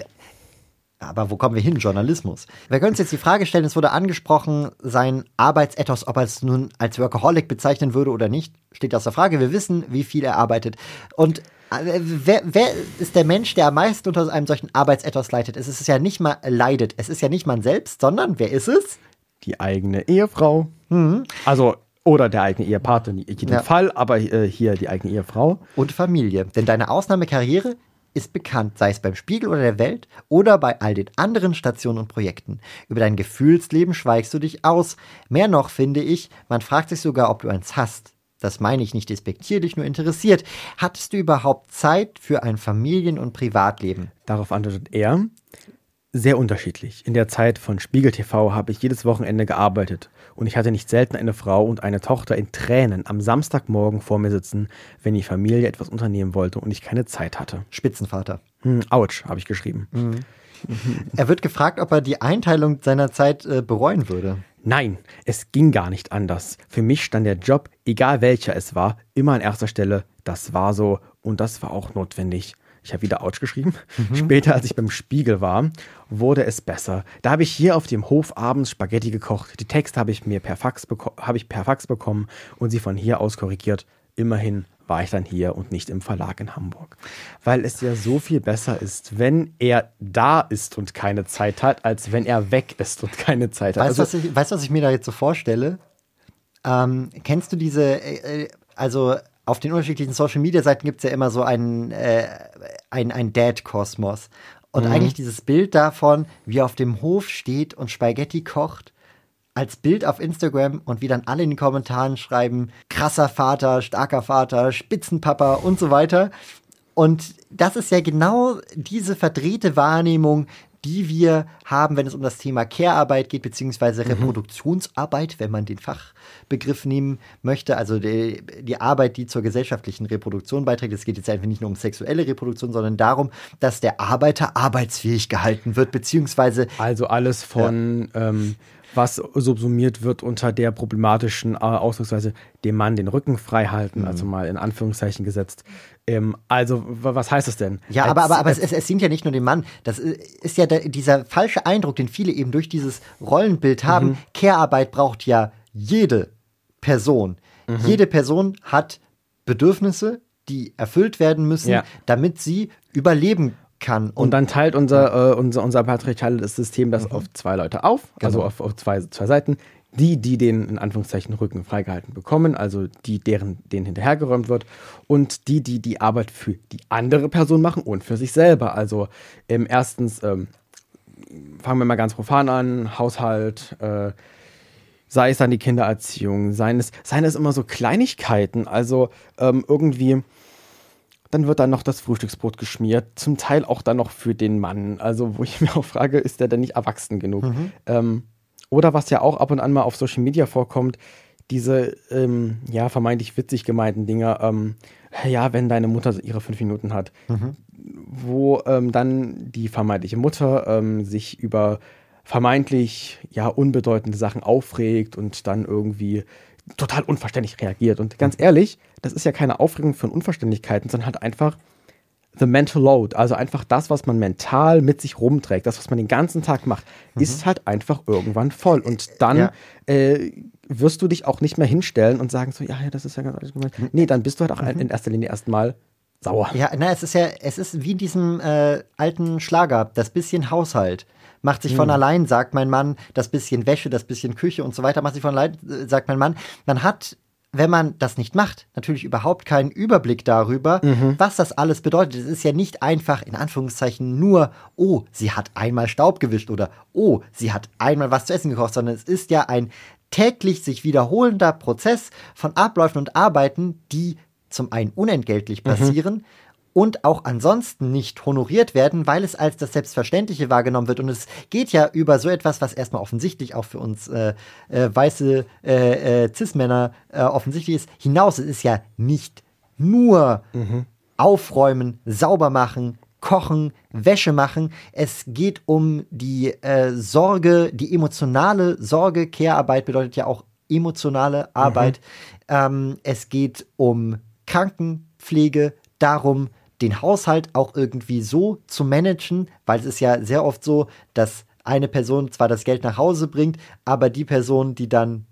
Aber wo kommen wir hin? Journalismus. Wir können uns jetzt die Frage stellen, es wurde angesprochen, sein Arbeitsethos, ob er es nun als Workaholic bezeichnen würde oder nicht, steht außer Frage. Wir wissen, wie viel er arbeitet. Und wer ist der Mensch, der am meisten unter einem solchen Arbeitsethos leidet? Es ist ja nicht mal man selbst, sondern wer ist es? Die eigene Ehefrau. Also, oder der eigene Ehepartner, in jedem Fall, aber hier die eigene Ehefrau. Und Familie. Denn deine Ausnahmekarriere ist bekannt, sei es beim Spiegel oder der Welt oder bei all den anderen Stationen und Projekten. Über dein Gefühlsleben schweigst du dich aus. Mehr noch, finde ich, man fragt sich sogar, ob du eins hast. Das meine ich nicht despektierlich, nur interessiert. Hattest du überhaupt Zeit für ein Familien- und Privatleben? Darauf antwortet er, sehr unterschiedlich. In der Zeit von Spiegel TV habe ich jedes Wochenende gearbeitet und ich hatte nicht selten eine Frau und eine Tochter in Tränen am Samstagmorgen vor mir sitzen, wenn die Familie etwas unternehmen wollte und ich keine Zeit hatte. Spitzenvater. Autsch, habe ich geschrieben. Er wird gefragt, ob er die Einteilung seiner Zeit bereuen würde. Nein, es ging gar nicht anders. Für mich stand der Job, egal welcher es war, immer an erster Stelle. Das war so und das war auch notwendig. Ich habe wieder Autsch geschrieben. Später, als ich beim Spiegel war, wurde es besser. Da habe ich hier auf dem Hof abends Spaghetti gekocht. Die Texte habe ich per Fax bekommen und sie von hier aus korrigiert. Immerhin war ich dann hier und nicht im Verlag in Hamburg. Weil es ja so viel besser ist, wenn er da ist und keine Zeit hat, als wenn er weg ist und keine Zeit hat. Weißt du, was ich mir da jetzt so vorstelle? Kennst du diese, auf den unterschiedlichen Social-Media-Seiten gibt es ja immer so ein Dad-Kosmos. Und eigentlich dieses Bild davon, wie er auf dem Hof steht und Spaghetti kocht, als Bild auf Instagram und wie dann alle in den Kommentaren schreiben, krasser Vater, starker Vater, Spitzenpapa und so weiter. Und das ist ja genau diese verdrehte Wahrnehmung, die wir haben, wenn es um das Thema Care-Arbeit geht, beziehungsweise Reproduktionsarbeit, wenn man den Fachbegriff nehmen möchte, also die Arbeit, die zur gesellschaftlichen Reproduktion beiträgt. Es geht jetzt einfach nicht nur um sexuelle Reproduktion, sondern darum, dass der Arbeiter arbeitsfähig gehalten wird, beziehungsweise also alles von was subsumiert wird unter der problematischen Ausdrucksweise, dem Mann den Rücken frei halten, also mal in Anführungszeichen gesetzt. Also, was heißt das denn? Ja, aber es sind ja nicht nur den Mann. Das ist ja dieser falsche Eindruck, den viele eben durch dieses Rollenbild haben. Care-Arbeit braucht ja jede Person. Jede Person hat Bedürfnisse, die erfüllt werden müssen, damit sie überleben kann. Und dann teilt unser patriarchales System das auf zwei Leute auf, also auf zwei Seiten. Die den in Anführungszeichen Rücken freigehalten bekommen, also denen hinterhergeräumt wird, und die Arbeit für die andere Person machen und für sich selber. Also erstens fangen wir mal ganz profan an, Haushalt, sei es dann die Kindererziehung, seien es immer so Kleinigkeiten, also irgendwie. Dann wird dann noch das Frühstücksbrot geschmiert, zum Teil auch dann noch für den Mann. Also wo ich mir auch frage, ist der denn nicht erwachsen genug? Oder was ja auch ab und an mal auf Social Media vorkommt, diese vermeintlich witzig gemeinten Dinge, wenn deine Mutter ihre 5 Minuten hat, wo dann die vermeintliche Mutter sich über vermeintlich unbedeutende Sachen aufregt und dann irgendwie total unverständlich reagiert. Und ganz ehrlich, das ist ja keine Aufregung von Unverständlichkeiten, sondern halt einfach the mental load, also einfach das, was man mental mit sich rumträgt, das, was man den ganzen Tag macht, ist halt einfach irgendwann voll. Und dann wirst du dich auch nicht mehr hinstellen und sagen so, das ist ja ganz alles gemeint. Nee, dann bist du halt auch in erster Linie erstmal sauer. Ja, es ist wie in diesem alten Schlager, das bisschen Haushalt. Macht sich von allein, sagt mein Mann, das bisschen Wäsche, das bisschen Küche und so weiter, macht sich von allein, sagt mein Mann. Man hat, wenn man das nicht macht, natürlich überhaupt keinen Überblick darüber, was das alles bedeutet. Es ist ja nicht einfach, in Anführungszeichen, nur, oh, sie hat einmal Staub gewischt oder oh, sie hat einmal was zu essen gekocht, sondern es ist ja ein täglich sich wiederholender Prozess von Abläufen und Arbeiten, die zum einen unentgeltlich passieren, und auch ansonsten nicht honoriert werden, weil es als das Selbstverständliche wahrgenommen wird. Und es geht ja über so etwas, was erstmal offensichtlich auch für uns weiße Cis-Männer offensichtlich ist, hinaus. Es ist ja nicht nur aufräumen, sauber machen, kochen, Wäsche machen. Es geht um die Sorge, die emotionale Sorge. Care-Arbeit bedeutet ja auch emotionale Arbeit. Es geht um Krankenpflege, darum, den Haushalt auch irgendwie so zu managen, weil es ist ja sehr oft so, dass eine Person zwar das Geld nach Hause bringt, aber die Person, die dann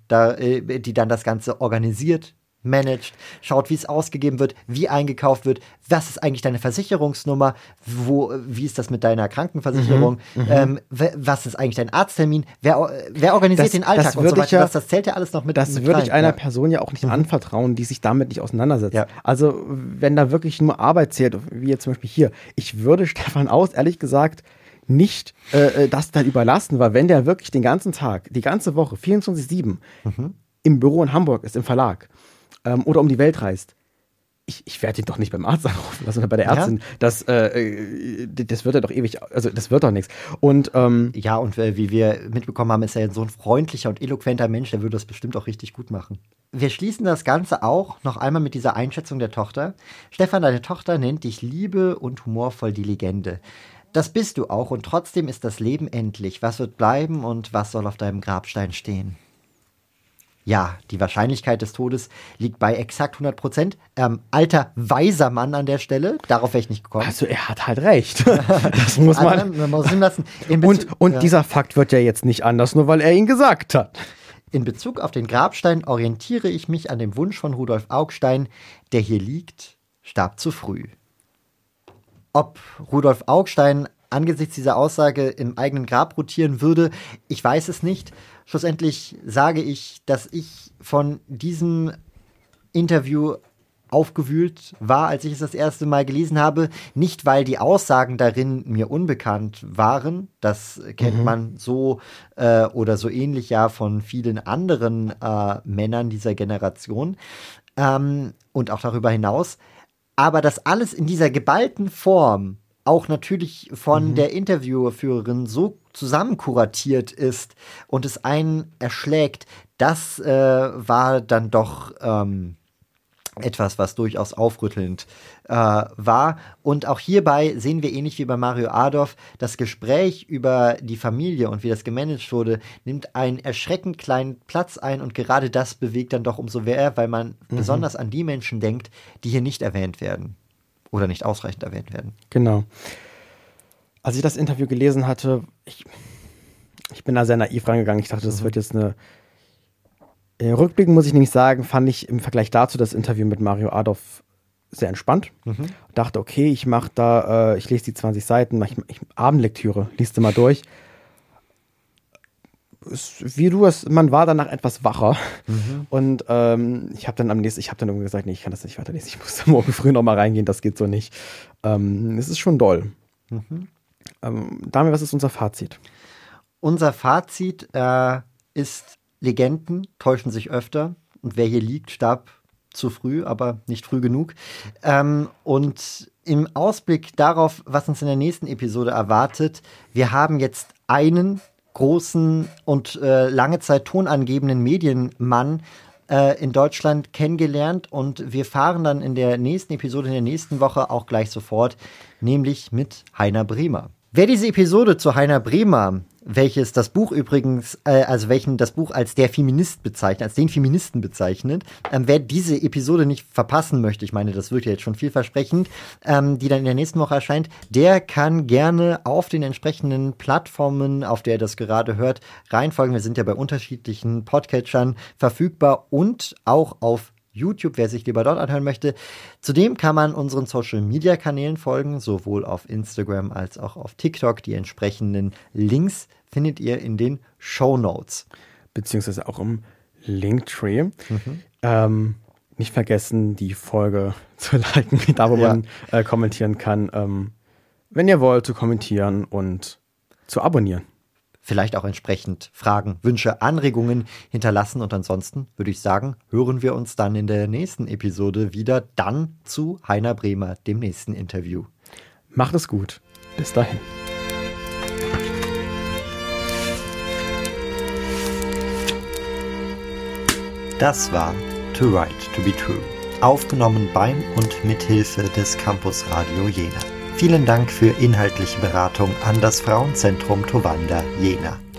das Ganze organisiert, managt, schaut, wie es ausgegeben wird, wie eingekauft wird, was ist eigentlich deine Versicherungsnummer, wie ist das mit deiner Krankenversicherung, was ist eigentlich dein Arzttermin, wer organisiert den Alltag und so weiter, das zählt ja alles noch mit. Das würde ich einer Person ja auch nicht anvertrauen, die sich damit nicht auseinandersetzt. Ja. Also wenn da wirklich nur Arbeit zählt, wie jetzt zum Beispiel hier, ich würde Stefan Aus, ehrlich gesagt, nicht das dann überlassen, weil wenn der wirklich den ganzen Tag, die ganze Woche, 24/7 im Büro in Hamburg ist, im Verlag, oder um die Welt reist, ich werde ihn doch nicht beim Arzt anrufen lassen oder bei der Ärztin. Das wird ja doch ewig, also das wird doch nichts. Und und wie wir mitbekommen haben, ist er so ein freundlicher und eloquenter Mensch, der würde das bestimmt auch richtig gut machen. Wir schließen das Ganze auch noch einmal mit dieser Einschätzung der Tochter. Stefan, deine Tochter nennt dich liebe und humorvoll die Legende. Das bist du auch, und trotzdem ist das Leben endlich. Was wird bleiben und was soll auf deinem Grabstein stehen? Ja, die Wahrscheinlichkeit des Todes liegt bei exakt 100%. Alter, weiser Mann an der Stelle. Darauf wäre ich nicht gekommen. Also er hat halt recht. Das muss man ihm lassen. Und dieser Fakt wird ja jetzt nicht anders, nur weil er ihn gesagt hat. In Bezug auf den Grabstein orientiere ich mich an dem Wunsch von Rudolf Augstein, der hier liegt, starb zu früh. Ob Rudolf Augstein angesichts dieser Aussage im eigenen Grab rotieren würde, ich weiß es nicht. Schlussendlich sage ich, dass ich von diesem Interview aufgewühlt war, als ich es das erste Mal gelesen habe. Nicht, weil die Aussagen darin mir unbekannt waren. Das kennt man so oder so ähnlich ja von vielen anderen Männern dieser Generation und auch darüber hinaus. Aber das alles in dieser geballten Form auch natürlich von der Interviewführerin so zusammenkuratiert ist und es einen erschlägt, das war dann doch etwas, was durchaus aufrüttelnd war. Und auch hierbei sehen wir ähnlich wie bei Mario Adorf, das Gespräch über die Familie und wie das gemanagt wurde, nimmt einen erschreckend kleinen Platz ein und gerade das bewegt dann doch umso mehr, weil man besonders an die Menschen denkt, die hier nicht erwähnt werden oder nicht ausreichend erwähnt werden. Genau. Als ich das Interview gelesen hatte, ich bin da sehr naiv rangegangen. Ich dachte, das wird jetzt eine Rückblickend muss ich nämlich sagen, fand ich im Vergleich dazu das Interview mit Mario Adorf sehr entspannt. Dachte, okay, ich lese die 20 Seiten, Abendlektüre, liest du mal durch. Man war danach etwas wacher. Und ich habe dann irgendwie gesagt, nee, ich kann das nicht weiterlesen. Ich muss da morgen früh nochmal reingehen, das geht so nicht. Es ist schon doll. Dami, was ist unser Fazit? Unser Fazit ist: Legenden täuschen sich öfter und wer hier liegt, starb zu früh, aber nicht früh genug. Und im Ausblick darauf, was uns in der nächsten Episode erwartet, wir haben jetzt einen großen und lange Zeit tonangebenden Medienmann in Deutschland kennengelernt und wir fahren dann in der nächsten Episode, in der nächsten Woche auch gleich sofort, nämlich mit Heiner Bremer. Wer diese Episode zu Heiner Bremer, welchen das Buch als der Feminist bezeichnet, als den Feministen bezeichnet, wer diese Episode nicht verpassen möchte, ich meine, das wird ja jetzt schon vielversprechend, die dann in der nächsten Woche erscheint, der kann gerne auf den entsprechenden Plattformen, auf der er das gerade hört, reinfolgen. Wir sind ja bei unterschiedlichen Podcatchern verfügbar und auch auf YouTube, wer sich lieber dort anhören möchte. Zudem kann man unseren Social-Media-Kanälen folgen, sowohl auf Instagram als auch auf TikTok. Die entsprechenden Links findet ihr in den Shownotes. Beziehungsweise auch im Linktree. Nicht vergessen, die Folge zu liken, da wo man kommentieren kann. Wenn ihr wollt, zu kommentieren und zu abonnieren. Vielleicht auch entsprechend Fragen, Wünsche, Anregungen hinterlassen. Und ansonsten würde ich sagen, hören wir uns dann in der nächsten Episode wieder, dann zu Heiner Bremer, dem nächsten Interview. Macht es gut. Bis dahin. Das war To Right To Be True, aufgenommen beim und mithilfe des Campus Radio Jena. Vielen Dank für inhaltliche Beratung an das Frauenzentrum Towanda Jena.